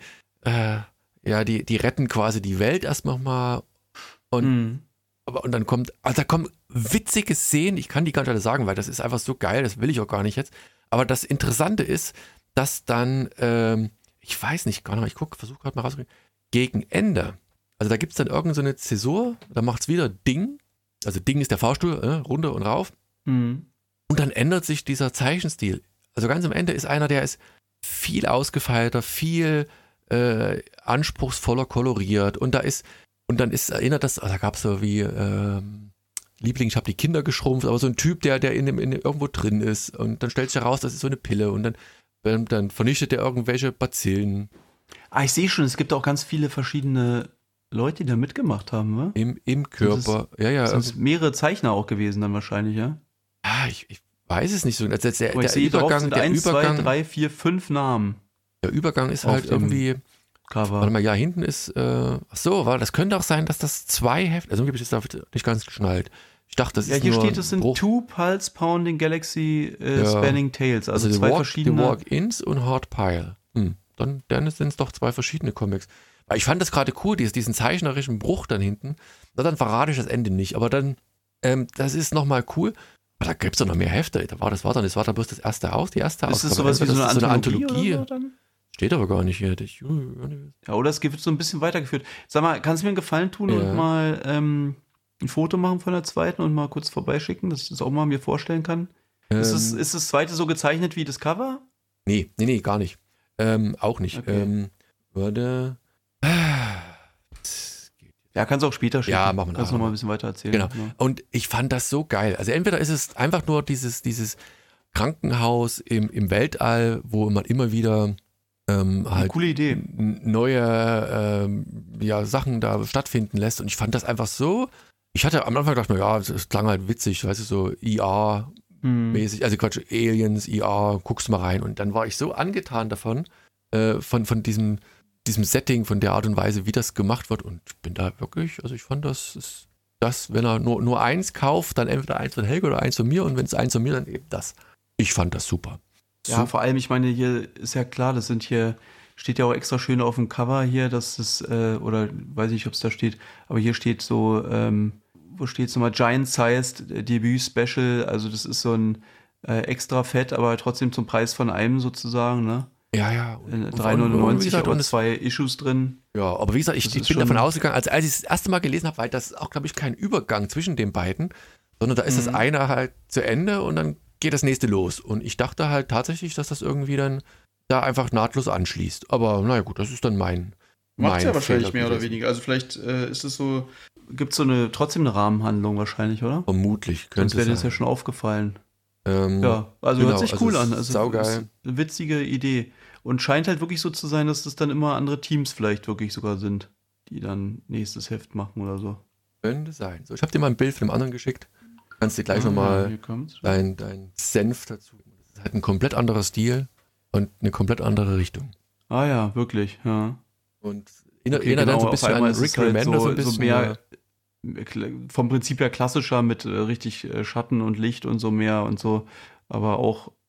retten quasi die Welt erst nochmal. Und dann da kommen witzige Szenen, ich kann die gar nicht alle sagen, weil das ist einfach so geil, das will ich auch gar nicht jetzt. Aber das Interessante ist, dass dann, ich weiß nicht gar nicht, versuche gerade mal rauszukriegen, gegen Ende, also da gibt es dann irgendeine Zäsur, da macht es wieder Ding. Also Ding ist der Fahrstuhl, runter und rauf. Und dann ändert sich dieser Zeichenstil. Also ganz am Ende ist einer, der ist viel ausgefeilter, viel anspruchsvoller koloriert. Und erinnert das, da gab es so wie Liebling, ich habe die Kinder geschrumpft, aber so ein Typ, der irgendwo drin ist. Und dann stellt sich heraus, das ist so eine Pille. Und dann vernichtet er irgendwelche Bazillen. Ich sehe schon, es gibt auch ganz viele verschiedene Leute, die da mitgemacht haben, ne? Im Körper, Das sind mehrere Zeichner auch gewesen dann wahrscheinlich, ja? Ich weiß es nicht so. Der Übergang sind 1, 2, 3, 4, 5 Namen. Der Übergang ist halt irgendwie. Cover. Warte mal, ja, hinten ist. Das könnte auch sein, dass das 2 Hefte. Also, habe ich jetzt nicht ganz geschnallt. Ich dachte, das ist. Ja, hier steht, es sind 2 Pulse Pounding Galaxy Spanning Tales. Also 2 verschiedene. The Walk-Ins und Hard Pile. Dann sind es doch 2 verschiedene Comics. Weil ich fand das gerade cool, diesen zeichnerischen Bruch dann hinten. Dann verrate ich das Ende nicht, aber dann, das ist nochmal cool. Aber da gibt es doch noch mehr Hefte. Das war dann bloß die erste Ausgabe. Ist das sowas wie so eine Anthologie? Oder so dann? Steht aber gar nicht hier. Ja, oder es wird so ein bisschen weitergeführt. Sag mal, kannst du mir einen Gefallen tun und mal ein Foto machen von der zweiten und mal kurz vorbeischicken, dass ich das auch mal mir vorstellen kann? Ist das zweite so gezeichnet wie das Cover? Nee, gar nicht. Auch nicht. Okay. Warte. Ja, kannst du auch später schicken. Ja, machen wir Kannst du noch mal ein bisschen weiter erzählen. Genau. Und ich fand das so geil. Also entweder ist es einfach nur dieses Krankenhaus im Weltall, wo man immer wieder halt coole Idee. Neue Sachen da stattfinden lässt. Und ich fand das einfach so. Ich hatte am Anfang gedacht, das klang halt witzig, weißt du, so ER-mäßig, also Quatsch, Aliens, ER, guckst du mal rein. Und dann war ich so angetan davon, von diesem Setting, von der Art und Weise, wie das gemacht wird. Und ich bin da wirklich, also ich fand das, wenn er nur eins kauft, dann entweder eins von Helge oder eins von mir. Und wenn es eins von mir, dann eben das. Ich fand das super. Ja, vor allem, ich meine, hier ist ja klar, steht ja auch extra schön auf dem Cover hier, dass es, oder weiß nicht, ob es da steht, aber hier steht so, wo steht es nochmal, Giant-Sized Debut Special, also das ist so ein extra Fett, aber trotzdem zum Preis von einem sozusagen, ne? Ja. 3,99 und 2 Issues drin. Ja, aber wie gesagt, ich bin davon ausgegangen, als ich das erste Mal gelesen habe, weil das ist auch, glaube ich, kein Übergang zwischen den beiden, sondern da ist das eine halt zu Ende und dann geht das nächste los. Und ich dachte halt tatsächlich, dass das irgendwie dann da einfach nahtlos anschließt. Aber naja gut, das ist dann mein Macht ja wahrscheinlich mehr oder weniger. Also vielleicht ist es so, gibt es trotzdem eine Rahmenhandlung wahrscheinlich, oder? Vermutlich, könnte es sein. Sonst wäre das ja schon aufgefallen. Ja, also hört sich cool an. Also saugeil. Eine witzige Idee. Und scheint halt wirklich so zu sein, dass das dann immer andere Teams vielleicht wirklich sogar sind, die dann nächstes Heft machen oder so. Könnte sein. So, ich habe dir mal ein Bild von dem anderen geschickt. Kannst dir gleich nochmal dein Senf dazu. Das ist halt ein komplett anderer Stil und eine komplett andere Richtung. Ah ja, wirklich, ja. Und erinnert dann so ein bisschen an Rick Remender, so ein bisschen. So mehr vom Prinzip her klassischer mit richtig Schatten und Licht und so mehr und so, aber auch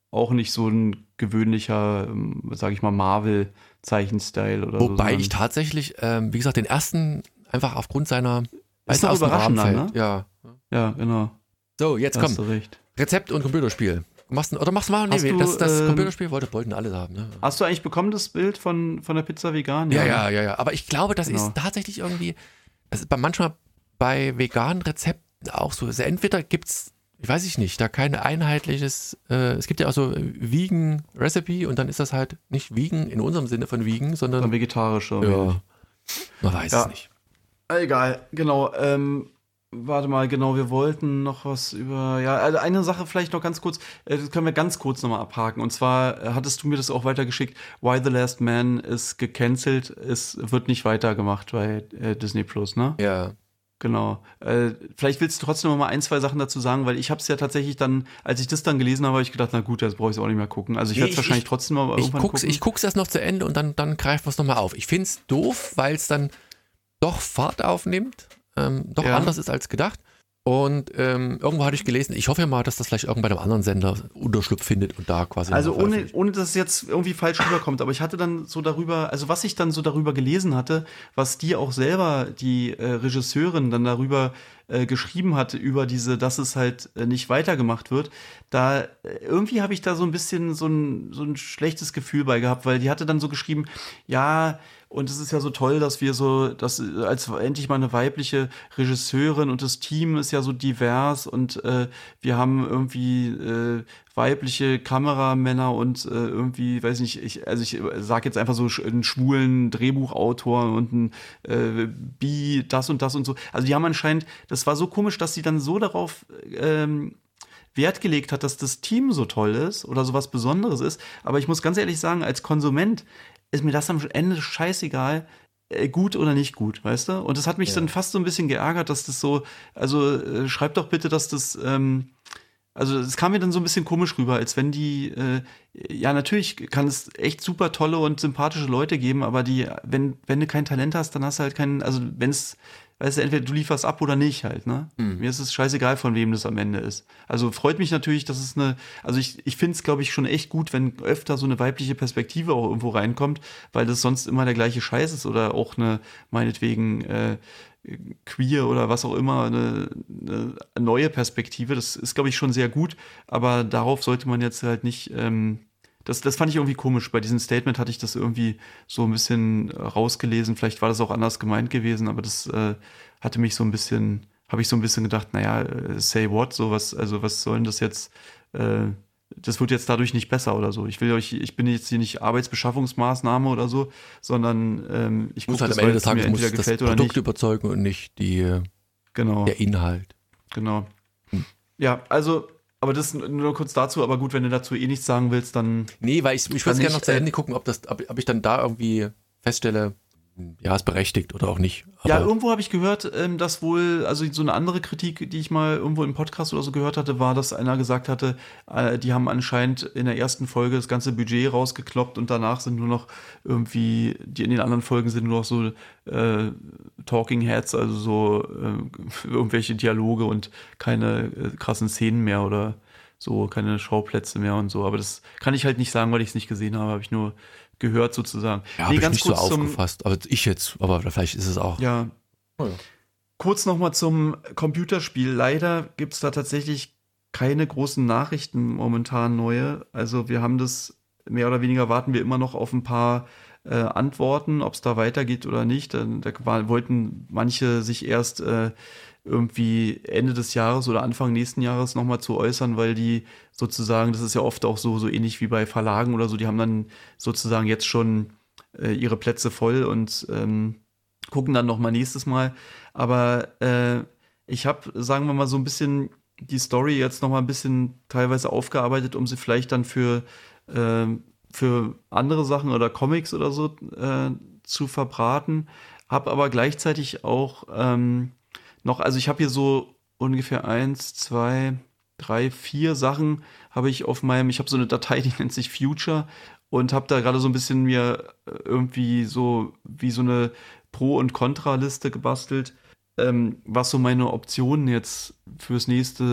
auch nicht so ein gewöhnlicher, sage ich mal, Marvel-Zeichenstyle oder so. Wobei ich tatsächlich, wie gesagt, den ersten einfach aufgrund seiner ist doch überraschend, ne? Ja. Ja, genau. So, jetzt komm. Rezept und Computerspiel. Machst du mal? Nee, das Computerspiel wollten alle haben. Ne? Hast du eigentlich bekommen das Bild von der Pizza vegan? Ja. Aber ich glaube, das ist tatsächlich irgendwie, das ist manchmal bei veganen Rezepten auch so. Also entweder gibt's, ich weiß nicht, da kein einheitliches, es gibt ja auch so Vegan Recipe und dann ist das halt nicht vegan in unserem Sinne von vegan, sondern vegetarisch. Ja, man weiß es nicht. Egal, genau. Warte mal, genau, wir wollten noch was über, also eine Sache vielleicht noch ganz kurz, das können wir ganz kurz nochmal abhaken. Und zwar hattest du mir das auch weitergeschickt, Why the Last Man ist gecancelt, es wird nicht weitergemacht bei Disney Plus, ne? Ja. Genau. Vielleicht willst du trotzdem noch mal 1, 2 Sachen dazu sagen, weil ich habe es ja tatsächlich dann, als ich das dann gelesen habe, habe ich gedacht, na gut, jetzt brauche ich es auch nicht mehr gucken. Also ich werde es wahrscheinlich trotzdem mal irgendwann gucken. Ich guck's erst noch zu Ende und dann greifen wir es nochmal auf. Ich find's doof, weil es dann doch Fahrt aufnimmt, anders ist als gedacht. Und irgendwo hatte ich gelesen, ich hoffe ja mal, dass das vielleicht irgendwann bei einem anderen Sender Unterschlupf findet und da quasi. Also ohne dass es jetzt irgendwie falsch rüberkommt, aber ich hatte dann so darüber, also was ich dann so darüber gelesen hatte, was die auch selber, die Regisseurin dann darüber geschrieben hatte, über dass es halt nicht weitergemacht wird, da irgendwie habe ich da so ein bisschen so ein schlechtes Gefühl bei gehabt, weil die hatte dann so geschrieben, ja, und es ist ja so toll, dass wir dass als endlich mal eine weibliche Regisseurin und das Team ist ja so divers und wir haben irgendwie weibliche Kameramänner und irgendwie, weiß nicht, ich sag jetzt einfach so einen schwulen Drehbuchautor und ein das und das und so. Also die haben anscheinend, das war so komisch, dass sie dann so darauf Wert gelegt hat, dass das Team so toll ist oder so was Besonderes ist. Aber ich muss ganz ehrlich sagen, als Konsument ist mir das am Ende scheißegal, gut oder nicht gut, weißt du? Und das hat mich dann fast so ein bisschen geärgert, dass das so, also schreib doch bitte, dass das, also es kam mir dann so ein bisschen komisch rüber, als wenn die, natürlich kann es echt super tolle und sympathische Leute geben, aber wenn du kein Talent hast, dann hast du halt keinen, also wenn es, weißt du, entweder du lieferst ab oder nicht halt, ne? Mir ist es scheißegal, von wem das am Ende ist. Also freut mich natürlich, dass es also ich finde es, glaube ich, schon echt gut, wenn öfter so eine weibliche Perspektive auch irgendwo reinkommt, weil das sonst immer der gleiche Scheiß ist oder auch meinetwegen, queer oder was auch immer, eine neue Perspektive. Das ist, glaube ich, schon sehr gut, aber darauf sollte man jetzt halt nicht, das fand ich irgendwie komisch. Bei diesem Statement hatte ich das irgendwie so ein bisschen rausgelesen. Vielleicht war das auch anders gemeint gewesen, aber das hatte mich so ein bisschen, habe ich so ein bisschen gedacht, naja, say what, sowas, also was soll denn das jetzt, das wird jetzt dadurch nicht besser oder so. Ich bin jetzt hier nicht Arbeitsbeschaffungsmaßnahme oder so, sondern ich muss halt am Ende des Tages muss das Produkt überzeugen und nicht der Inhalt. Genau. Ja, also aber das nur kurz dazu, aber gut, wenn du dazu nichts sagen willst, dann. Nee, weil ich würde gerne noch zu Ende gucken, ob ich dann da irgendwie feststelle, ja, ist berechtigt oder auch nicht. Aber ja, irgendwo habe ich gehört, dass wohl, also so eine andere Kritik, die ich mal irgendwo im Podcast oder so gehört hatte, war, dass einer gesagt hatte, die haben anscheinend in der ersten Folge das ganze Budget rausgekloppt und danach sind nur noch irgendwie, in den anderen Folgen sind nur noch so Talking Heads, also so irgendwelche Dialoge und keine krassen Szenen mehr oder so, keine Schauplätze mehr und so. Aber das kann ich halt nicht sagen, weil ich es nicht gesehen habe nicht nur gehört sozusagen. Ja, habe ich nicht so aufgefasst, aber vielleicht ist es auch. Ja. Oh ja. Kurz nochmal zum Computerspiel. Leider gibt es da tatsächlich keine großen Nachrichten momentan neue. Also wir haben das, mehr oder weniger warten wir immer noch auf ein paar Antworten, ob es da weitergeht oder nicht. Da wollten manche sich erst irgendwie Ende des Jahres oder Anfang nächsten Jahres nochmal zu äußern, weil die sozusagen, das ist ja oft auch so ähnlich wie bei Verlagen oder so, die haben dann sozusagen jetzt schon ihre Plätze voll und gucken dann nochmal nächstes Mal. Aber ich habe, sagen wir mal, so ein bisschen die Story jetzt nochmal ein bisschen teilweise aufgearbeitet, um sie vielleicht dann für andere Sachen oder Comics oder so zu verbraten. Habe aber gleichzeitig auch noch, also ich habe hier so ungefähr 1, 2, 3, 4 Sachen habe ich ich habe so eine Datei, die nennt sich Future und habe da gerade so ein bisschen mir irgendwie so wie so eine Pro- und Kontra-Liste gebastelt, was so meine Optionen jetzt fürs nächste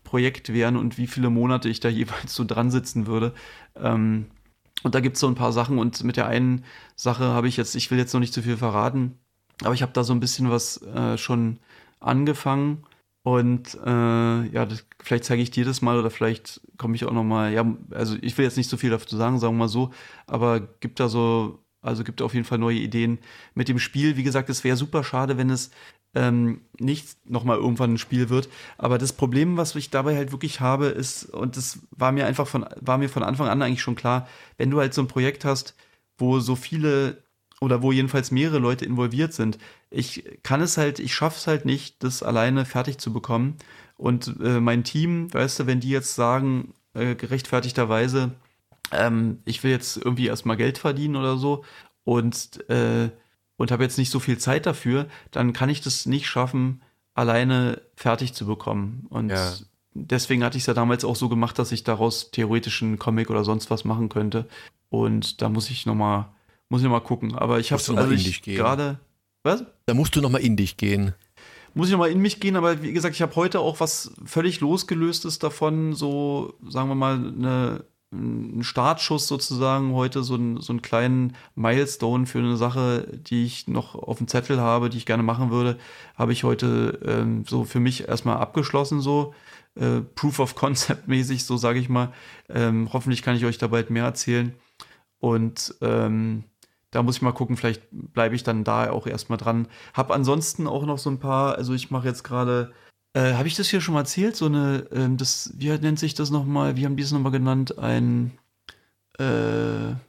Projekt wären und wie viele Monate ich da jeweils so dran sitzen würde. Und da gibt es so ein paar Sachen und mit der einen Sache habe ich will jetzt noch nicht zu viel verraten, aber ich habe da so ein bisschen was schon angefangen und vielleicht zeige ich dir das mal oder vielleicht komme ich auch noch mal, ja, also ich will jetzt nicht so viel dazu sagen wir mal so, aber gibt auf jeden Fall neue Ideen mit dem Spiel. Wie gesagt, es wäre super schade, wenn es nicht nochmal irgendwann ein Spiel wird. Aber das Problem, was ich dabei halt wirklich habe, ist, und das war mir von Anfang an eigentlich schon klar, wenn du halt so ein Projekt hast, wo so viele oder wo jedenfalls mehrere Leute involviert sind, ich schaffe es halt nicht, das alleine fertig zu bekommen. Und mein Team, weißt du, wenn die jetzt sagen, gerechtfertigterweise, ich will jetzt irgendwie erstmal Geld verdienen oder so und habe jetzt nicht so viel Zeit dafür, dann kann ich das nicht schaffen, alleine fertig zu bekommen. Und deswegen hatte ich es ja damals auch so gemacht, dass ich daraus theoretisch einen Comic oder sonst was machen könnte. Und da muss ich noch mal gucken. Aber ich habe gerade... Was? Da musst du noch mal in dich gehen. Muss ich noch mal in mich gehen, aber wie gesagt, ich habe heute auch was völlig losgelöstes davon, so, sagen wir mal, ein Startschuss sozusagen, heute so einen kleinen Milestone für eine Sache, die ich noch auf dem Zettel habe, die ich gerne machen würde, habe ich heute so für mich erstmal abgeschlossen, so Proof of Concept mäßig, so sage ich mal. Hoffentlich kann ich euch da bald mehr erzählen und da muss ich mal gucken, vielleicht bleibe ich dann da auch erstmal dran. Hab ansonsten auch noch so ein paar, also ich mache jetzt gerade, habe ich das hier schon mal erzählt? So eine, wie nennt sich das nochmal? Wie haben die es nochmal genannt? Ich würde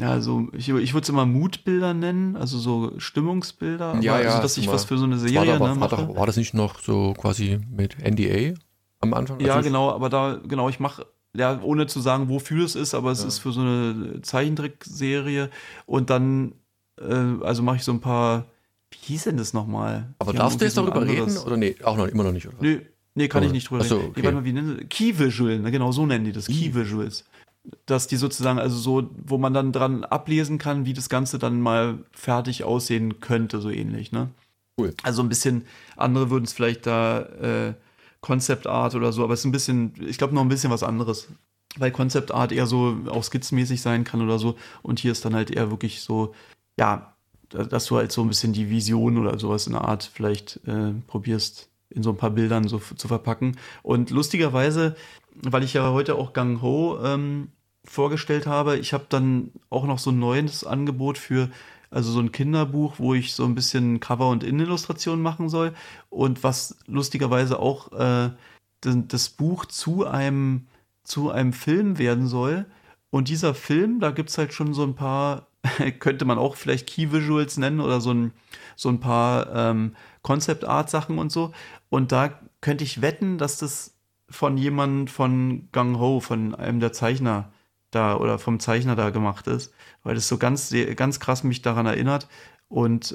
es immer Moodbilder nennen, also so Stimmungsbilder. Ja, also, dass ich was für so eine Serie mache. War das nicht noch so quasi mit NDA am Anfang? Ja, genau, aber ich mache, ja, ohne zu sagen, wofür es ist, aber es ist für so eine Zeichentrickserie und dann, also mache ich so ein paar, wie hieß denn das nochmal? Aber darfst du jetzt darüber reden oder nee, immer noch nicht, oder? Nee, kann ich nicht drüber reden. Okay. Warte mal, wie nennen sie? Key Visual, ne, genau, so nennen die das, Key Visuals. Dass die sozusagen, also so, wo man dann dran ablesen kann, wie das Ganze dann mal fertig aussehen könnte, so ähnlich, ne? Cool. Also ein bisschen, andere würden es vielleicht da Concept Art oder so, aber es ist ein bisschen, ich glaube noch ein bisschen was anderes, weil Concept Art eher so auch skizzenmäßig sein kann oder so und hier ist dann halt eher wirklich so, ja, dass du halt so ein bisschen die Vision oder sowas in der Art vielleicht probierst in so ein paar Bildern so zu verpacken und lustigerweise, weil ich ja heute auch Gang Ho vorgestellt habe, ich habe dann auch noch so ein neues Angebot für also so ein Kinderbuch, wo ich so ein bisschen Cover- und Innenillustration machen soll. Und was lustigerweise auch das Buch zu einem Film werden soll. Und dieser Film, da gibt es halt schon so ein paar, könnte man auch vielleicht Key Visuals nennen oder so ein paar Concept Art Sachen und so. Und da könnte ich wetten, dass das von jemandem von Gang Ho, von einem der Zeichner da oder vom Zeichner da gemacht ist, weil das so ganz, ganz krass mich daran erinnert. Und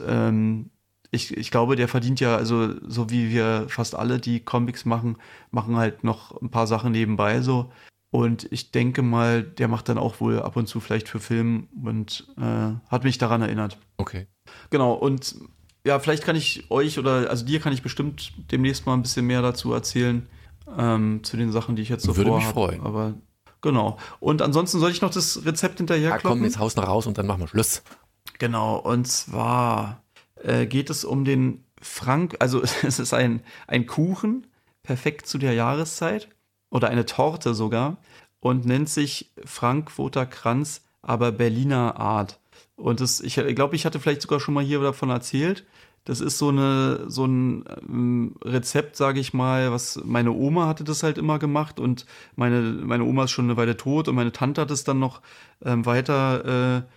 ich glaube, der verdient ja, also so wie wir fast alle, die Comics machen halt noch ein paar Sachen nebenbei so. Und ich denke mal, der macht dann auch wohl ab und zu vielleicht für Film und hat mich daran erinnert. Okay. Genau, und ja, vielleicht kann ich euch also dir kann ich bestimmt demnächst mal ein bisschen mehr dazu erzählen, zu den Sachen, die ich jetzt so vorhabe. Würde mich freuen. Aber genau. Und ansonsten soll ich noch das Rezept hinterherkloppen? Ja, komm, jetzt haus noch raus und dann machen wir Schluss. Genau, und zwar geht es um den also es ist ein Kuchen, perfekt zu der Jahreszeit, oder eine Torte sogar, und nennt sich Frankfurter Kranz, aber Berliner Art. Und ich glaube, ich hatte vielleicht sogar schon mal hier davon erzählt. Das ist so ein Rezept, sage ich mal, was meine Oma hatte das halt immer gemacht und meine Oma ist schon eine Weile tot und meine Tante hat es dann noch weiter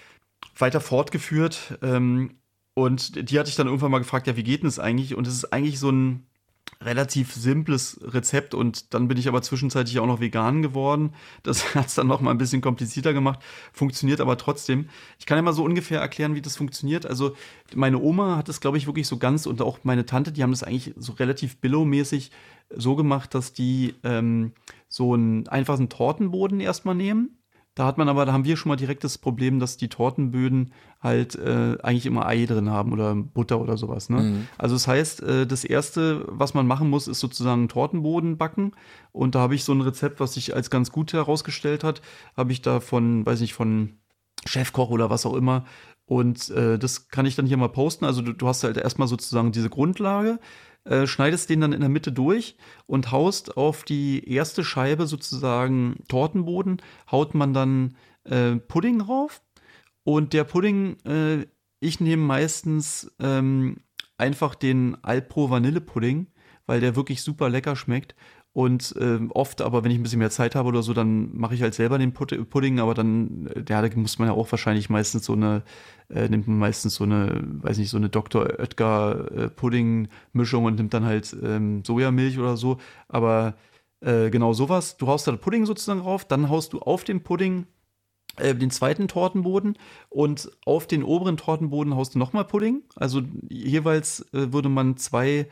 fortgeführt und die hatte ich dann irgendwann mal gefragt, ja, wie geht denn das eigentlich? Und es ist eigentlich so ein relativ simples Rezept und dann bin ich aber zwischenzeitlich auch noch vegan geworden. Das hat es dann noch mal ein bisschen komplizierter gemacht, funktioniert aber trotzdem. Ich kann ja mal so ungefähr erklären, wie das funktioniert. Also meine Oma hat es, glaube ich, wirklich so ganz und auch meine Tante, die haben das eigentlich so relativ billow-mäßig so gemacht, dass die so einen einfachen Tortenboden erstmal nehmen, Da haben wir schon mal direkt das Problem, dass die Tortenböden halt eigentlich immer Ei drin haben oder Butter oder sowas. Ne? Mhm. Also das heißt, das Erste, was man machen muss, ist sozusagen einen Tortenboden backen. Und da habe ich so ein Rezept, was sich als ganz gut herausgestellt hat. Habe ich da von Chefkoch oder was auch immer. Und das kann ich dann hier mal posten. Also du hast halt erstmal sozusagen diese Grundlage, schneidest den dann in der Mitte durch und haust auf die erste Scheibe sozusagen Tortenboden, haut man dann Pudding drauf. Und der Pudding, ich nehme meistens einfach den Alpro Vanillepudding, weil der wirklich super lecker schmeckt. Und oft, aber wenn ich ein bisschen mehr Zeit habe oder so, dann mache ich halt selber den Pudding, aber dann, da muss man ja auch wahrscheinlich meistens nimmt man meistens so eine Dr. Oetker Pudding-Mischung und nimmt dann halt Sojamilch oder so. Aber genau sowas, du haust da den Pudding sozusagen drauf, dann haust du auf den Pudding den zweiten Tortenboden und auf den oberen Tortenboden haust du nochmal Pudding. Also jeweils würde man 2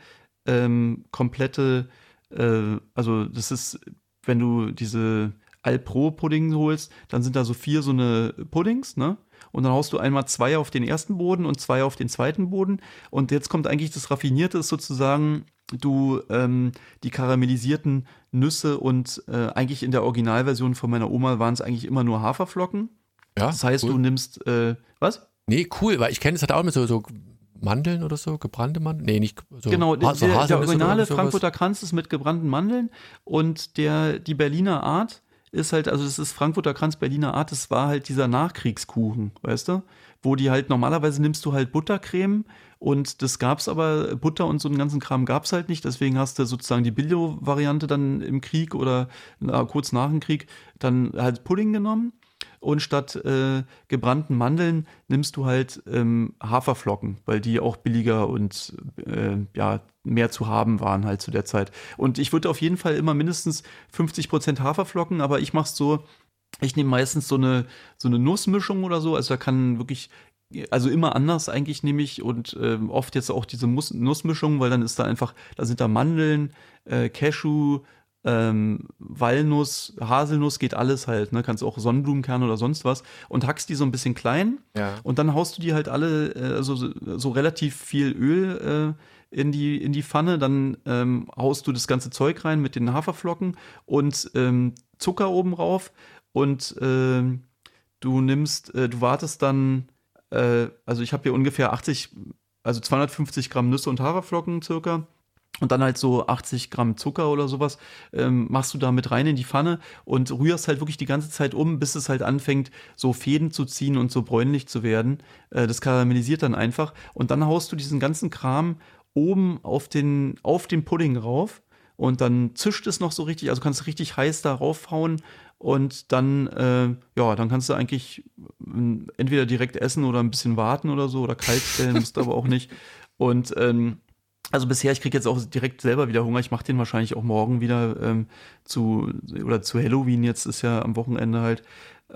komplette also das ist, wenn du diese Alpro-Pudding holst, dann sind da so 4 so eine Puddings, ne? Und dann haust du einmal 2 auf den ersten Boden und 2 auf den zweiten Boden. Und jetzt kommt eigentlich das Raffinierte, ist sozusagen, du die karamellisierten Nüsse und eigentlich in der Originalversion von meiner Oma waren es eigentlich immer nur Haferflocken. Ja, das heißt, cool. Du nimmst, was? Nee, cool, weil ich kenne es halt auch mit so Mandeln oder so, gebrannte Mandeln? Nee, nicht so. Genau, der originale Frankfurter Kranz ist mit gebrannten Mandeln und die Berliner Art ist halt, also das ist Frankfurter Kranz Berliner Art, das war halt dieser Nachkriegskuchen, weißt du? Wo die halt, normalerweise nimmst du halt Buttercreme und das gab's aber, Butter und so einen ganzen Kram gab's halt nicht, deswegen hast du sozusagen die Billo-Variante dann im Krieg oder kurz nach dem Krieg dann halt Pudding genommen. Und statt gebrannten Mandeln nimmst du halt Haferflocken, weil die auch billiger und mehr zu haben waren halt zu der Zeit. Und ich würde auf jeden Fall immer mindestens 50% Haferflocken, aber ich mache es so, ich nehme meistens so eine Nussmischung oder so, also da kann wirklich, also immer anders eigentlich nehme ich und oft jetzt auch diese Nussmischung, weil dann ist da sind da Mandeln, Cashew, Walnuss, Haselnuss, geht alles halt, ne? Kannst auch Sonnenblumenkerne oder sonst was und hackst die so ein bisschen klein und dann haust du die halt alle, so relativ viel Öl in die Pfanne, dann haust du das ganze Zeug rein mit den Haferflocken und Zucker oben rauf und du wartest dann, also ich habe hier ungefähr 250 Gramm Nüsse und Haferflocken circa. Und dann halt so 80 Gramm Zucker oder sowas machst du da mit rein in die Pfanne und rührst halt wirklich die ganze Zeit bis es halt anfängt, so Fäden zu ziehen und so bräunlich zu werden. Das karamellisiert dann einfach. Und dann haust du diesen ganzen Kram oben auf den Pudding rauf und dann zischt es noch so richtig, also kannst du richtig heiß da raufhauen und dann, dann kannst du eigentlich entweder direkt essen oder ein bisschen warten oder so oder kalt stellen, musst aber auch nicht. Und also bisher, ich kriege jetzt auch direkt selber wieder Hunger. Ich mache den wahrscheinlich auch morgen wieder zu Halloween. Jetzt ist ja am Wochenende halt.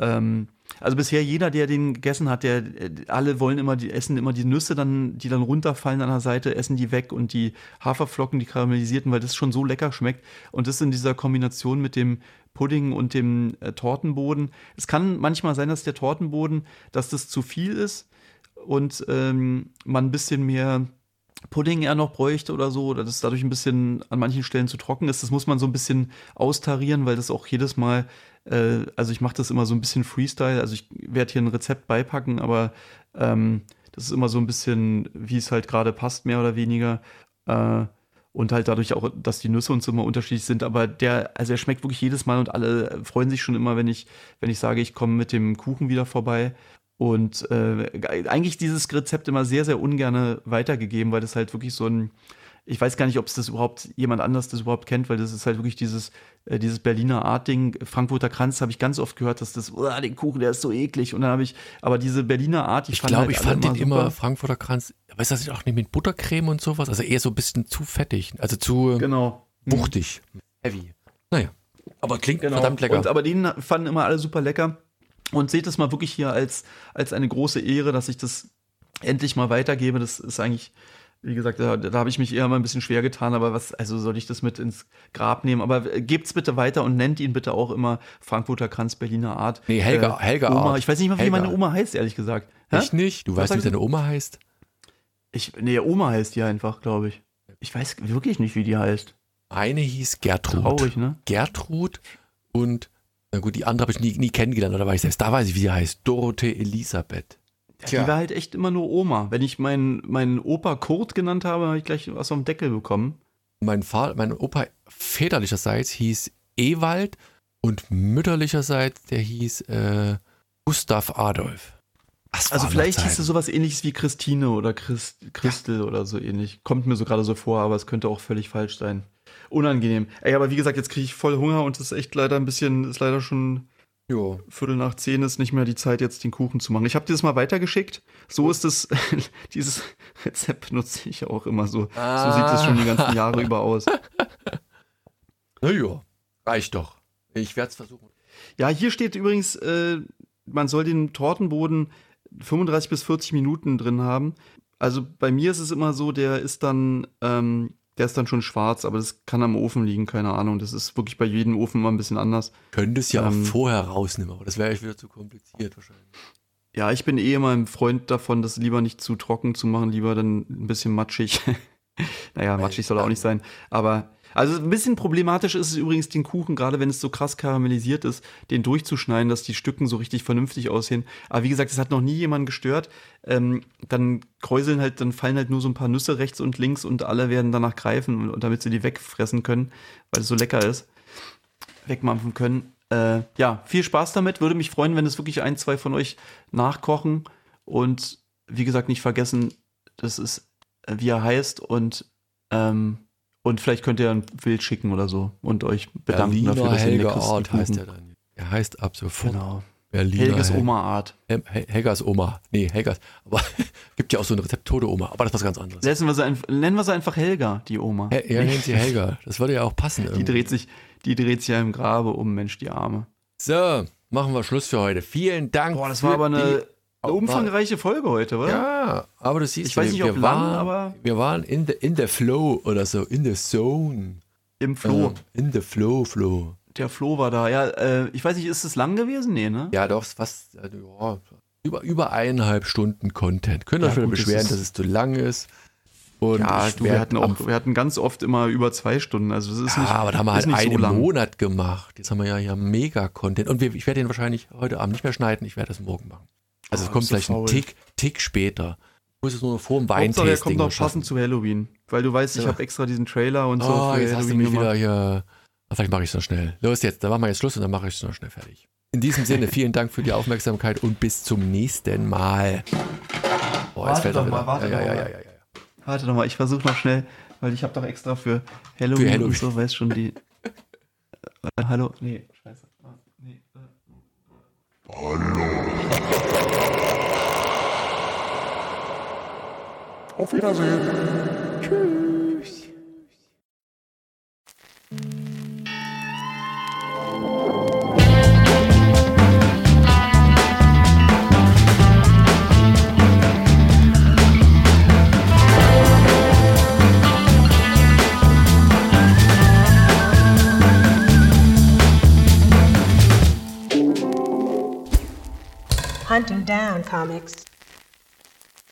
Also bisher jeder, der den gegessen hat, alle essen immer die Nüsse, die dann runterfallen an der Seite, essen die weg und die Haferflocken, die karamellisierten, weil das schon so lecker schmeckt. Und das in dieser Kombination mit dem Pudding und dem Tortenboden. Es kann manchmal sein, dass der Tortenboden, dass das zu viel ist und man ein bisschen mehr Pudding eher noch bräuchte oder so, oder das dadurch ein bisschen an manchen Stellen zu trocken ist. Das muss man so ein bisschen austarieren, weil das auch jedes Mal, also ich mache das immer so ein bisschen Freestyle, also ich werde hier ein Rezept beipacken, aber das ist immer so ein bisschen, wie es halt gerade passt, mehr oder weniger. Und halt dadurch auch, dass die Nüsse und so immer unterschiedlich sind, aber er schmeckt wirklich jedes Mal und alle freuen sich schon immer, wenn ich sage, ich komme mit dem Kuchen wieder vorbei. Und eigentlich dieses Rezept immer sehr, sehr ungerne weitergegeben, weil das halt wirklich ich weiß gar nicht, ob es das überhaupt jemand anders das überhaupt kennt, weil das ist halt wirklich dieses Berliner Art-Ding. Frankfurter Kranz habe ich ganz oft gehört, dass den Kuchen, der ist so eklig. Und dann habe ich, aber diese Berliner Art, ich fand den immer Frankfurter Kranz, weißt du, das ist auch nicht mit Buttercreme und sowas, also eher so ein bisschen zu fettig, also zu wuchtig. Heavy. Naja, aber klingt verdammt lecker. Aber den fanden immer alle super lecker. Und seht es mal wirklich hier als eine große Ehre, dass ich das endlich mal weitergebe. Das ist eigentlich Wie gesagt, da habe ich mich eher mal ein bisschen schwer getan, aber also soll ich das mit ins Grab nehmen? Aber gebt's bitte weiter und nennt ihn bitte auch immer Frankfurter Kranz, Berliner Art. Nee, Helga Oma. Art. Ich weiß nicht mal, wie meine Oma heißt, ehrlich gesagt. Ich nicht? Du weißt, wie deine Oma heißt? Nee, Oma heißt die einfach, glaube ich. Ich weiß wirklich nicht, wie die heißt. Eine hieß Gertrud. Traurig, ne? Gertrud und, na gut, die andere habe ich nie kennengelernt, oder war ich selbst, da weiß ich, wie sie heißt. Dorothee Elisabeth. Ja, die war halt echt immer nur Oma. Wenn ich meinen Opa Kurt genannt habe, habe ich gleich was auf dem Deckel bekommen. Mein Opa väterlicherseits hieß Ewald und mütterlicherseits, der hieß Gustav Adolf. Also vielleicht hieß es sowas ähnliches wie Christine oder Christel oder so ähnlich. Kommt mir so gerade so vor, aber es könnte auch völlig falsch sein. Unangenehm. Ey, aber wie gesagt, jetzt kriege ich voll Hunger und das ist echt leider schon 9:15 ist nicht mehr die Zeit, jetzt den Kuchen zu machen. Ich habe dir das mal weitergeschickt. So ist es, dieses Rezept nutze ich auch immer so. So sieht es schon die ganzen Jahre über aus. Naja, reicht doch. Ich werde es versuchen. Ja, hier steht übrigens, man soll den Tortenboden 35 bis 40 Minuten drin haben. Also bei mir ist es immer so, der ist dann schon schwarz, aber das kann am Ofen liegen, keine Ahnung. Das ist wirklich bei jedem Ofen immer ein bisschen anders. Könntest ja auch vorher rausnehmen, aber das wäre echt wieder zu kompliziert wahrscheinlich. Ja, ich bin immer ein Freund davon, das lieber nicht zu trocken zu machen, lieber dann ein bisschen matschig. Naja, matschig soll er auch nicht sein, aber also ein bisschen problematisch ist es übrigens, den Kuchen, gerade wenn es so krass karamellisiert ist, den durchzuschneiden, dass die Stücken so richtig vernünftig aussehen. Aber wie gesagt, es hat noch nie jemanden gestört. Dann fallen halt nur so ein paar Nüsse rechts und links und alle werden danach greifen, und damit sie die wegfressen können, weil es so lecker ist, wegmampfen können. Ja, viel Spaß damit. Würde mich freuen, wenn es wirklich 1, 2 von euch nachkochen. Und wie gesagt, nicht vergessen, das ist, wie er heißt, und vielleicht könnt ihr ein Bild schicken oder so und euch bedanken Berliner dafür, dass ihr Helga Art heißt er dann. Er heißt ab sofort. Genau. Berliner Helges Oma-Art. Helgas Oma. Nee, Helgas. Aber gibt ja auch so ein Rezept Tote Oma. Aber das ist was ganz anderes. Nennen wir sie einfach Helga, die Oma. Ja, nennen sie Helga. Das würde ja auch passen. Die dreht sich ja im Grabe um, Mensch, die Arme. So, machen wir Schluss für heute. Vielen Dank. Boah, das war aber eine umfangreiche Folge heute, oder? Ja, aber du siehst, ich weiß nicht, ob aber wir waren in the flow oder so, in the zone. Im Flow. In the flow. Der Flo war da. Ja, ich weiß nicht, ist es lang gewesen? Nee, ne? Ja, doch, fast über 1,5 Stunden Content. Können wir schon beschweren, dass es zu lang ist. Und ja, wir hatten ganz oft immer über 2 Stunden. Also das ist nicht, aber da haben wir halt einen so Monat gemacht. Jetzt haben wir ja hier mega Content. Und ich werde den wahrscheinlich heute Abend nicht mehr schneiden. Ich werde das morgen machen. Also es kommt so vielleicht ein Tick später. Ich muss es nur noch vor dem Weintasting der kommt noch passend zu Halloween. Weil du weißt, ich habe extra diesen Trailer und so für jetzt Halloween hast du mich wieder hier. Vielleicht mache ich es noch schnell. Los jetzt, dann machen wir jetzt Schluss und dann mache ich es noch schnell fertig. In diesem Sinne, vielen Dank für die Aufmerksamkeit und bis zum nächsten Mal. Boah, jetzt fällt doch mal. Warte doch mal, ich versuche noch schnell, weil ich habe doch extra für Halloween und so, weiß schon die. Hallo? Nee, scheiße. Nee. Hallo. Auf Wiedersehen. Tschüss. Hunting Down Comics.